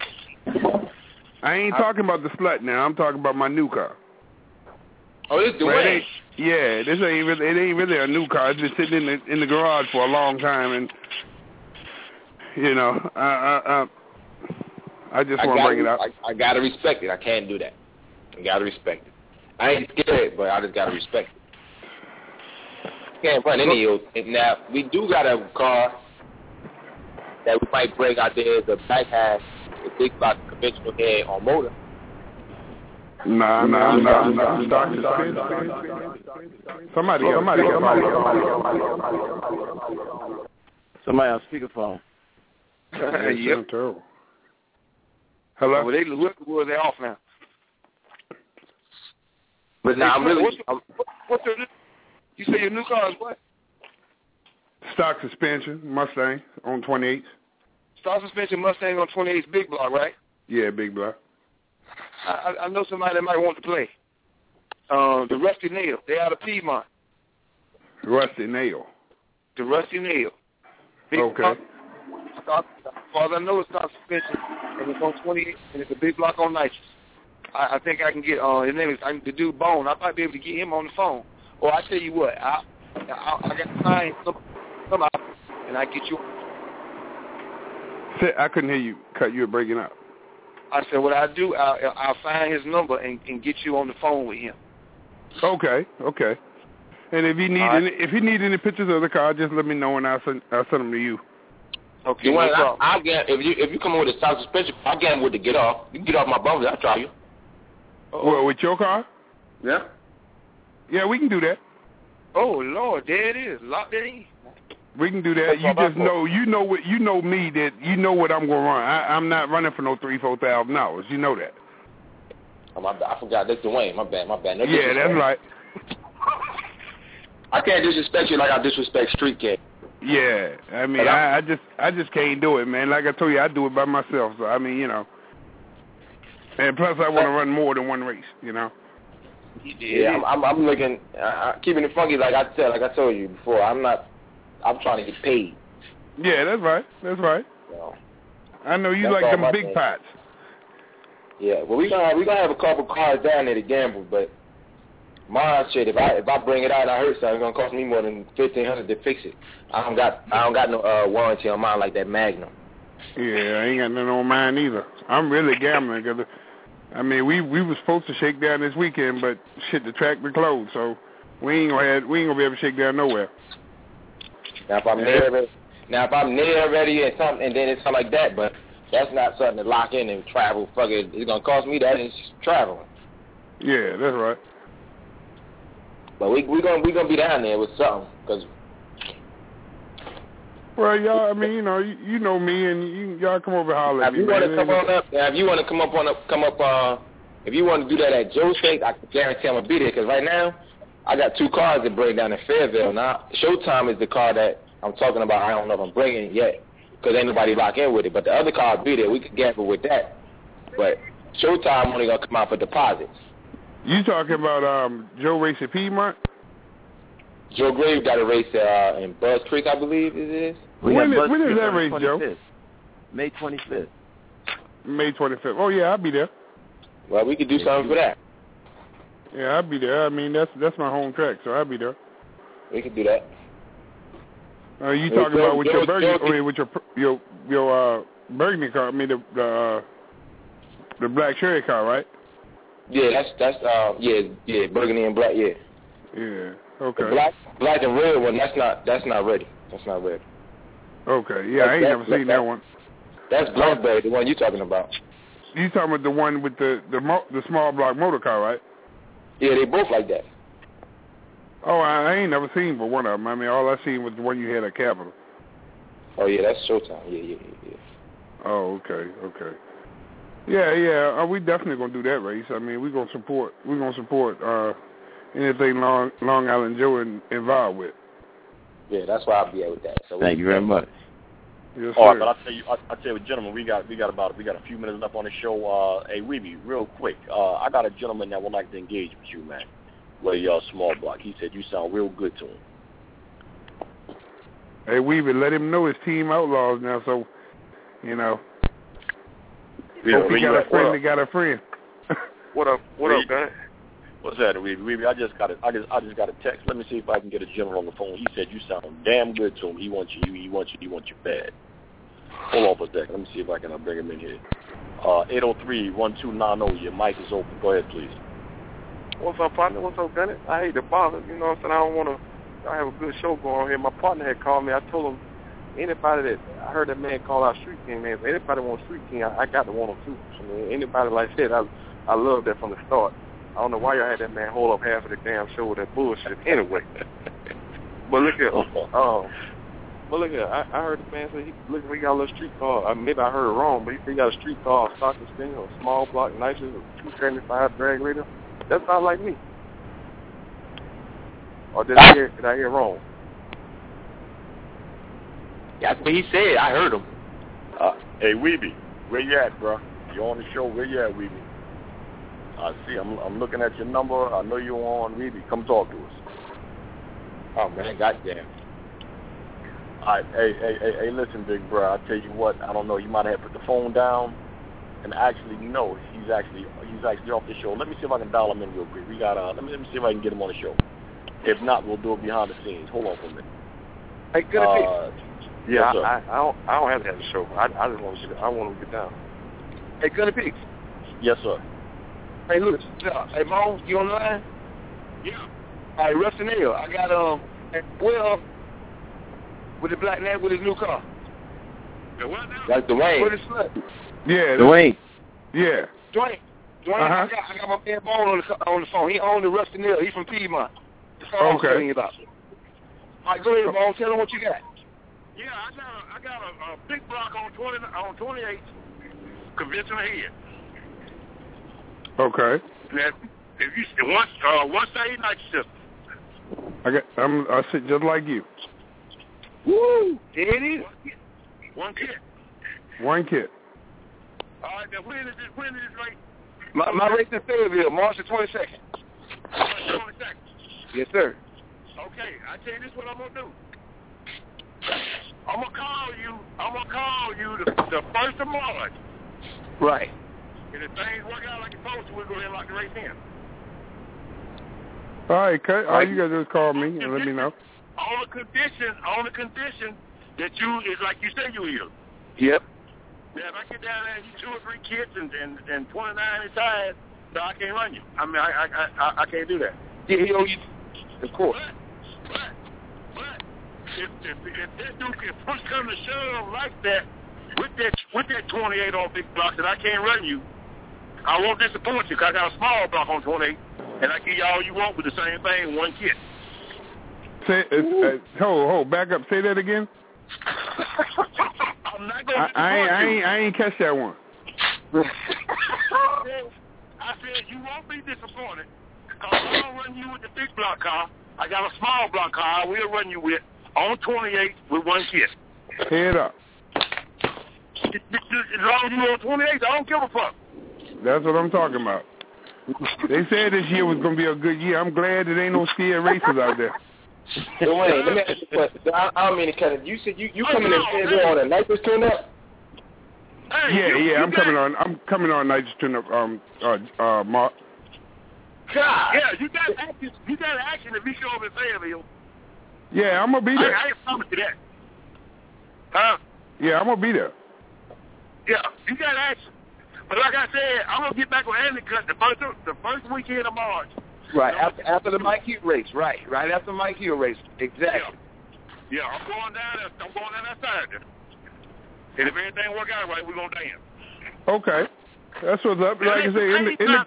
I ain't talking about the slut now. I'm talking about my new car. Oh, this the way. Yeah, it ain't really a new car. It's been sitting in the garage for a long time, and you know, I just want to bring it up. I gotta respect it. I can't do that. I gotta respect it. I ain't scared, but I just gotta respect it. Can't run any of it. Now we do got a car that we might bring out there. The back has the big block conventional head on motor. Nah. Somebody on speakerphone. Yep. Hello? Well, they're off now. But now I'm really... What's your... You say your new car is what? Stock suspension, Mustang on 28. Stock suspension Mustang on 28, big block, right? Yeah, big block. I know somebody that might want to play. The Rusty Nail. They out of Piedmont. Rusty Nail. The Rusty Nail. Big okay. Block. As far as I know, it's stock suspension, and it's on 28, and it's a big block on nitrous. I think I can get his name is the dude Bone. I might be able to get him on the phone. Or I tell you what, I got time come out and I get you. I couldn't hear you. You were breaking up. I said what I do, I'll find his number and get you on the phone with him. Okay. And if you need any pictures of the car, just let me know and I'll send them to you. Okay. I'll get if you come in with a stock suspension, I'll get him with the get off. You can get off my bumper. I'll try you. Well, with your car? Yeah. Yeah, we can do that. Oh Lord, there it is. Lock that in. We can do that. You just know, you know me that you know what I'm gonna run. I'm not running for no $3,000-$4,000. You know that. Oh, I forgot. That's Dwayne. My bad. No, yeah, that's right. I can't disrespect you like I disrespect Street Cat. Yeah, I mean, I just can't do it, man. Like I told you, I do it by myself. So I mean, you know. And plus, I want to run more than one race, you know. Yeah, I'm looking, keeping it funky. Like I told you before, I'm trying to get paid. Yeah, that's right. So, I know you like them big pots. Yeah, well, we gonna have a couple cars down there to gamble, but my shit, if I bring it out and I hurt something, it's gonna cost me more than $1,500 to fix it. I don't got no warranty on mine like that Magnum. Yeah, I ain't got none on mine either. I'm really gambling because, I mean, we were supposed to shake down this weekend, but shit, the track was closed, so we ain't gonna be able to shake down nowhere. Now if I'm near ready and then it's something like that, but that's not something to lock in and travel. Fuck it, it's gonna cost me that. It's traveling. Yeah, that's right. But we gonna be down there with something, cause. Well, y'all, I mean, you know me, and y'all come over and holler at me. If you want to come on up, if you want to if you want to do that at Joe's Shake, I can guarantee I'm gonna be there. Cause right now, I got 2 cars to bring down in Fairville. Now, Showtime is the car that I'm talking about. I don't know if I'm bringing it yet, cause ain't nobody locked in with it. But the other car will be there. We can gamble with that. But Showtime only gonna come out for deposits. You talking about Joe race at Piedmont? Joe Grave got a race in Buzz Creek, I believe it is. When is that race, Joe? May 25th. May 25th. Oh, yeah, I'll be there. Well, we could do something for that. Yeah, I'll be there. I mean, that's my home track, so I'll be there. We could do that. You talking about with your Burgundy? I mean, with your Burgundy car? I mean, the black cherry car, right? Yeah, that's Burgundy and black. Yeah. Yeah. Okay. The black and red one. That's not ready. That's not ready. Okay. Yeah, I ain't never seen that one. That's Blackberry, the one you talking about. You talking about the one with the small block motor car, right? Yeah, they both like that. Oh, I ain't never seen but one of them. I mean, all I seen was the one you had at Capitol. Oh yeah, that's Showtime. Yeah. Oh, okay. Yeah. We definitely gonna do that race. I mean, we're gonna support anything Long Island Joe involved with. Yeah, that's why I'll be with that. So thank you very much. Yes, all right, but I tell you, gentlemen, we got a few minutes left on the show. Hey, Weeby, real quick, I got a gentleman that would like to engage with you, man. With your small block. He said you sound real good to him. Hey, Weeby, let him know his team outlaws now, so you know. Yeah, hope he got a friend that got a friend. What up, guy? What's that, Weeby? I just got a text. Let me see if I can get a gentleman on the phone. He said you sound damn good to him. He wants you bad. Hold on for a second. Let me see if I can bring him in here. 803-1290. Your mic is open. Go ahead, please. What's up, partner? What's up, Bennett? I hate to bother. You know what I'm saying? I don't want to. I have a good show going on here. My partner had called me. I told him anybody that I heard that man call out Street King, man. If anybody wants Street King, I got to want him too. So, man, anybody like that, I love that from the start. I don't know why y'all had that man hold up half of the damn show with that bullshit anyway. But look at Well, look here. I heard the man say we got a little street car. Maybe I heard it wrong, but he got a street car, stock suspension, a small block, nitrous, a 275 drag rater. That sounds like me. Or did I hear wrong? That's what he said. I heard him. Hey, Weeby, where you at, bro? You on the show? Where you at, Weeby? I see. I'm looking at your number. I know you're on, Weeby. Come talk to us. Oh man, goddamn. All right, hey, listen, big bro. I tell you what. I don't know. You might have put the phone down, and actually, no, he's actually off the show. Let me see if I can dial him in real quick. We got let me see if I can get him on the show. If not, we'll do it behind the scenes. Hold on for a minute. Hey, good yeah, yes, I don't have to have the show. I just want to get down. Hey, Gunny Peaks. Yes, sir. Hey, look. Hey, Mo, you on the line? Yeah. All right, Rusty Neal. I got Will with the black man with his new car. The what now? That's Dwayne. With his slut. Yeah. Dwayne. Yeah. Dwayne. I got my man Bone on the phone. He owned the Rusty Neal. He's from Piedmont. That's all I'm telling you about. All right, go ahead, Bone. Tell him what you got. Yeah, I got a big block on 28 conventional head. Okay. That if you one stage night system. I sit just like you. Woo! There it is. One kit. One kit. All right, now when is this rate? My race in Fayetteville, March the 22nd. March 22nd. Yes, sir. Okay, I tell you this what I'm gonna do. I'm gonna call you the first of March. Right. And if things work out like it's supposed to, we'll go ahead and lock the race in. All right, cut. All you gotta do is call me and let me know. On the condition that you is like you say you is. Yep. Yeah, if I get down there and you 2 or 3 kids and 29 inside, no, I can't run you. I mean, I can't do that. Yeah, he owe you, of course. But if that dude can push come to shove like that with that 28 on big blocks that I can't run you, I won't disappoint you because I got a small block on 28, and I give you all you want with the same thing, one kit. Say, hold, back up. Say that again. I'm not gonna I ain't catch that one. I said you won't be disappointed because I don't run you with the big block car. I got a small block car I will run you with on 28 with one kit. Head up. As long as you're on 28, I don't give a fuck. That's what I'm talking about. They said this year was going to be a good year. I'm glad there ain't no scared racers out there. Dwayne, let me ask you a question. I don't mean to cut it. You said you coming in Fayetteville on a nitrous tune-up? Yeah, I'm coming on nitrous tune-up, Mark. God. Yeah, you got action if you show up in Fayetteville. Yeah, I'm going to be there. I ain't promised you that. Huh? Yeah, I'm going to be there. Yeah, you got action. But like I said, I'm going to get back on Andy-Cut the first weekend of March. Right, after the Mike Hill race. Right after the Mike Hill race. Exactly. Yeah, I'm going down there Saturday. And if everything work out right, we're going to dance. Okay. That's what's up. Like I say,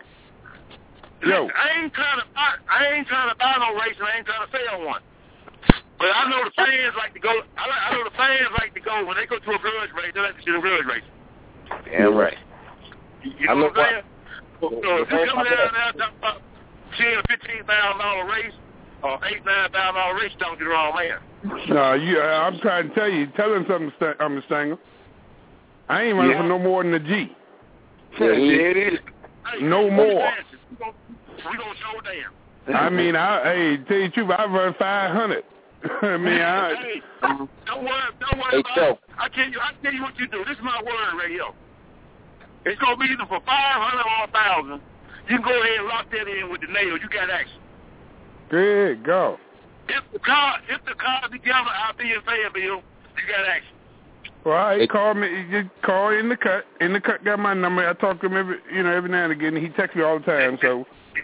Yo. I ain't trying to buy no race, and I ain't trying to sell one. But I know the fans like to go. I know the fans like to go when they go to a grudge race. They like to see the grudge race. Damn right. You know what I'm saying? So if you come down there talking about $10,000 or $15,000 race or $8,000-$9,000 race, don't get the wrong man. No, I'm trying to tell you. Tell him something, Mr. Stanger. I ain't running for no more than a G. Yeah, it is. No more. We gonna show damn. I mean, hey, tell you the truth, I run 500. I mean, hey, don't worry about it. I tell you what you do. This is my word right here. It's gonna be either for 500 or 1,000. You can go ahead and lock that in with the nail. You got action. Good, go. If the car together, I'll be in Fayetteville. You got action. Well, all right, call me. You call in the cut. In the cut got my number. I talk to him every now and again. He texts me all the time. So.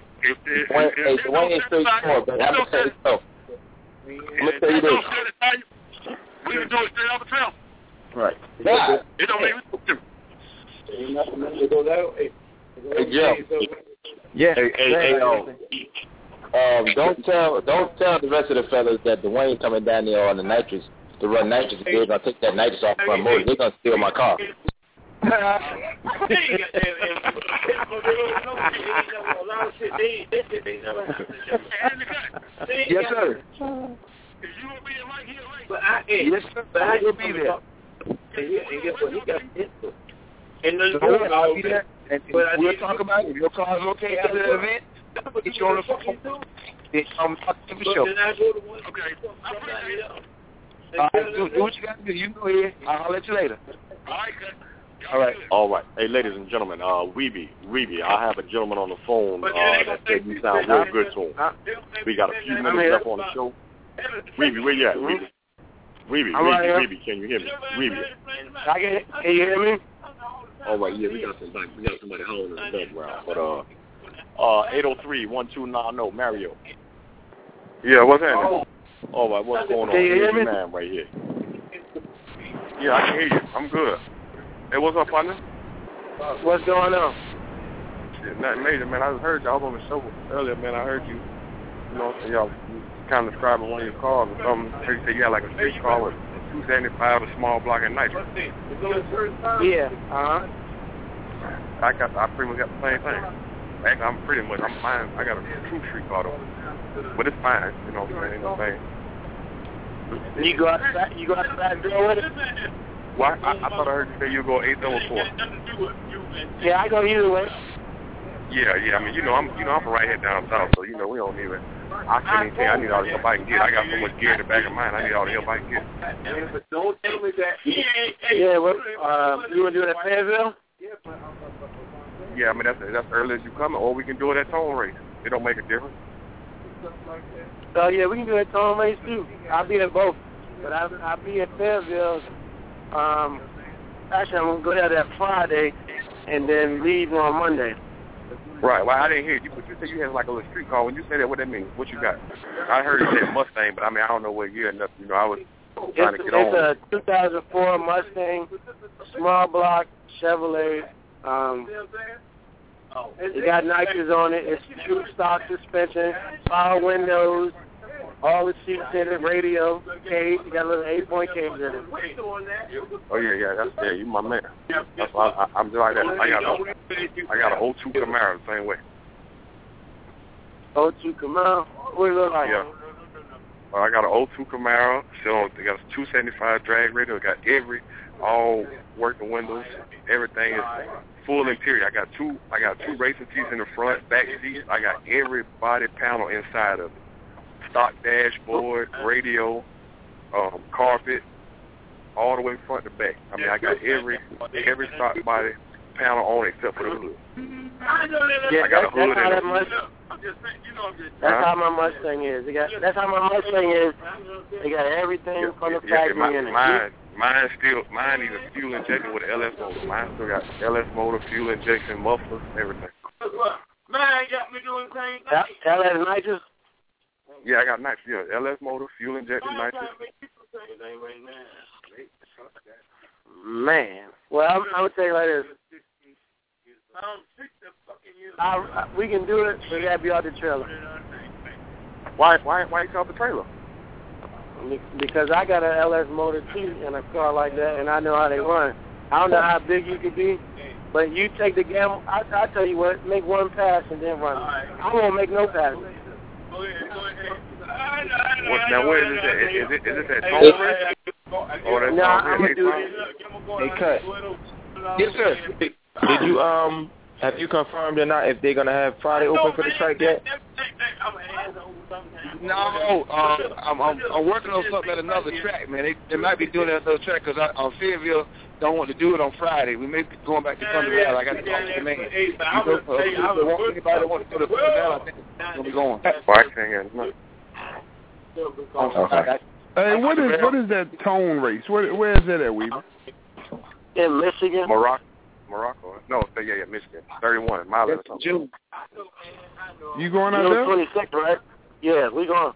Dwayne is straight forward, but I'm gonna tell you so. I'm gonna tell you this. We can do it straight off the trail. Right. It don't even do. Hey, Joe. Yeah. Hey, don't tell the rest of the fellas that Dwayne coming down there on the nitrous to run nitrous. If they're gonna take that nitrous off my motor, they're gonna steal my car. Yes, sir. Yes, sir. But I will be there. And guess what? He got input. And I'll be there. And we'll talk about it. If your car's okay after the event, get you on the phone. Then come talk to the show. Okay. All right, do what you got to do. You go ahead. I'll let you later. All right. Hey, ladies and gentlemen, Weeby, I have a gentleman on the phone that said you sound real good to him. We got a few minutes left on the show. Weeby, where you at? Weeby, can you hear me? Weeby. Can you hear me? All right, yeah, we got somebody howling in the background. But 803-1290, Mario. Yeah, what's happening? All right, what's going on? Can you hear me? Man right here. Yeah, I can hear you. I'm good. Hey, what's up, partner? What's going on? Shit, nothing major, man. I just heard y'all on the show earlier, man. I heard you, y'all kind of describing one of your cars or something. I heard you say you had like a street car with 275, a small block, and nitrous. Yeah, I pretty much got the same thing. Actually, I'm fine. I got a true street car though. But it's fine, you know what I'm saying? Ain't no thing. You go outside and do with it? What? I thought I heard you say you go 804. Yeah, I go either way. Yeah. I mean, I'm from right here down south, so we don't even. I can't even tell you, I need all the help I can get. I got so much gear in the back of mine. I need all the help I can get. But don't tell me that. Yeah, what? You want to do it at Fayetteville? Yeah, I mean that's early as you come, or we can do it at Tone Race. It don't make a difference. Yeah, we can do it at Tone Race too. I'll be at both, but I'll be at Fayetteville. Actually, I'm gonna go there that Friday, and then leave on Monday. Right. Well, I didn't hear you, but you said you had like a little street car. When you say that, what that mean? What you got? I heard you say Mustang, but I mean I don't know what year or nothing. I was trying to get on. It's a 2004 Mustang, small block Chevrolet. It got nitrous on it. It's true stock suspension, power windows, all the seats in it, radio, cage. You got a little 8-point cage in it. Oh yeah, you my man. That's why I'm just like that. I got a 02 Camaro the same way. 02 Camaro? What do it look like? Yeah. I got a 02 Camaro. So it got a 275 drag radio. It got all working windows. Everything is full interior. I got two racing seats in the front, back seats. I got every body panel inside of it. Stock dashboard, radio, carpet, all the way front to back. I mean, I got every stock body panel on except for the hood. Yeah, I got a hood That's how my Mustang is. That's how my Mustang is. They got everything from the factory in it. Mine is a fuel injection with an LS motor. Mine still got LS motor, fuel injection, mufflers, everything. Mine got me doing the same thing. LS nitrous? Yeah, I got nitrous. Yeah, LS motor, fuel injection, nitrous. Man. Well, I'm going to tell you like this. We can do it, but it got to be off the trailer. Why you off the trailer? Because I got an LS motor too in a car like that, and I know how they run. I don't know how big you could be, but you take the gamble. I tell you what, make one pass and then run. I won't make no pass. Now where is it? Is it at Tone Race? No, I'm gonna do it. Hey, Cut. Yes, sir. Did you have you confirmed or not if they're gonna have Friday open for the track yet? No, I'm working on something at another track, man. They might be doing it at another track because Fayetteville don't want to do it on Friday. We may be going back to Thunder Valley. I got to talk to the man. Anybody that wants to go to Thunder Valley, I think it's going to be going. Okay. Hey, what is that Tone Race? Where is that at, Weaver? In Michigan. Morocco. No, yeah, Michigan. 31 miles or something. June. You going out there? June 26th, right? Yeah, we going.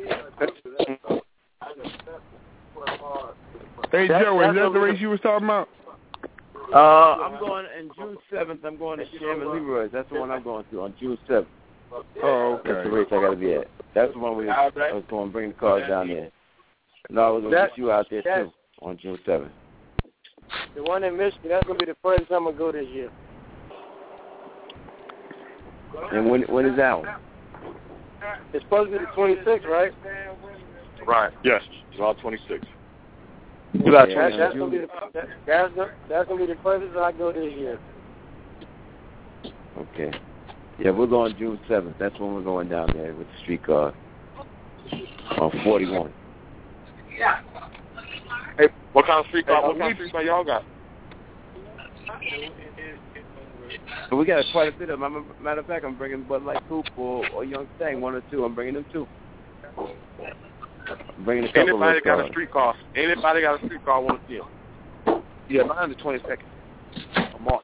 Hey, Joe, is that the race you was talking about? I'm going on June 7th. I'm going to Sherman Leroy's. That's the one I'm going to on June 7th. Oh, okay. That's the race I got to be at. That's the one I was going to bring the cars down there. No, I was going to get you out there, too, on June 7th. The one in Michigan, that's going to be the first time I go this year. And when is that one? It's supposed to be the 26th, right? Right. Yes, July 26th. That's going to be the first time I go this year. Okay. Yeah, we're going June 7th. That's when we're going down there with the streetcar on 41. Yeah. Hey, what kind of streetcar y'all got? So we got quite a bit of them. Matter of fact, I'm bringing Bud Light Coupe or Young Stang, one or two. I'm bringing them too. I'm bringing a couple Anybody of got a streetcar? Anybody got a streetcar? I want to see them. Yeah, mine's the 22nd of March.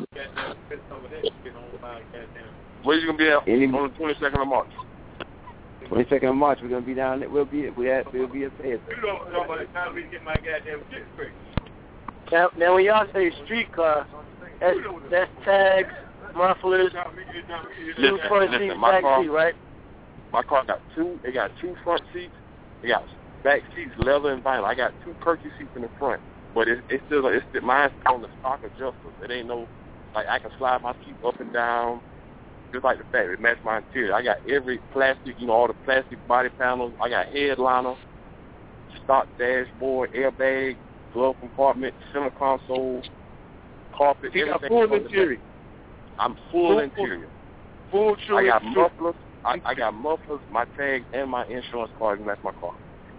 Where you gonna be at on the 22nd of March? 22nd of March, we're gonna be down there. We'll be at Fayetteville. You don't know by the time we get my goddamn shit straight. Now, when y'all say streetcar, that's tags, mufflers, two front seats, back seat, right? My car got two. It got two front seats. It got back seats, leather and vinyl. I got two perky seats in the front, but mine's on the stock adjusters. It ain't no like I can slide my seat up and down, just like the back. It matched my interior. I got every plastic, all the plastic body panels. I got headliner, stock dashboard, airbag, glove compartment, center console, carpet, everything. Full interior. I'm full interior. Full true. I got mufflers. I got mufflers, my tag, and my insurance card, and that's my car.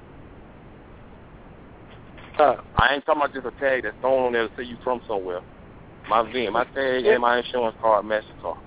I ain't talking about just a tag that's thrown on there to say you from somewhere. My VIN, my tag, and my insurance card match the car.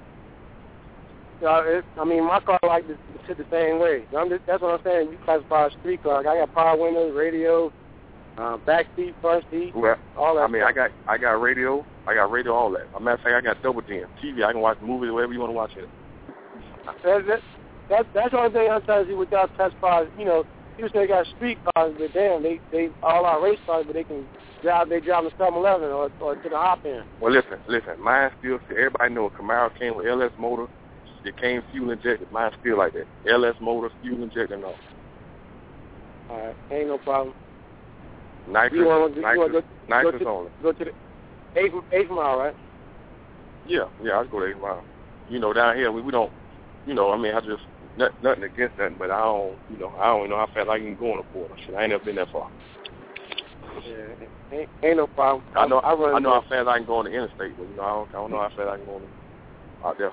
My car like the same way. That's what I'm saying. You classify a street car. I got power windows, radio, back seat, front seat, all that. I got radio. I got radio, all that. As a matter of fact, I got double DIN TV. I can watch movies wherever you want to watch it. That's the only thing I'm trying to see with y'all test cars. People say they got street cars, but damn, they all our race cars, but they drive the 7-Eleven or to the hop in. Well, listen. Mine still. Everybody know a Camaro came with LS motor. It came fuel injected. Mine still like that. LS motor, fuel injected, and all. All right, ain't no problem. Nitrous only. Go to the 8 mile, right? Yeah, I go to 8 mile. Down here we don't. I just nothing against that, but I don't know how fast I can go on a border. Shit, I ain't never been that far. Yeah, ain't no problem. I know how fast I can go on the interstate, but I don't know how fast I can go out there.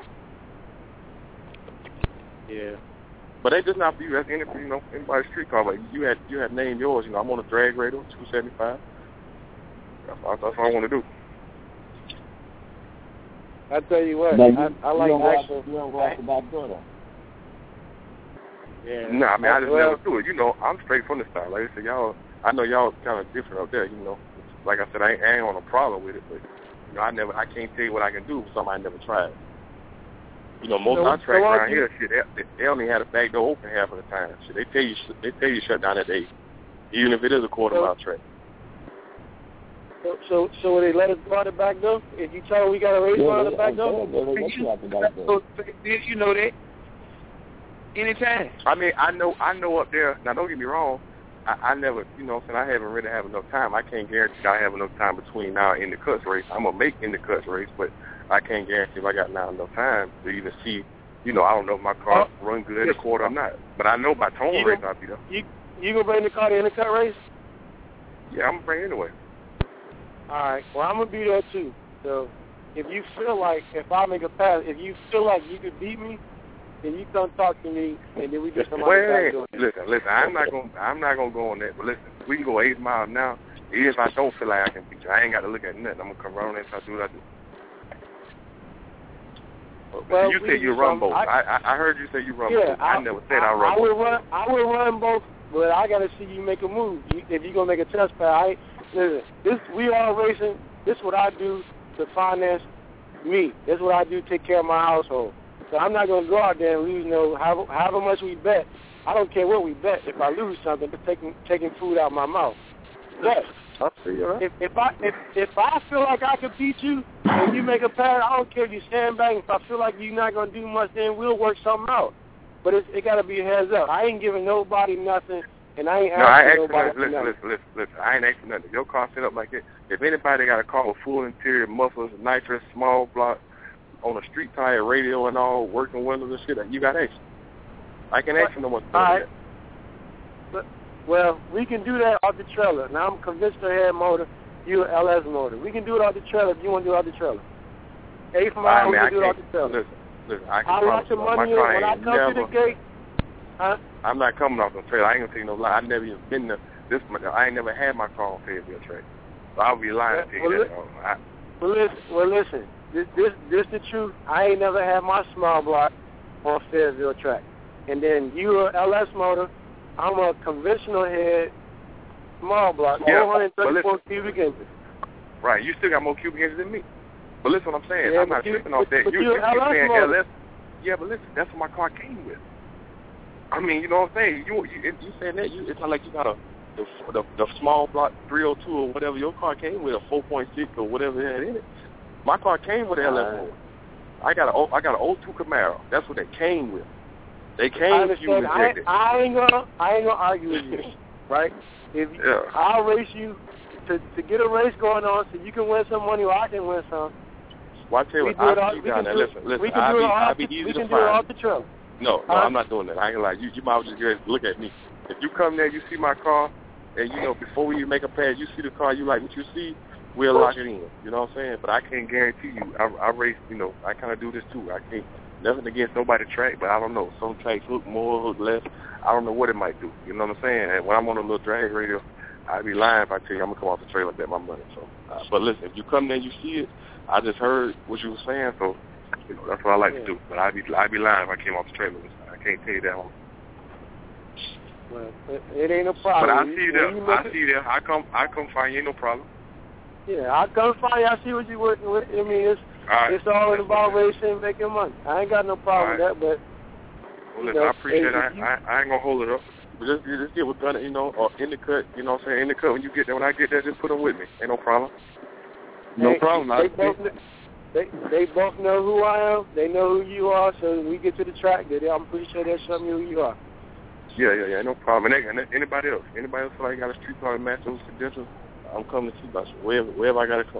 Yeah. But they just not for you. That's anybody's street car. But you had named yours. I'm on a drag radio, 275. That's all I want to do. I tell you what, I like action. You don't go out the back door, though. Yeah. No, I just never do it. I'm straight from the start. Like I said, I know y'all kind of different up there. Like I said, I ain't on a problem with it, but I can't tell you what I can do with something I never tried. Most of our tracks around here, shit, they only had a back door open half of the time. Shit, they tell you shut down at 8, even if it is a quarter-mile track. So will they let us go out the back door? If you tell them we got a race out the back door? You know that. Anytime. I know up there. Now, don't get me wrong. I never, I haven't really had enough time. I can't guarantee I have enough time between now and the cuts race. I'm gonna make in the cuts race, but I can't guarantee if I got now enough time to even see. I don't know if my car run good at the quarter or not. But I know by tone race I'll be there. You gonna bring the car in the cut race? Yeah, I'm gonna bring it anyway. All right. Well, I'm gonna be there too. So if you feel like if I make a pass, if you feel like you could beat me, then you come talk to me, and then we just come out the back door. Listen. I'm not gonna go on that. But listen, we can go 8 miles now. Even if I don't feel like I can beat you, I ain't got to look at nothing. I'm gonna come right on there and try to do what I do. Well, you said you run both. I heard you say you run both. I never said I run both. I would run both, but I got to see you make a move. If you're going to make a test pass, we are racing. This is what I do to finance me. This is what I do to take care of my household. So I'm not going to go out there and lose however much we bet. I don't care what we bet. If I lose something, but taking food out of my mouth. But if I feel like I can beat you and you make a pass, I don't care if you stand back. If I feel like you're not going to do much, then we'll work something out. But it got to be a heads up. I ain't giving nobody nothing And I ain't asking nobody. Listen. I ain't asking nothing. Your car set up like that. If anybody got a car with full interior, mufflers, nitrous, small block, on a street tire, radio and all, working windows and shit, you got action. I can ask you no more. All right. Well, we can do that off the trailer. Now I'm a conventional head motor, you an LS motor. We can do it off the trailer if you want to do it off the trailer. 8 mile, we can do it off the trailer. Listen, I can promise you, my car ain't never. To the gate, I'm not coming off the trailer. I ain't gonna tell you no lie. I never even been to this much. I ain't never had my car on Fayetteville trailer. So I'll be lying to you that. Well, listen. This the truth. I ain't never had my small block on Fayetteville track. And then you a LS motor. I'm a conventional head small block, 434 cubic inches. Right. You still got more cubic inches than me. But listen what I'm saying. Yeah, I'm not tripping off that. You saying LS. Yeah, but listen, that's what my car came with. I mean, you know what I'm saying? You saying that, it's not like you got the small block 302 or whatever. Your car came with a 4.6 or whatever it had in it. My car came with an LS motor. I got an 02 Camaro. That's what they came with. They came with you injected. I ain't gonna argue with you, right? I'll race you to get a race going on so you can win some money or I can win some. Well, I tell you what, I'll be down there. Listen, I'll be easy to find. We can do it off the trailer. No, I'm not doing that. I ain't gonna lie. You might as well just look at me. If you come there, you see my car, and you know before we make a pass, you see the car, you like what you see, we'll lock it in. You know what I'm saying? But I can't guarantee you. I race. You know, I kind of do this too. I can't. Nothing against nobody track, but I don't know. Some tracks hook more, hook less. I don't know what it might do. You know what I'm saying? And when I'm on a little drag radio, I'd be lying if I tell you I'm gonna come off the trailer and bet my money. So, but listen, if you come there, and you see it. I just heard what you were saying, so you know that's what I like to do. But I'd be lying if I came off the trailer. I can't tell you that one. Well, it ain't a problem. But I see you there. I see you there. I come find you. Ain't no problem. Yeah, I come find you. I see what you're working with. I mean, it's all about racing and making money. I ain't got no problem with that, but. Well, listen, I appreciate it. I ain't gonna hold it up. But just get with Gunner, you know, or in the cut. You know what I'm saying? In the cut when you get there. When I get there, just put them with me. Ain't no problem. No problem. They both know who I am. They know who you are. So when we get to the track, I'm pretty sure they'll show me who you are. Yeah. No problem. And anybody else feel like got a street car and match those credentials, I'm coming to see about you. Wherever I got to come.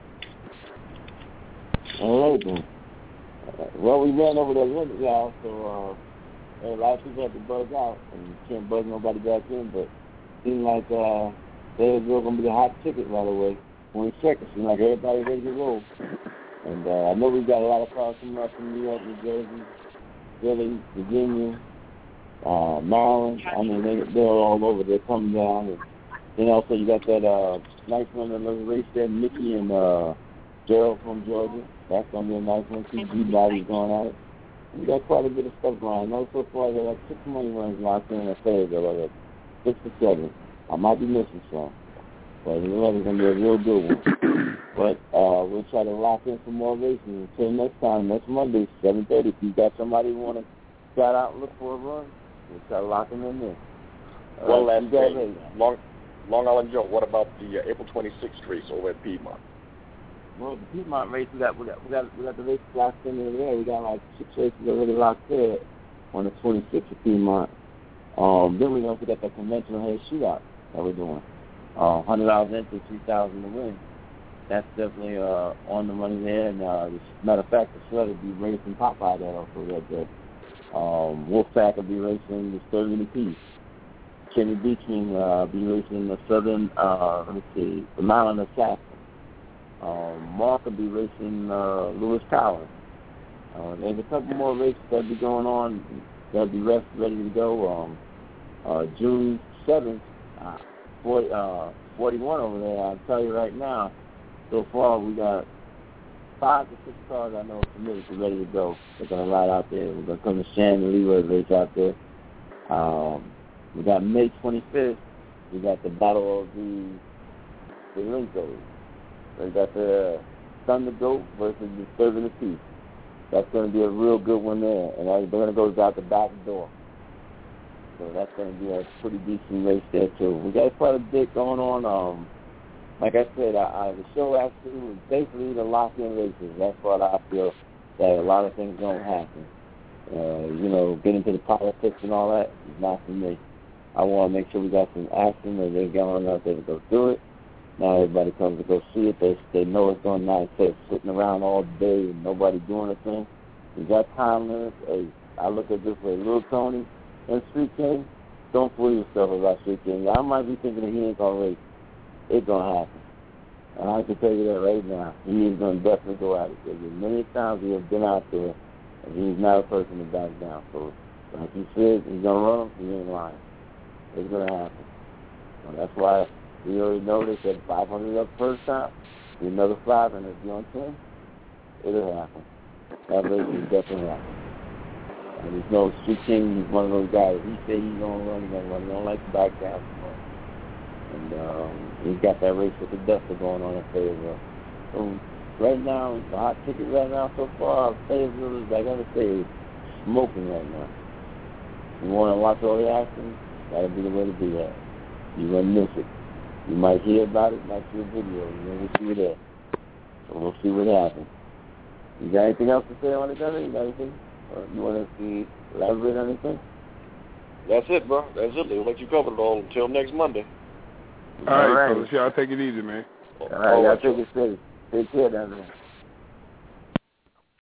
All right, then. Well, we ran over the limit, y'all, so a lot of people had to buzz out, and you can't buzz nobody back in, but it seemed like Fayetteville going to be the hot ticket right away. 20 seconds. Seems like everybody's ready to roll. And I know we've got a lot of cars coming up from New York, New Jersey, Philly, Virginia, Maryland. I mean, they're all over. They're coming down. And then also you got that nice one, another race there, Mickey and Gerald from Georgia. That's going to be a nice one. Two G-bodies going at it. We got quite a bit of stuff going on. I know so far there are like 6 money runs locked in at Fayetteville, 6 to 7. I might be missing some. But it's going to be a real good one. But we'll try to lock in some more racing. Until next time, next Monday, 7:30. If you got somebody who want to shout out and look for a run, we'll try to lock them in there. One last thing. Long Island Joe, what about the April 26th race over at Piedmont? Well, the Piedmont race, we got the race locked in there. We got like 6 races already locked there on the 26th of Piedmont. Then we're going to get that conventional head shootout that we're doing. $100 entry, $3,000 to win. That's definitely on the money there. And as a matter of fact, the Shred will be racing Popeye there also right there. Wolfpack will be racing the Sturgeon Peace. Kenny Beechman will be racing the Southern, the Maryland Assassin. Mark will be racing Lewis Tower. There's a couple more races that'll be going on. They'll be ready to go. June 7th, 41 over there. I'll tell you right now, so far we got 5 to 6 cars I know are committed to ready to go. They're going to ride out there. We're going to come to Shannon Leroy race out there. We got May 25th. We got the Battle of the Lincos. We got the Thunder Goat versus the Servant of Peace. That's going to be a real good one there. And they're going to go out the back door. So that's going to be a pretty decent race there, too. We got quite a bit going on. Like I said, the show actually was basically the lock-in races. That's what I feel that a lot of things don't happen. Get into the politics and all that is not for me. I want to make sure we got some action that they're going out there to go do it. Now everybody comes to go see it. They know it's going on. Instead of sitting around all day and nobody doing a thing. We got time limits. Hey, I look at this way. Little Tony and Street King, don't fool yourself about Street King. I might be thinking that he ain't going to race. It's going to happen. And I can tell you that right now. He is going to definitely go out there. Many times he has been out there, and he's not a person to back down. So, like he said, he's going to run him. He ain't lying. It's going to happen. And that's why we already know they said 500 up first time. Be another 5, and if you're on 10, it'll happen. That race will definitely happen. And there's no Street King. He's one of those guys. He said he's going to run. He's going to run. He don't like to back down. And he's got that race with the Duster going on in Fayetteville. So right now, the hot ticket right now so far, Fayetteville is, like I say, smoking right now. You want to watch all the action? That'll be the way to do that. You won't miss it. You might hear about it, might see a video, and then we'll see you there. So we'll see what happens. You got anything else to say on it, Gunner? You got anything? Or you want to elaborate on anything? That's it, bro. That's it. They'll let you cover it all until next Monday. All right, fellas. Y'all take it easy, man. All right, y'all take it steady. Take care down there.